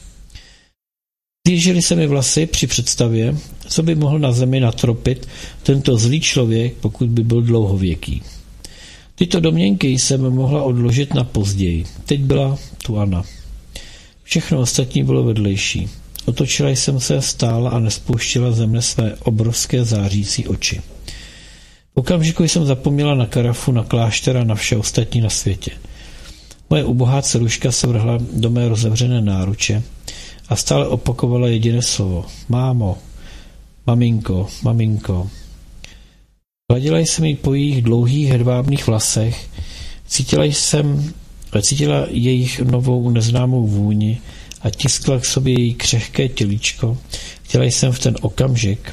Zjížily se mi vlasy při představě, co by mohl na zemi natropit tento zlý člověk, pokud by byl dlouhověký. Tyto domněnky jsem mohla odložit na později. Teď byla tu Anna. Všechno ostatní bylo vedlejší. Otočila jsem se, stála a nespouštěla ze mne své obrovské zářící oči. V okamžiku jsem zapomněla na Karafu, na klášter a na vše ostatní na světě. Moje ubohá dceruška se vrhla do mé rozevřené náruče a stále opakovala jediné slovo. Mámo, maminko, maminko. Hladila jsem jí po jejich dlouhých hedvábných vlasech, cítila jsem, cítila jejich novou neznámou vůni a tiskla k sobě její křehké tělíčko. Chtěla jsem v ten okamžik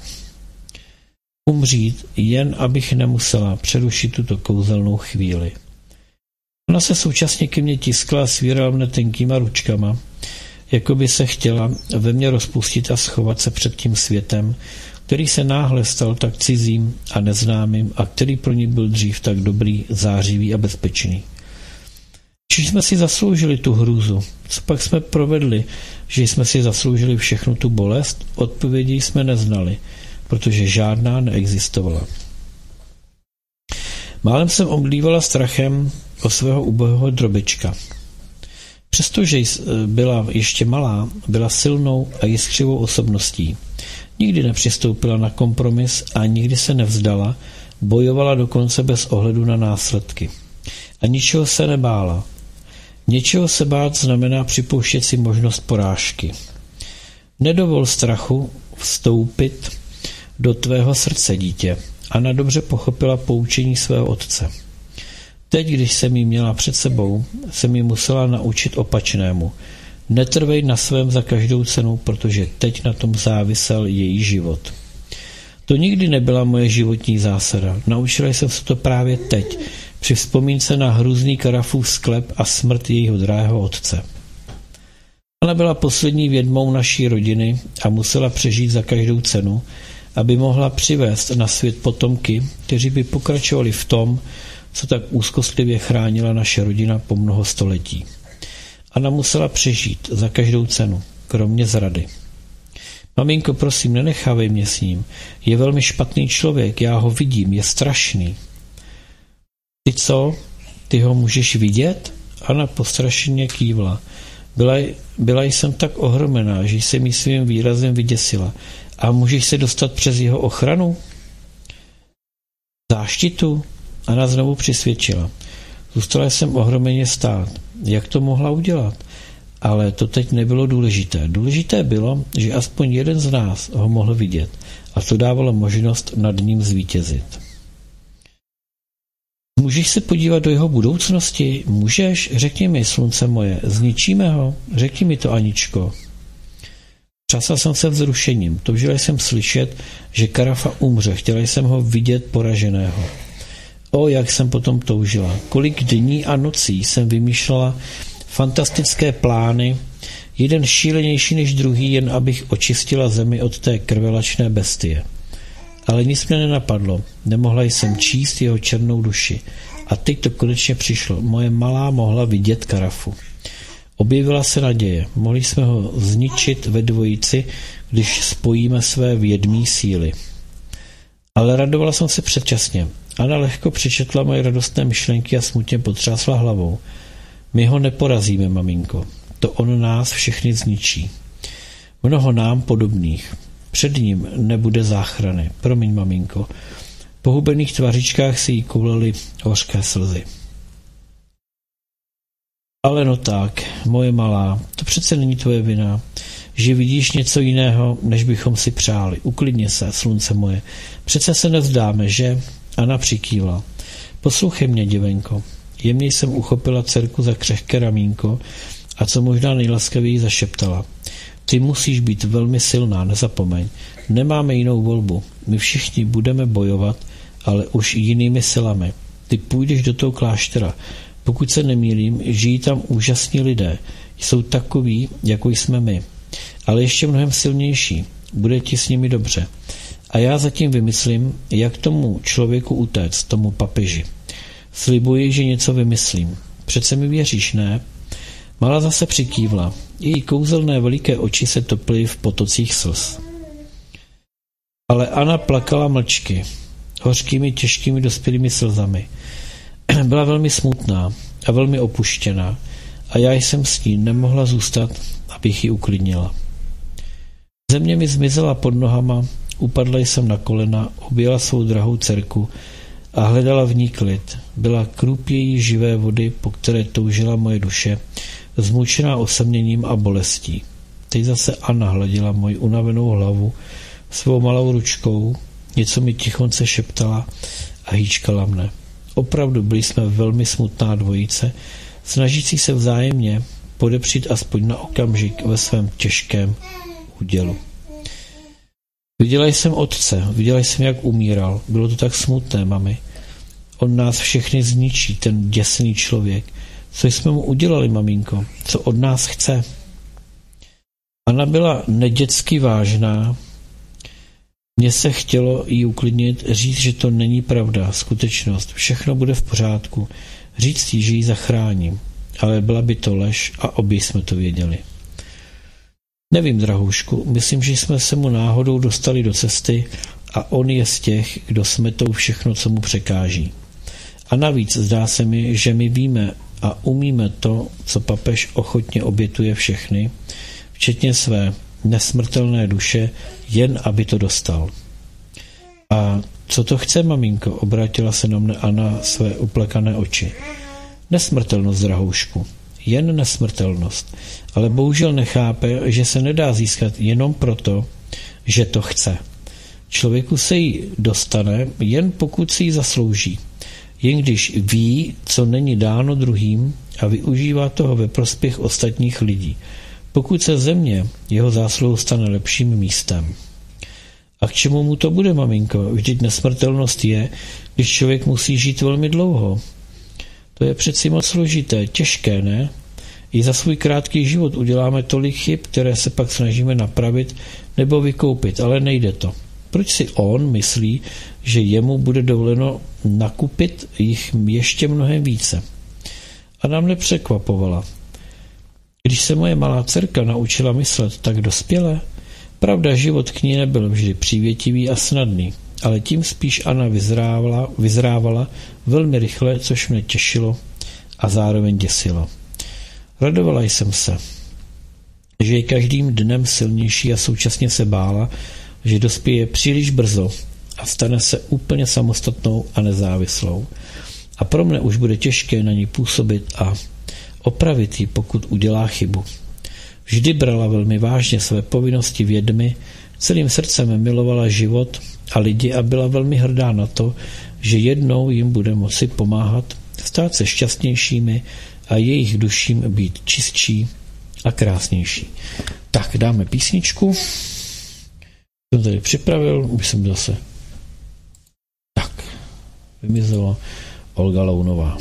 umřít, jen abych nemusela přerušit tuto kouzelnou chvíli. Ona se současně ke mně tiskla a svírala mne tenkýma ručkama, jako by se chtěla ve mně rozpustit a schovat se před tím světem, který se náhle stal tak cizím a neznámým a který pro ní byl dřív tak dobrý, zářivý a bezpečný. Čiž jsme si zasloužili tu hrůzu? Co pak jsme provedli, že jsme si zasloužili všechnu tu bolest? Odpovědi jsme neznali, protože žádná neexistovala. Málem jsem omdlívala strachem o svého ubohého drobička. Přestože byla ještě malá, byla silnou a jiskřivou osobností. Nikdy nepřistoupila na kompromis a nikdy se nevzdala, bojovala dokonce bez ohledu na následky. A ničeho se nebála. Něčeho se bát znamená připouštět si možnost porážky. Nedovol strachu vstoupit do tvého srdce, dítě. Anna dobře pochopila poučení svého otce. Teď, když jsem jí měla před sebou, jsem ji musela naučit opačnému. Netrvej na svém za každou cenu, protože teď na tom závisel její život. To nikdy nebyla moje životní zásada. Naučila jsem se to právě teď, při vzpomínce na hrůzný Karafův sklep a smrt jejího drahého otce. Ona byla poslední vědmou naší rodiny a musela přežít za každou cenu, aby mohla přivést na svět potomky, kteří by pokračovali v tom, co tak úzkostlivě chránila naše rodina po mnoho století. Anna musela přežít za každou cenu, kromě zrady. Maminko, prosím, nenechávej mě s ním. Je velmi špatný člověk, já ho vidím, je strašný. Ty co? Ty ho můžeš vidět? Anna postrašeně kývla. Byla, byla jsem tak ohromená, že jsem jí svým výrazem vyděsila. A můžeš se dostat přes jeho ochranu? Záštitu? Anna znovu přisvědčila. Zůstala jsem ohromeně stát. Jak to mohla udělat? Ale to teď nebylo důležité. Důležité bylo, že aspoň jeden z nás ho mohl vidět a to dávalo možnost nad ním zvítězit. Můžeš se podívat do jeho budoucnosti? Můžeš? Řekni mi, slunce moje, zničíme ho? Řekni mi to, Aničko. Třasla jsem se vzrušením. Toužila jsem slyšet, že Karafa umře. Chtěla jsem ho vidět poraženého. O, jak jsem potom toužila. Kolik dní a nocí jsem vymýšlela fantastické plány, jeden šílenější než druhý, jen abych očistila zemi od té krvelačné bestie. Ale nic mě nenapadlo. Nemohla jsem číst jeho černou duši. A teď to konečně přišlo. Moje malá mohla vidět Karafu. Objevila se naděje. Mohli jsme ho zničit ve dvojici, když spojíme své vědmí síly. Ale radovala jsem se předčasně. Anna lehko přečetla moje radostné myšlenky a smutně potřásla hlavou. My ho neporazíme, maminko. To on nás všechny zničí. Mnoho nám podobných. Před ním nebude záchrany. Promiň, maminko. Po hubených tvařičkách si jí koulaly hořké slzy. Ale no tak, moje malá, to přece není tvoje vina, že vidíš něco jiného, než bychom si přáli. Uklidně se, slunce moje. Přece se nevzdáme, že? Anna přikývla. Poslouchej mě, děvenko. Jemně jsem uchopila dcerku za křehké ramínko a co možná nejlaskavěji zašeptala. Ty musíš být velmi silná, nezapomeň. Nemáme jinou volbu. My všichni budeme bojovat, ale už jinými silami. Ty půjdeš do toho kláštera. Pokud se nemýlím, žijí tam úžasní lidé. Jsou takoví, jako jsme my. Ale ještě mnohem silnější. Bude ti s nimi dobře. A já zatím vymyslím, jak tomu člověku utéct, tomu papeži. Slibuji, že něco vymyslím. Přece mi věříš, ne? Malá zase přikývla. Její kouzelné veliké oči se topily v potocích slz. Ale Anna plakala mlčky, hořkými, těžkými dospělými slzami. Byla velmi smutná a velmi opuštěná a já jsem s ní nemohla zůstat, abych ji uklidnila. Země mi zmizela pod nohama, upadla jsem na kolena, objela svou drahou dcerku a hledala v ní klid. Byla krůpějí živé vody, po které toužila moje duše, zmučená osaměním a bolestí. Teď zase Anna hladila moji unavenou hlavu svou malou ručkou, něco mi tichonce šeptala a hýčkala mne. Opravdu byli jsme velmi smutná dvojice, snažící se vzájemně podepřít aspoň na okamžik ve svém těžkém údělu. Viděla jsem otce, viděla jsem, jak umíral. Bylo to tak smutné, mami. On nás všechny zničí, ten děsný člověk. Co jsme mu udělali, maminko? Co od nás chce? Anna byla nedětsky vážná. Mně se chtělo jí uklidnit, říct, že to není pravda, skutečnost. Všechno bude v pořádku. Říct jí, že ji zachráním. Ale byla by to lež a obě jsme to věděli. Nevím, drahoušku, myslím, že jsme se mu náhodou dostali do cesty a on je z těch, kdo smetou všechno, co mu překáží. A navíc zdá se mi, že my víme a umíme to, co papež ochotně obětuje všechny, včetně své nesmrtelné duše, jen aby to dostal. A co to chce, maminko? Obrátila se na mne Anna své uplekané oči. Nesmrtelnost, drahoušku. Jen nesmrtelnost. Ale bohužel nechápe, že se nedá získat jenom proto, že to chce. Člověku se jí dostane, jen pokud si ji zaslouží. Jen když ví, co není dáno druhým a využívá toho ve prospěch ostatních lidí. Pokud se země jeho zásluhou stane lepším místem. A k čemu mu to bude, maminko? Vždyť nesmrtelnost je, když člověk musí žít velmi dlouho. To je přeci moc složité, těžké, ne? I za svůj krátký život uděláme tolik chyb, které se pak snažíme napravit nebo vykoupit, ale nejde to. Proč si on myslí, že jemu bude dovoleno nakupit jich ještě mnohem více? A nám nepřekvapovala. Když se moje malá dcerka naučila myslet tak dospěle, pravda, život k ní nebyl vždy přívětivý a snadný, ale tím spíš Anna vyzrávala, vyzrávala velmi rychle, což mě těšilo a zároveň děsilo. Radovala jsem se, že je každým dnem silnější a současně se bála, že dospěje příliš brzo a stane se úplně samostatnou a nezávislou. A pro mne už bude těžké na ní působit a opravit ji, pokud udělá chybu. Vždy brala velmi vážně své povinnosti vědmy, celým srdcem milovala život a lidi a byla velmi hrdá na to, že jednou jim bude moci pomáhat stát se šťastnějšími a jejich duším být čistší a krásnější. Tak, dáme písničku. Jsem tady připravil, už jsem zase. Tak, vymizela Olga Lounová.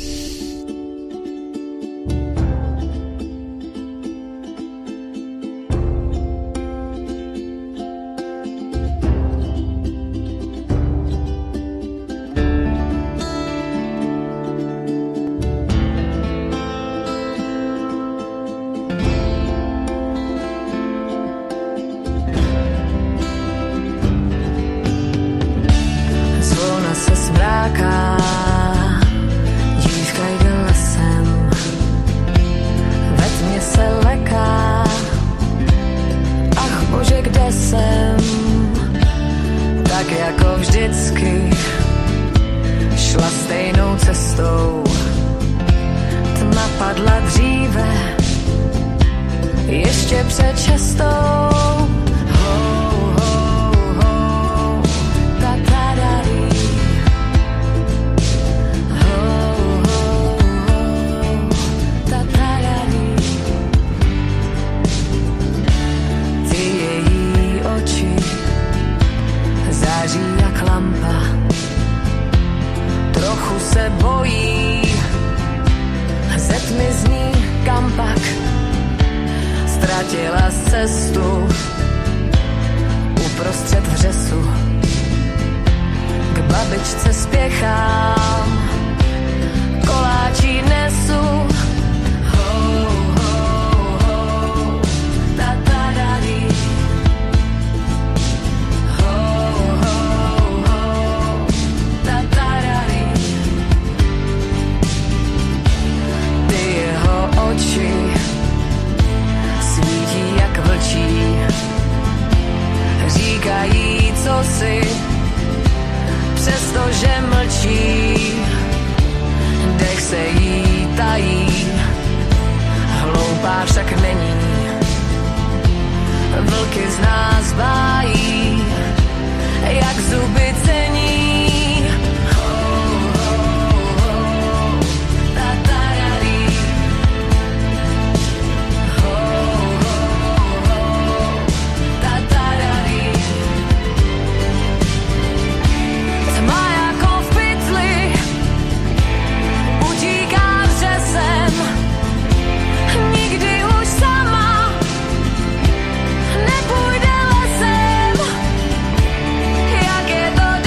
Nepůjde lesem, jak je to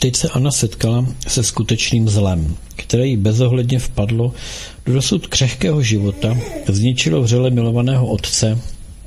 teď se Anna setkala se skutečným zlem, které jí bezohledně vpadlo do dosud křehkého života, zničilo vřele milovaného otce,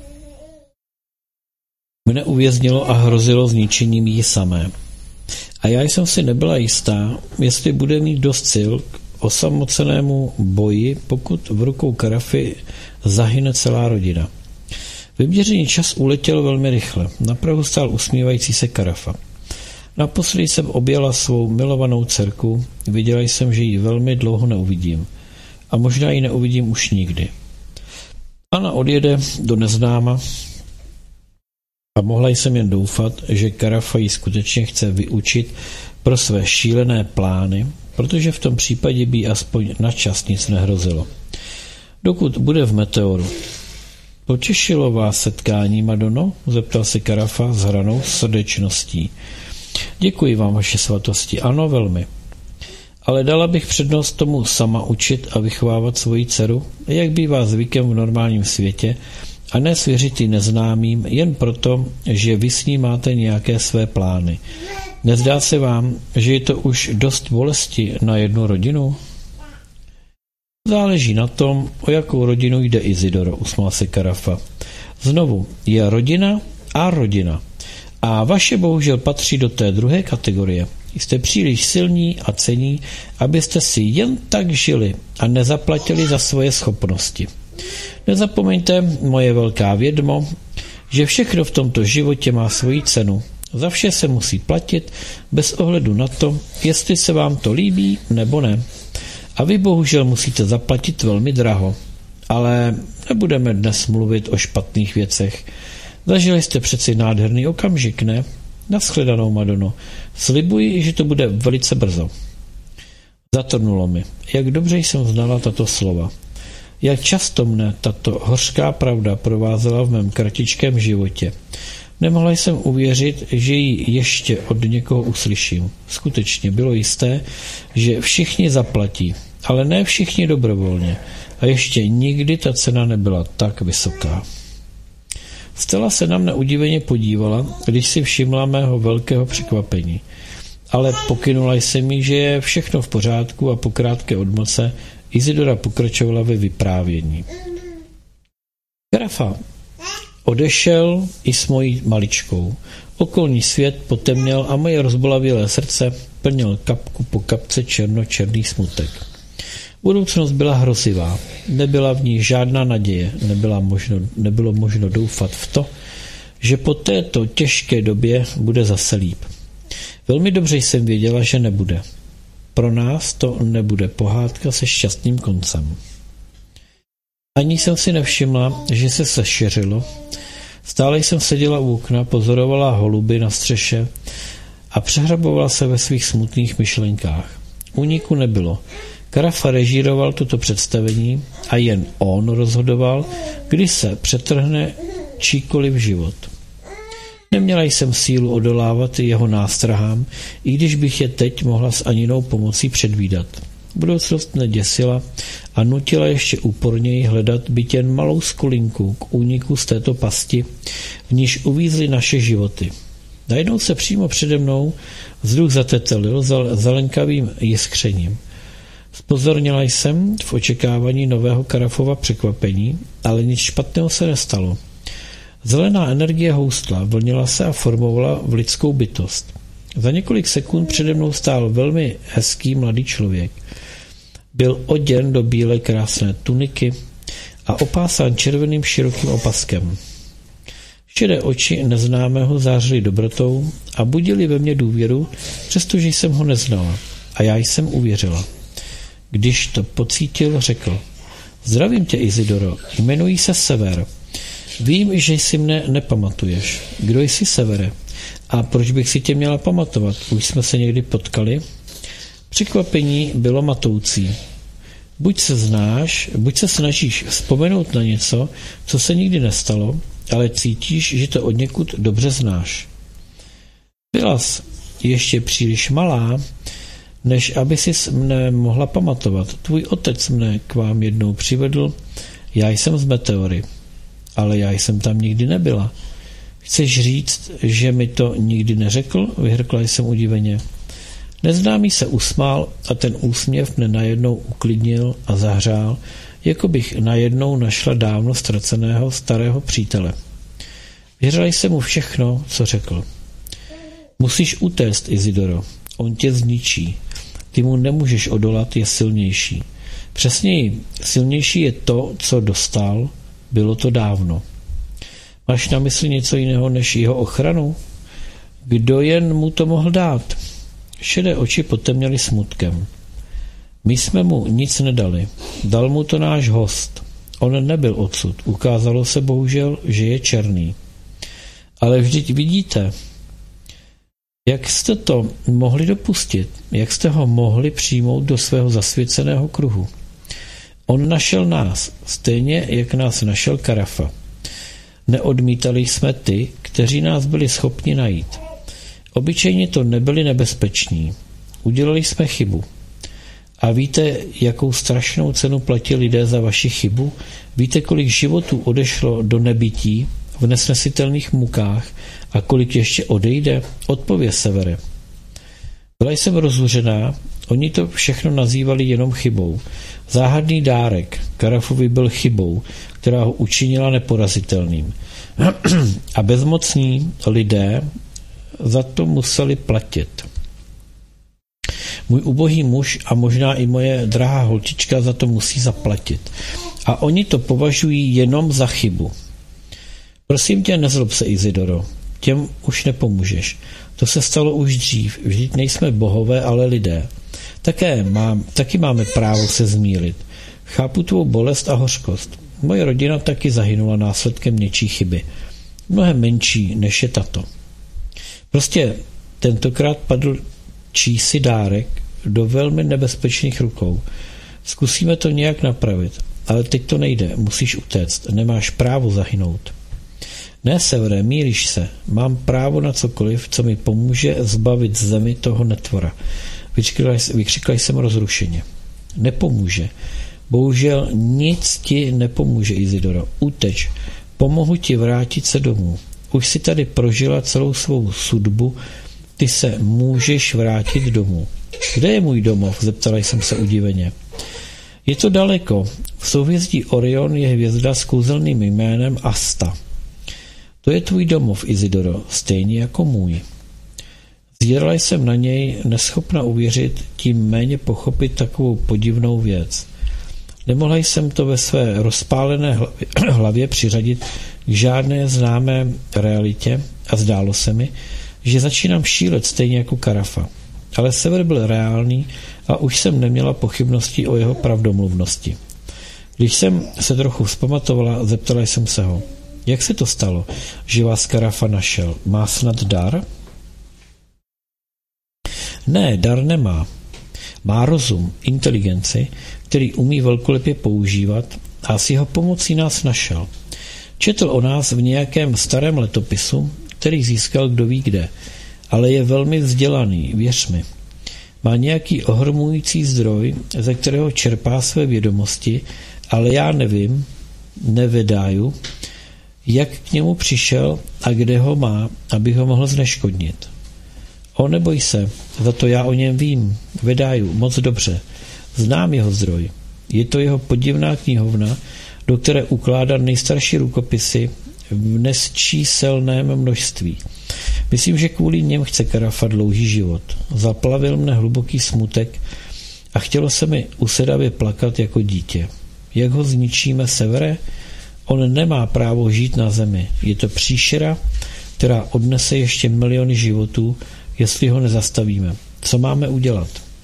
mne uvěznilo a hrozilo zničením jí samé. A já jsem si nebyla jistá, jestli bude mít dost sil k osamocenému boji, pokud v rukou Karafy zahyne celá rodina. Vyměřený čas uletěl velmi rychle. Na prahu stál usmívající se Karafa. Naposledy jsem objela svou milovanou dcerku, viděla jsem, že ji velmi dlouho neuvidím. A možná ji neuvidím už nikdy. Anna odjede do neznáma a mohla jsem jen doufat, že Karafa ji skutečně chce vyučit pro své šílené plány, protože v tom případě by jí aspoň na čas nic nehrozilo. Dokud bude v Meteoru. Potěšilo vás setkání, Madono? Zeptal se Karafa s hranou srdečností. Děkuji vám, vaše svatosti. Ano, velmi. Ale dala bych přednost tomu sama učit a vychovávat svoji dceru, jak bývá zvykem v normálním světě, a ne svěřit ji neznámým jen proto, že vy s ní máte nějaké své plány. Nezdá se vám, že je to už dost bolesti na jednu rodinu? Záleží na tom, o jakou rodinu jde, Izidoro, usmál se Karafa. Znovu, je rodina a rodina. A vaše bohužel patří do té druhé kategorie. Jste příliš silní a cenní, abyste si jen tak žili a nezaplatili za svoje schopnosti. Nezapomeňte, moje velká vědmo, že všechno v tomto životě má svoji cenu. Za vše se musí platit, bez ohledu na to, jestli se vám to líbí nebo ne. A vy bohužel musíte zaplatit velmi draho. Ale nebudeme dnes mluvit o špatných věcech. Zažili jste přeci nádherný okamžik, ne? Naschledanou, Madono. Slibuji, že to bude velice brzo. Zatrnulo mi. Jak dobře jsem znala tato slova. Jak často mne tato hořká pravda provázela v mém kratičkém životě. Nemohla jsem uvěřit, že ji ještě od někoho uslyším. Skutečně bylo jisté, že všichni zaplatí, ale ne všichni dobrovolně. A ještě nikdy ta cena nebyla tak vysoká. Stella se na mne udiveně podívala, když si všimla mého velkého překvapení. Ale pokynula jsem jí, že je všechno v pořádku a po krátké odmlce Izidora pokračovala ve vyprávění. Karafa odešel i s mojí maličkou. Okolní svět potemněl a moje rozbolavělé srdce plnil kapku po kapce černočerný smutek. Budoucnost byla hrozivá. Nebyla v ní žádná naděje. Nebyla možno, nebylo možno doufat v to, že po této těžké době bude zase líp. Velmi dobře jsem věděla, že nebude. Pro nás to nebude pohádka se šťastným koncem. Ani jsem si nevšimla, že se sešeřilo. Stále jsem seděla u okna, pozorovala holuby na střeše a přehrabovala se ve svých smutných myšlenkách. Úniku nebylo. Karafa režíroval toto představení a jen on rozhodoval, kdy se přetrhne číkoliv život. Neměla jsem sílu odolávat jeho nástrahám, i když bych je teď mohla s Aninou pomocí předvídat. Budoucnost mě děsila a nutila ještě úporněji hledat byť jen malou skulinku k úniku z této pasti, v níž uvízly naše životy. Najednou se přímo přede mnou vzduch zatetelil zelenkavým jiskřením. Spozornila jsem v očekávání nového Karafova překvapení, ale nic špatného se nestalo. Zelená energie houstla, vlnila se a formovala v lidskou bytost. Za několik sekund přede mnou stál velmi hezký mladý člověk. Byl oděn do bílé krásné tuniky a opásán červeným širokým opaskem. Šedé oči neznámého zářily dobrotou a budily ve mně důvěru, přestože jsem ho neznala. A já jsem uvěřila. Když to pocítil, řekl: Zdravím tě, Izidoro, jmenuji se Sever. Vím, že si mne nepamatuješ. Kdo jsi, Severe? A proč bych si tě měla pamatovat? Už jsme se někdy potkali? Překvapení bylo matoucí. Buď se znáš, buď se snažíš vzpomenout na něco, co se nikdy nestalo, ale cítíš, že to odněkud dobře znáš. Byla jsi ještě příliš malá, než aby si mne mohla pamatovat. Tvůj otec mne k vám jednou přivedl, já jsem z Meteory, ale já jsem tam nikdy nebyla. Chceš říct, že mi to nikdy neřekl? Vyhrkla jsem udiveně. Neznámý se usmál a ten úsměv mne najednou uklidnil a zahřál, jako bych najednou našla dávno ztraceného starého přítele. Věřila jsem mu všechno, co řekl. Musíš utéct, Isidoro. On tě zničí. Ty mu nemůžeš odolat, je silnější. Přesněji, silnější je to, co dostal, bylo to dávno. Máš na mysli něco jiného než jeho ochranu? Kdo jen mu to mohl dát? Šedé oči potemněly smutkem. My jsme mu nic nedali. Dal mu to náš host. On nebyl odsud. Ukázalo se bohužel, že je černý. Ale vždyť vidíte, jak jste to mohli dopustit? Jak jste ho mohli přijmout do svého zasvěceného kruhu? On našel nás, stejně jak nás našel Karafa. Neodmítali jsme ty, kteří nás byli schopni najít. Obyčejně to nebyli nebezpeční. Udělali jsme chybu. A víte, jakou strašnou cenu platí lidé za vaši chybu? Víte, kolik životů odešlo do nebytí v nesnesitelných mukách a kolik ještě odejde? Odpověz, Severe. Byla jsem rozhořená, oni to všechno nazývali jenom chybou. Záhadný dárek Karafovi byl chybou, která ho učinila neporazitelným. A bezmocní lidé za to museli platit. Můj ubohý muž a možná i moje drahá holčička za to musí zaplatit. A oni to považují jenom za chybu. Prosím tě, nezlob se, Isidoro. Těm už nepomůžeš. To se stalo už dřív. Vždyť nejsme bohové, ale lidé. Také mám, taky máme právo se zmýlit. Chápu tvou bolest a hořkost. Moje rodina taky zahynula následkem něčí chyby. Mnohem menší, než je tato. Prostě tentokrát padl čísi dárek do velmi nebezpečných rukou. Zkusíme to nějak napravit, ale teď to nejde, musíš utéct, nemáš právo zahynout. Ne, Severe, mýlíš se, mám právo na cokoliv, co mi pomůže zbavit zemi toho netvora. Vykřikla, vykřikla jsem rozrušeně. Nepomůže. Bohužel nic ti nepomůže, Isidoro. Uteč. Pomohu ti vrátit se domů. Už si tady prožila celou svou sudbu, ty se můžeš vrátit domů. Kde je můj domov? Zeptala jsem se udiveně. Je to daleko. V souhvězdí Orion je hvězda s kouzelným jménem Asta. To je tvůj domov, Isidoro, stejně jako můj. Zírala jsem na něj, neschopna uvěřit, tím méně pochopit takovou podivnou věc. Nemohla jsem to ve své rozpálené hlavě přiřadit k žádné známé realitě a zdálo se mi, že začínám šílet stejně jako Karafa. Ale Sever byl reálný a už jsem neměla pochybnosti o jeho pravdomluvnosti. Když jsem se trochu vzpamatovala, zeptala jsem se ho, jak se to stalo, že vás Karafa našel? Má snad dar? Ne, dar nemá. Má rozum, inteligenci, který umí velkolepě používat a s jeho pomocí nás našel. Četl o nás v nějakém starém letopisu, který získal kdo ví kde, ale je velmi vzdělaný, věř mi. Má nějaký ohromující zdroj, ze kterého čerpá své vědomosti, ale já nevím, nevedáju, jak k němu přišel a kde ho má, aby ho mohl zneškodnit. O, neboj se, za to já o něm vím, vedáju, moc dobře. Znám jeho zdroj. Je to jeho podivná knihovna, do které ukládá nejstarší rukopisy v nesčíselném množství. Myslím, že kvůli něm chce Karafa dlouhý život. Zaplavil mne hluboký smutek a chtělo se mi usedavě plakat jako dítě. Jak ho zničíme, Severe? On nemá právo žít na zemi. Je to příšera, která odnese ještě miliony životů, jestli ho nezastavíme. Co máme udělat?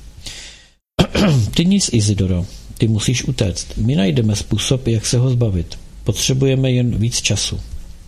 Ty nic, Isidoro. Ty musíš utéct. My najdeme způsob, jak se ho zbavit. Potřebujeme jen víc času.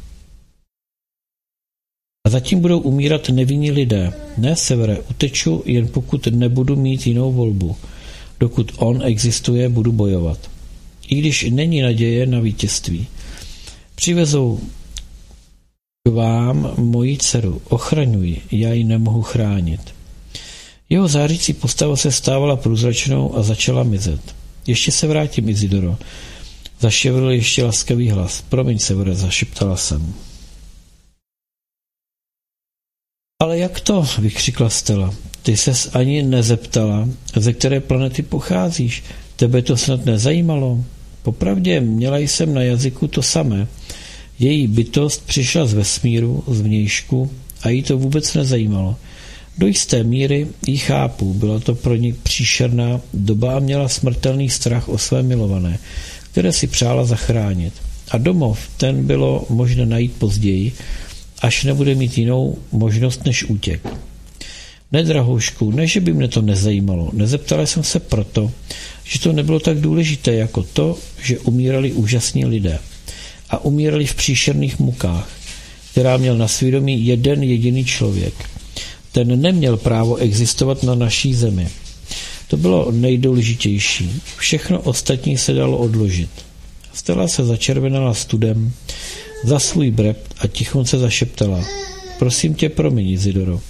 A zatím budou umírat nevinní lidé. Ne, Severe, uteču, jen pokud nebudu mít jinou volbu. Dokud on existuje, budu bojovat. I když není naděje na vítězství. Přivezou k vám moji dceru. Ochraňuji, já ji nemohu chránit. Jeho zářící postava se stávala průzračnou a začala mizet. Ještě se vrátím, Isidoro. Zaševril ještě laskavý hlas. Promiň, Severe, zašeptala jsem. Ale jak to, vykřikla Stella. Ty ses ani nezeptala, ze které planety pocházíš. Tebe to snad nezajímalo? Popravdě měla jsem na jazyku to samé. Její bytost přišla z vesmíru, z vnějšku a jí to vůbec nezajímalo. Do jisté míry jí chápu, byla to pro ní příšerná doba a měla smrtelný strach o své milované, které si přála zachránit. A domov, ten bylo možné najít později, až nebude mít jinou možnost než útěk. Ne, drahoušku, ne, že by mne to nezajímalo. Nezeptala jsem se proto, že to nebylo tak důležité jako to, že umírali úžasní lidé. A umírali v příšerných mukách, která měl na svědomí jeden jediný člověk. Ten neměl právo existovat na naší zemi. To bylo nejdůležitější. Všechno ostatní se dalo odložit. Stella se začervenala studem za svůj brept a tichonce zašeptala. Prosím tě, promiň, Izidoro.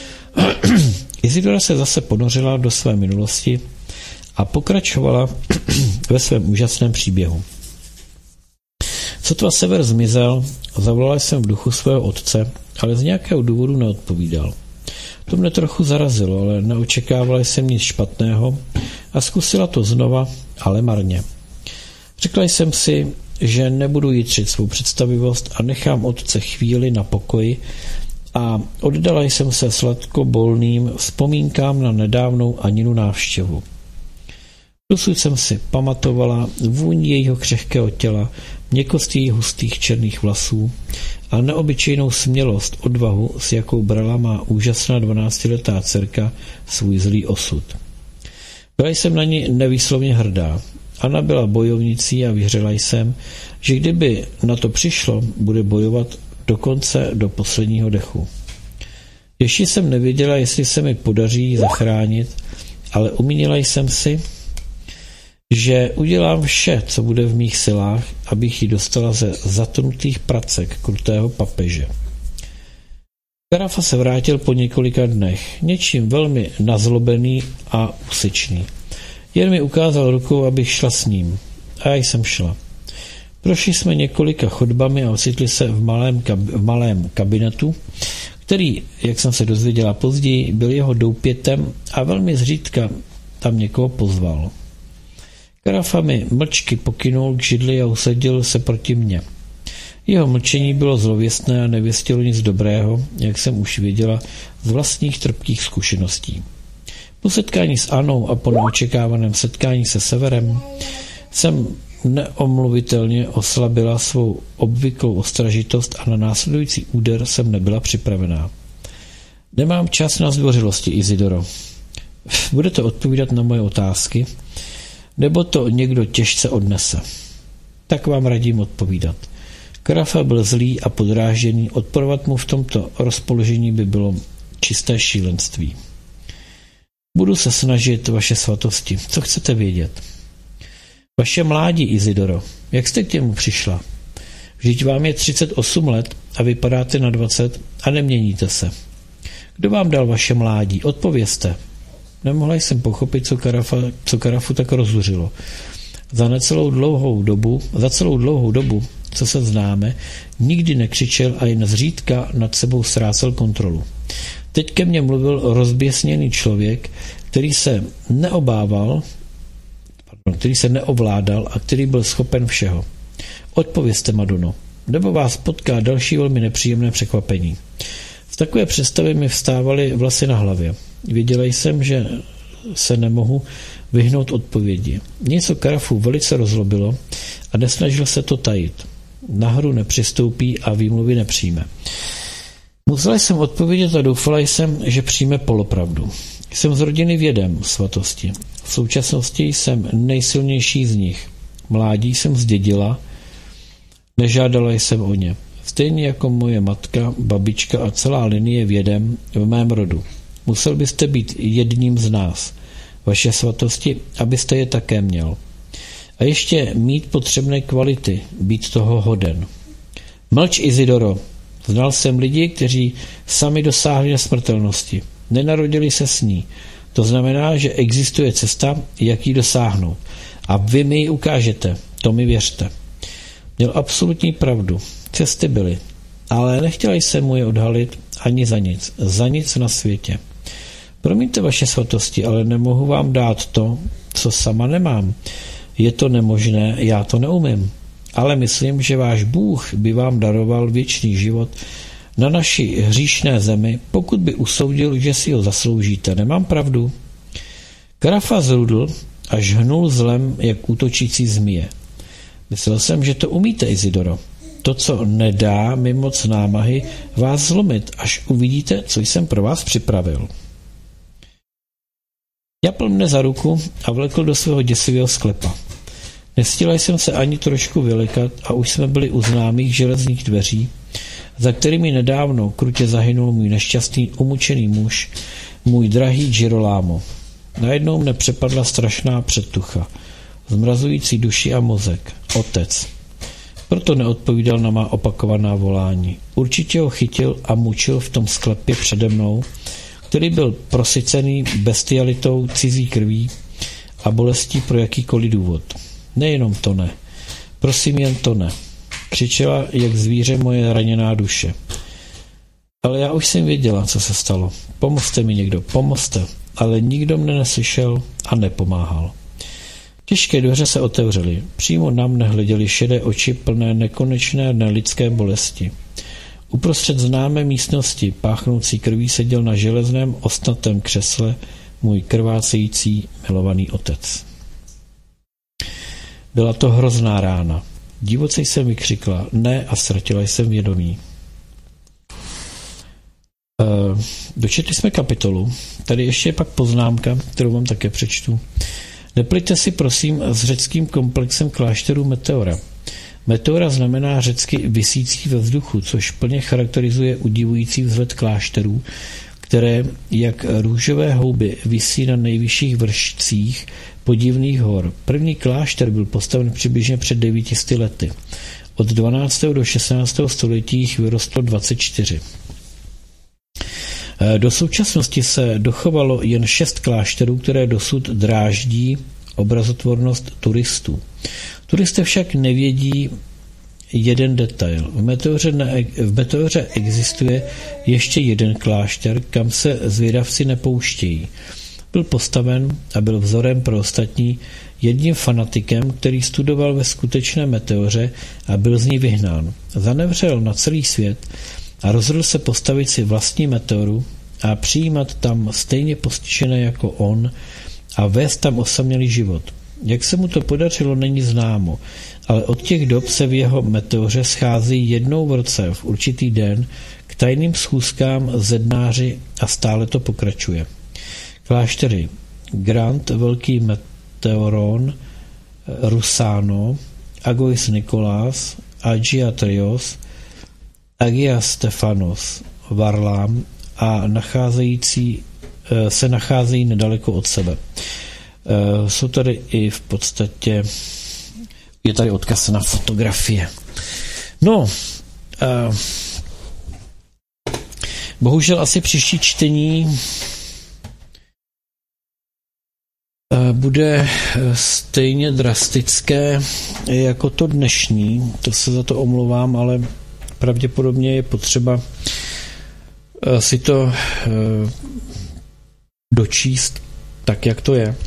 Izidora se zase ponořila do své minulosti a pokračovala ve svém úžasném příběhu. Sotva sever zmizel, zavolala jsem v duchu svého otce, ale z nějakého důvodu neodpovídal. To mne trochu zarazilo, ale neočekávala jsem nic špatného a zkusila to znova, ale marně. Řekla jsem si, že nebudu jitřit svou představivost a nechám otce chvíli na pokoji a oddala jsem se sladkobolným vzpomínkám na nedávnou Aninu návštěvu. Dosud jsem si pamatovala vůni jejího křehkého těla, měkkost jejích hustých černých vlasů a neobyčejnou smělost, odvahu, s jakou brala má úžasná dvanáctiletá dcerka svůj zlý osud. Byla jsem na ní nevýslovně hrdá. Anna byla bojovnicí a věřila jsem, že kdyby na to přišlo, bude bojovat dokonce do posledního dechu. Ještě jsem nevěděla, jestli se mi podaří zachránit, ale umínila jsem si, že udělám vše, co bude v mých silách, abych ji dostala ze zatrnutých pracek krutého papeže. Carafa se vrátil po několika dnech, něčím velmi nazlobený a úsečný. Jen mi ukázal rukou, abych šla s ním. A já jsem šla. Prošli jsme několika chodbami a ocitli se v malém, kab- v malém kabinetu, který, jak jsem se dozvěděla později, byl jeho doupětem a velmi zřídka tam někoho pozval. Carafa mi mlčky pokynul k židli a usadil se proti mně. Jeho mlčení bylo zlověstné a nevěstilo nic dobrého, jak jsem už věděla z vlastních trpkých zkušeností. Po setkání s Anou a po neočekávaném setkání se Severem jsem neomluvitelně oslabila svou obvyklou ostražitost a na následující úder jsem nebyla připravená. Nemám čas na zdvořilosti, Izidoro. Budete odpovídat na moje otázky, nebo to někdo těžce odnese. Tak vám radím odpovídat. Carafa byl zlý a podrážděný, odporovat mu v tomto rozpoložení by bylo čisté šílenství. Budu se snažit, vaše svatosti. Co chcete vědět? Vaše mládí, Izidoro. Jak jste k němu přišla? Vždyť vám je třicet osm let a vypadáte na dvacet a neměníte se. Kdo vám dal vaše mládí? Odpovězte. Nemohla jsem pochopit, co, Carafa, co Carafu tak rozzuřilo. Za necelou dlouhou dobu, za celou dlouhou dobu, co se známe, nikdy nekřičel a jen zřídka nad sebou ztrácel kontrolu. Teď ke mně mluvil rozběsněný člověk, který se neobával, pardon, který se neovládal a který byl schopen všeho. Odpovězte, Madono, nebo vás potká další velmi nepříjemné překvapení. V takové představě mi vstávaly vlasy na hlavě. Věděla jsem, že se nemohu vyhnout odpovědi. Něco Carafu velice rozlobilo a nesnažil se to tajit. Na hru nepřistoupí a výmluvy nepřijme. Musela jsem odpovědět a doufala jsem, že přijme polopravdu. Jsem z rodiny vědem, svatosti. V současnosti jsem nejsilnější z nich. Mládí jsem zdědila, nežádala jsem o ně. Stejně jako moje matka, babička a celá linie vědem v mém rodu. Musel byste být jedním z nás, vaše svatosti, abyste je také měl. A ještě mít potřebné kvality, být toho hoden. Mlč, Izidoro. Znal jsem lidi, kteří sami dosáhli nesmrtelnosti. Nenarodili se s ní. To znamená, že existuje cesta, jak ji dosáhnout. A vy mi ji ukážete. To mi věřte. Měl absolutní pravdu. Cesty byly. ale nechtěla jsem mu je odhalit ani za nic, za nic na světě. Promiňte, vaše svatosti, ale nemohu vám dát to, co sama nemám. Je to nemožné, já to neumím. Ale myslím, že váš Bůh by vám daroval věčný život na naší hříšné zemi, pokud by usoudil, že si ho zasloužíte. Nemám pravdu? Karafa zrudl a žhnul zlem, jak útočící zmije. Myslel jsem, že to umíte, Izidoro. To, co nedá mi moc námahy, vás zlomit, až uvidíte, co jsem pro vás připravil. Japl mne za ruku a vlekl do svého děsivého sklepa. Nestihla jsem se ani trošku vylekat a už jsme byli u známých železných dveří, za kterými nedávno krutě zahynul můj nešťastný umučený muž, můj drahý Girolamo. Najednou mne přepadla strašná předtucha, zmrazující duši a mozek. Otec. Proto neodpovídal na má opakovaná volání. Určitě ho chytil a mučil v tom sklepě přede mnou, který byl prosycený bestialitou cizí krví a bolestí pro jakýkoliv důvod. Nejenom to ne. Prosím, jen to ne. Křičela, jak zvíře, moje raněná duše. Ale já už jsem věděla, co se stalo. Pomozte mi někdo, pomozte. Ale nikdo mne neslyšel a nepomáhal. Těžké dveře se otevřely. Přímo na mne hleděly šedé oči plné nekonečné nelidské bolesti. Uprostřed známé místnosti, páchnoucí krví, seděl na železném ostnatém křesle můj krvácející milovaný otec. Byla to hrozná rána. Divoce jsem vykřikla ne a ztratila jsem vědomí. E, dočetli jsme kapitolu. Tady ještě je pak poznámka, kterou vám také přečtu. Nepliťte si prosím s řeckým komplexem klášterů Meteora. Meteora znamená řecky visící ve vzduchu, což plně charakterizuje udivující vzhled klášterů, které, jak růžové houby, visí na nejvyšších vršcích podivných hor. První klášter byl postaven přibližně před devíti lety. Od dvanáctého do šestnáctého století jich vyrostlo dvacet čtyři. Do současnosti se dochovalo jen šest klášterů, které dosud dráždí obrazotvornost turistů. Turisté však nevědí jeden detail. V Meteoře, ne, v Meteoře existuje ještě jeden klášter, kam se zvědavci nepouštějí. Byl postaven a byl vzorem pro ostatní jedním fanatikem, který studoval ve skutečné Meteoře a byl z ní vyhnán. Zanevřel na celý svět a rozhodl se postavit si vlastní Meteoru a přijímat tam stejně postižené jako on a vést tam osamělý život. Jak se mu to podařilo, není známo, ale od těch dob se v jeho Meteoře schází jednou v roce v určitý den k tajným schůzkám zednáři a stále to pokračuje. Kláštery Grand, Velký Meteoron, Rusano, Agois Nikolás, Agia Trios, Agia Stefanos, Varlám a nacházející, se nacházejí nedaleko od sebe. Jsou tady i v podstatě, je tady odkaz na fotografie. No, bohužel asi příští čtení bude stejně drastické jako to dnešní. To se za to omlouvám, ale pravděpodobně je potřeba si to dočíst tak, jak to je.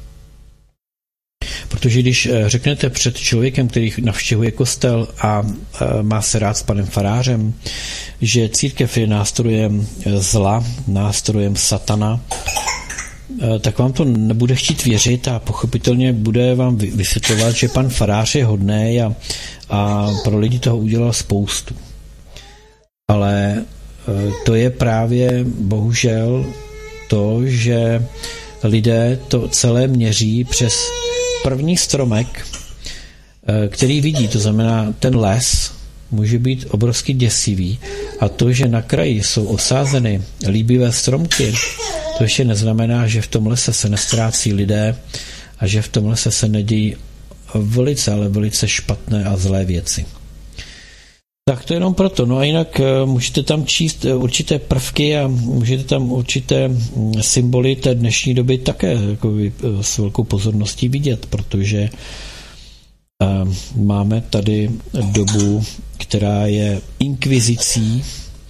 Protože když řeknete před člověkem, který navštěvuje kostel a má se rád s panem farářem, že církev je nástrojem zla, nástrojem satana, tak vám to nebude chtít věřit a pochopitelně bude vám vysvětlovat, že pan farář je hodný a, a pro lidi toho udělal spoustu. Ale to je právě bohužel to, že lidé to celé měří přes první stromek, který vidí, to znamená ten les, může být obrovsky děsivý a to, že na kraji jsou osázeny líbivé stromky, to ještě neznamená, že v tom lese se nestrácí lidé a že v tom lese se nedějí velice, ale velice špatné a zlé věci. Tak to jenom proto. No a jinak můžete tam číst určité prvky a můžete tam určité symboly té dnešní doby také jako s velkou pozorností vidět, protože Máme tady dobu, která je inkvizicí,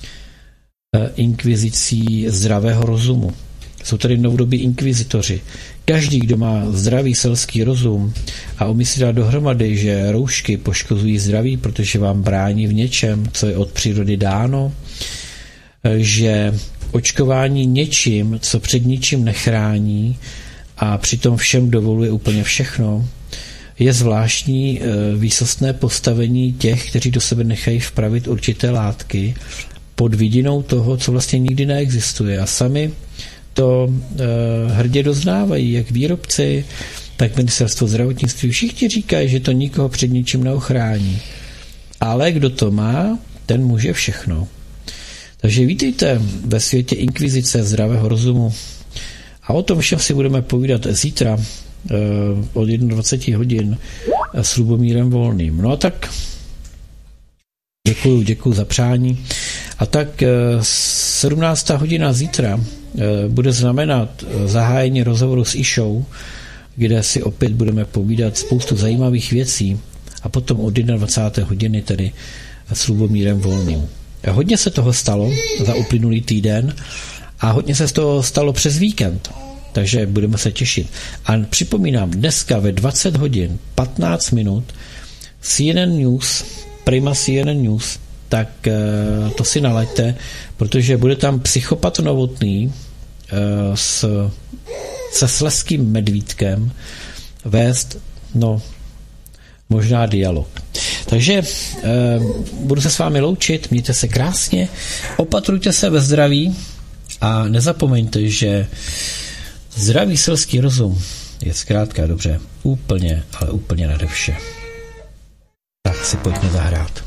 inkvizicí zdravého rozumu. Jsou tady novodobí inkvizitoři. Každý, kdo má zdravý selský rozum a umí si dát dohromady, že roušky poškozují zdraví, protože vám brání v něčem, co je od přírody dáno, že očkování něčím, co před ničím nechrání a přitom všem dovoluje úplně všechno, je zvláštní výsostné postavení těch, kteří do sebe nechají vpravit určité látky pod vidinou toho, co vlastně nikdy neexistuje. A sami to uh, hrdě doznávají, jak výrobci, tak ministerstvo zdravotnictví. Všichni říkají, že to nikoho před ničím neochrání. Ale kdo to má, ten může všechno. Takže vítejte ve světě inkvizice zdravého rozumu. A o tom všem si budeme povídat zítra uh, od dvacet jedna hodin s Lubomírem Volným. No a tak děkuju, děkuju za přání. A tak uh, sedmnáctá hodina zítra bude znamenat zahájení rozhovoru s Išou, kde si opět budeme povídat spoustu zajímavých věcí a potom od dvacet jedna hodiny tedy s Lubomírem Volným. Hodně se toho stalo za uplynulý týden a hodně se z toho stalo přes víkend, takže budeme se těšit. A připomínám, dneska ve dvacet hodin patnáct minut C N N News, Prima C N N News, tak to si nalaďte, protože bude tam psychopat Novotný s, se Slezským medvídkem vést, no, možná dialog. Takže eh, budu se s vámi loučit, mějte se krásně, opatrujte se ve zdraví a nezapomeňte, že zdravý selský rozum je zkrátka dobře úplně, ale úplně nade vše. Tak si pojďme zahrát.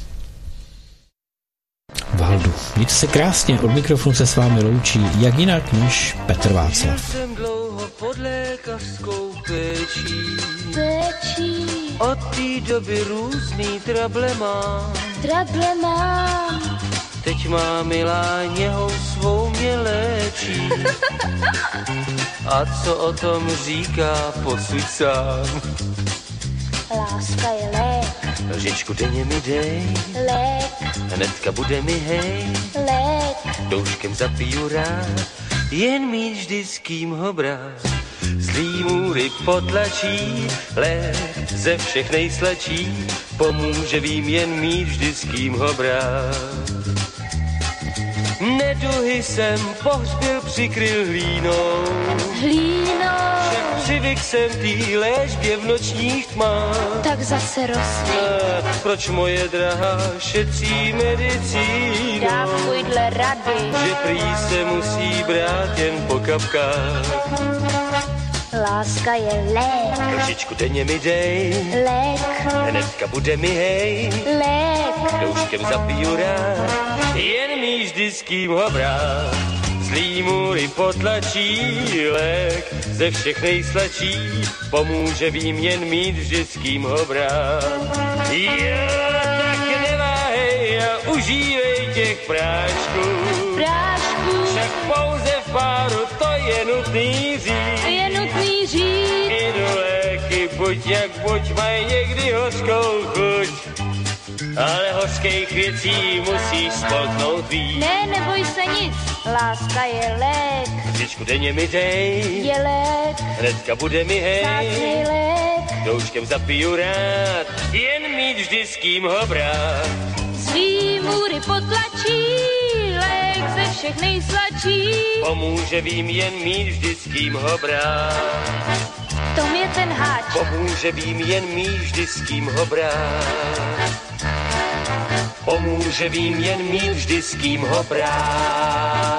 Valdu. Mějte se krásně, od mikrofonu se s vámi loučí, jak jinak než Petr Václav. Jsem dlouho pod lékařskou péčí, péčí, od té doby různý trable mám. trable mám. Teď má milá něhou svou mě léčí. A co o tom říká, posuď sám. Láska je lék, Lžičku denně mi dej, lék, hnedka bude mi hej. lék. Douškem zapiju rád, jen mít vždy s kým ho brát. Zlý můry potlačí, lék ze všech nejsladší, pomůže vím jen mít vždy s kým ho brát. Neduhy jsem pohřbil, přikryl hlínou, Hlíno, však přivyk jsem tý léčbě v nočních tmách. tak zase rosli. A proč moje drahá šetří medicínou? Dávkuj dle rady, Že prý se musí brát jen po kapkách. láska je lék, Lžičku denně mi dej, lék, hnedka bude mi hej. lék. Douškem zapiju rád, jen mi vždy s kým ho brát. Zlý můry potlačí, lék ze všech nejsladší, pomůže vím jen mít vždy s kým ho brát. Jo, tak neváhej a užívej těch prášků, Prášku, však pouze v páru to je nutný říct. je nutný říct. Jdu léky, buď jak buď, mají někdy hořkou chuť, ale hořkých věcí musíš spolknout víc. Ne, neboj se nic, láska je lék, Lžičku denně mi dej, je lék, hnedka bude mi hej. vzácnej lék. Douškem zapiju rád, jen mít vždy s kým ho brát. Svý můry potlačí, lék ze všech nejsladší. Pomůže vím jen mít vždy s kým ho brát. V tom je ten háč, Pomůže vím jen mít vždy s kým ho brát. Pomůže vím jen mít vždy s kým ho brát.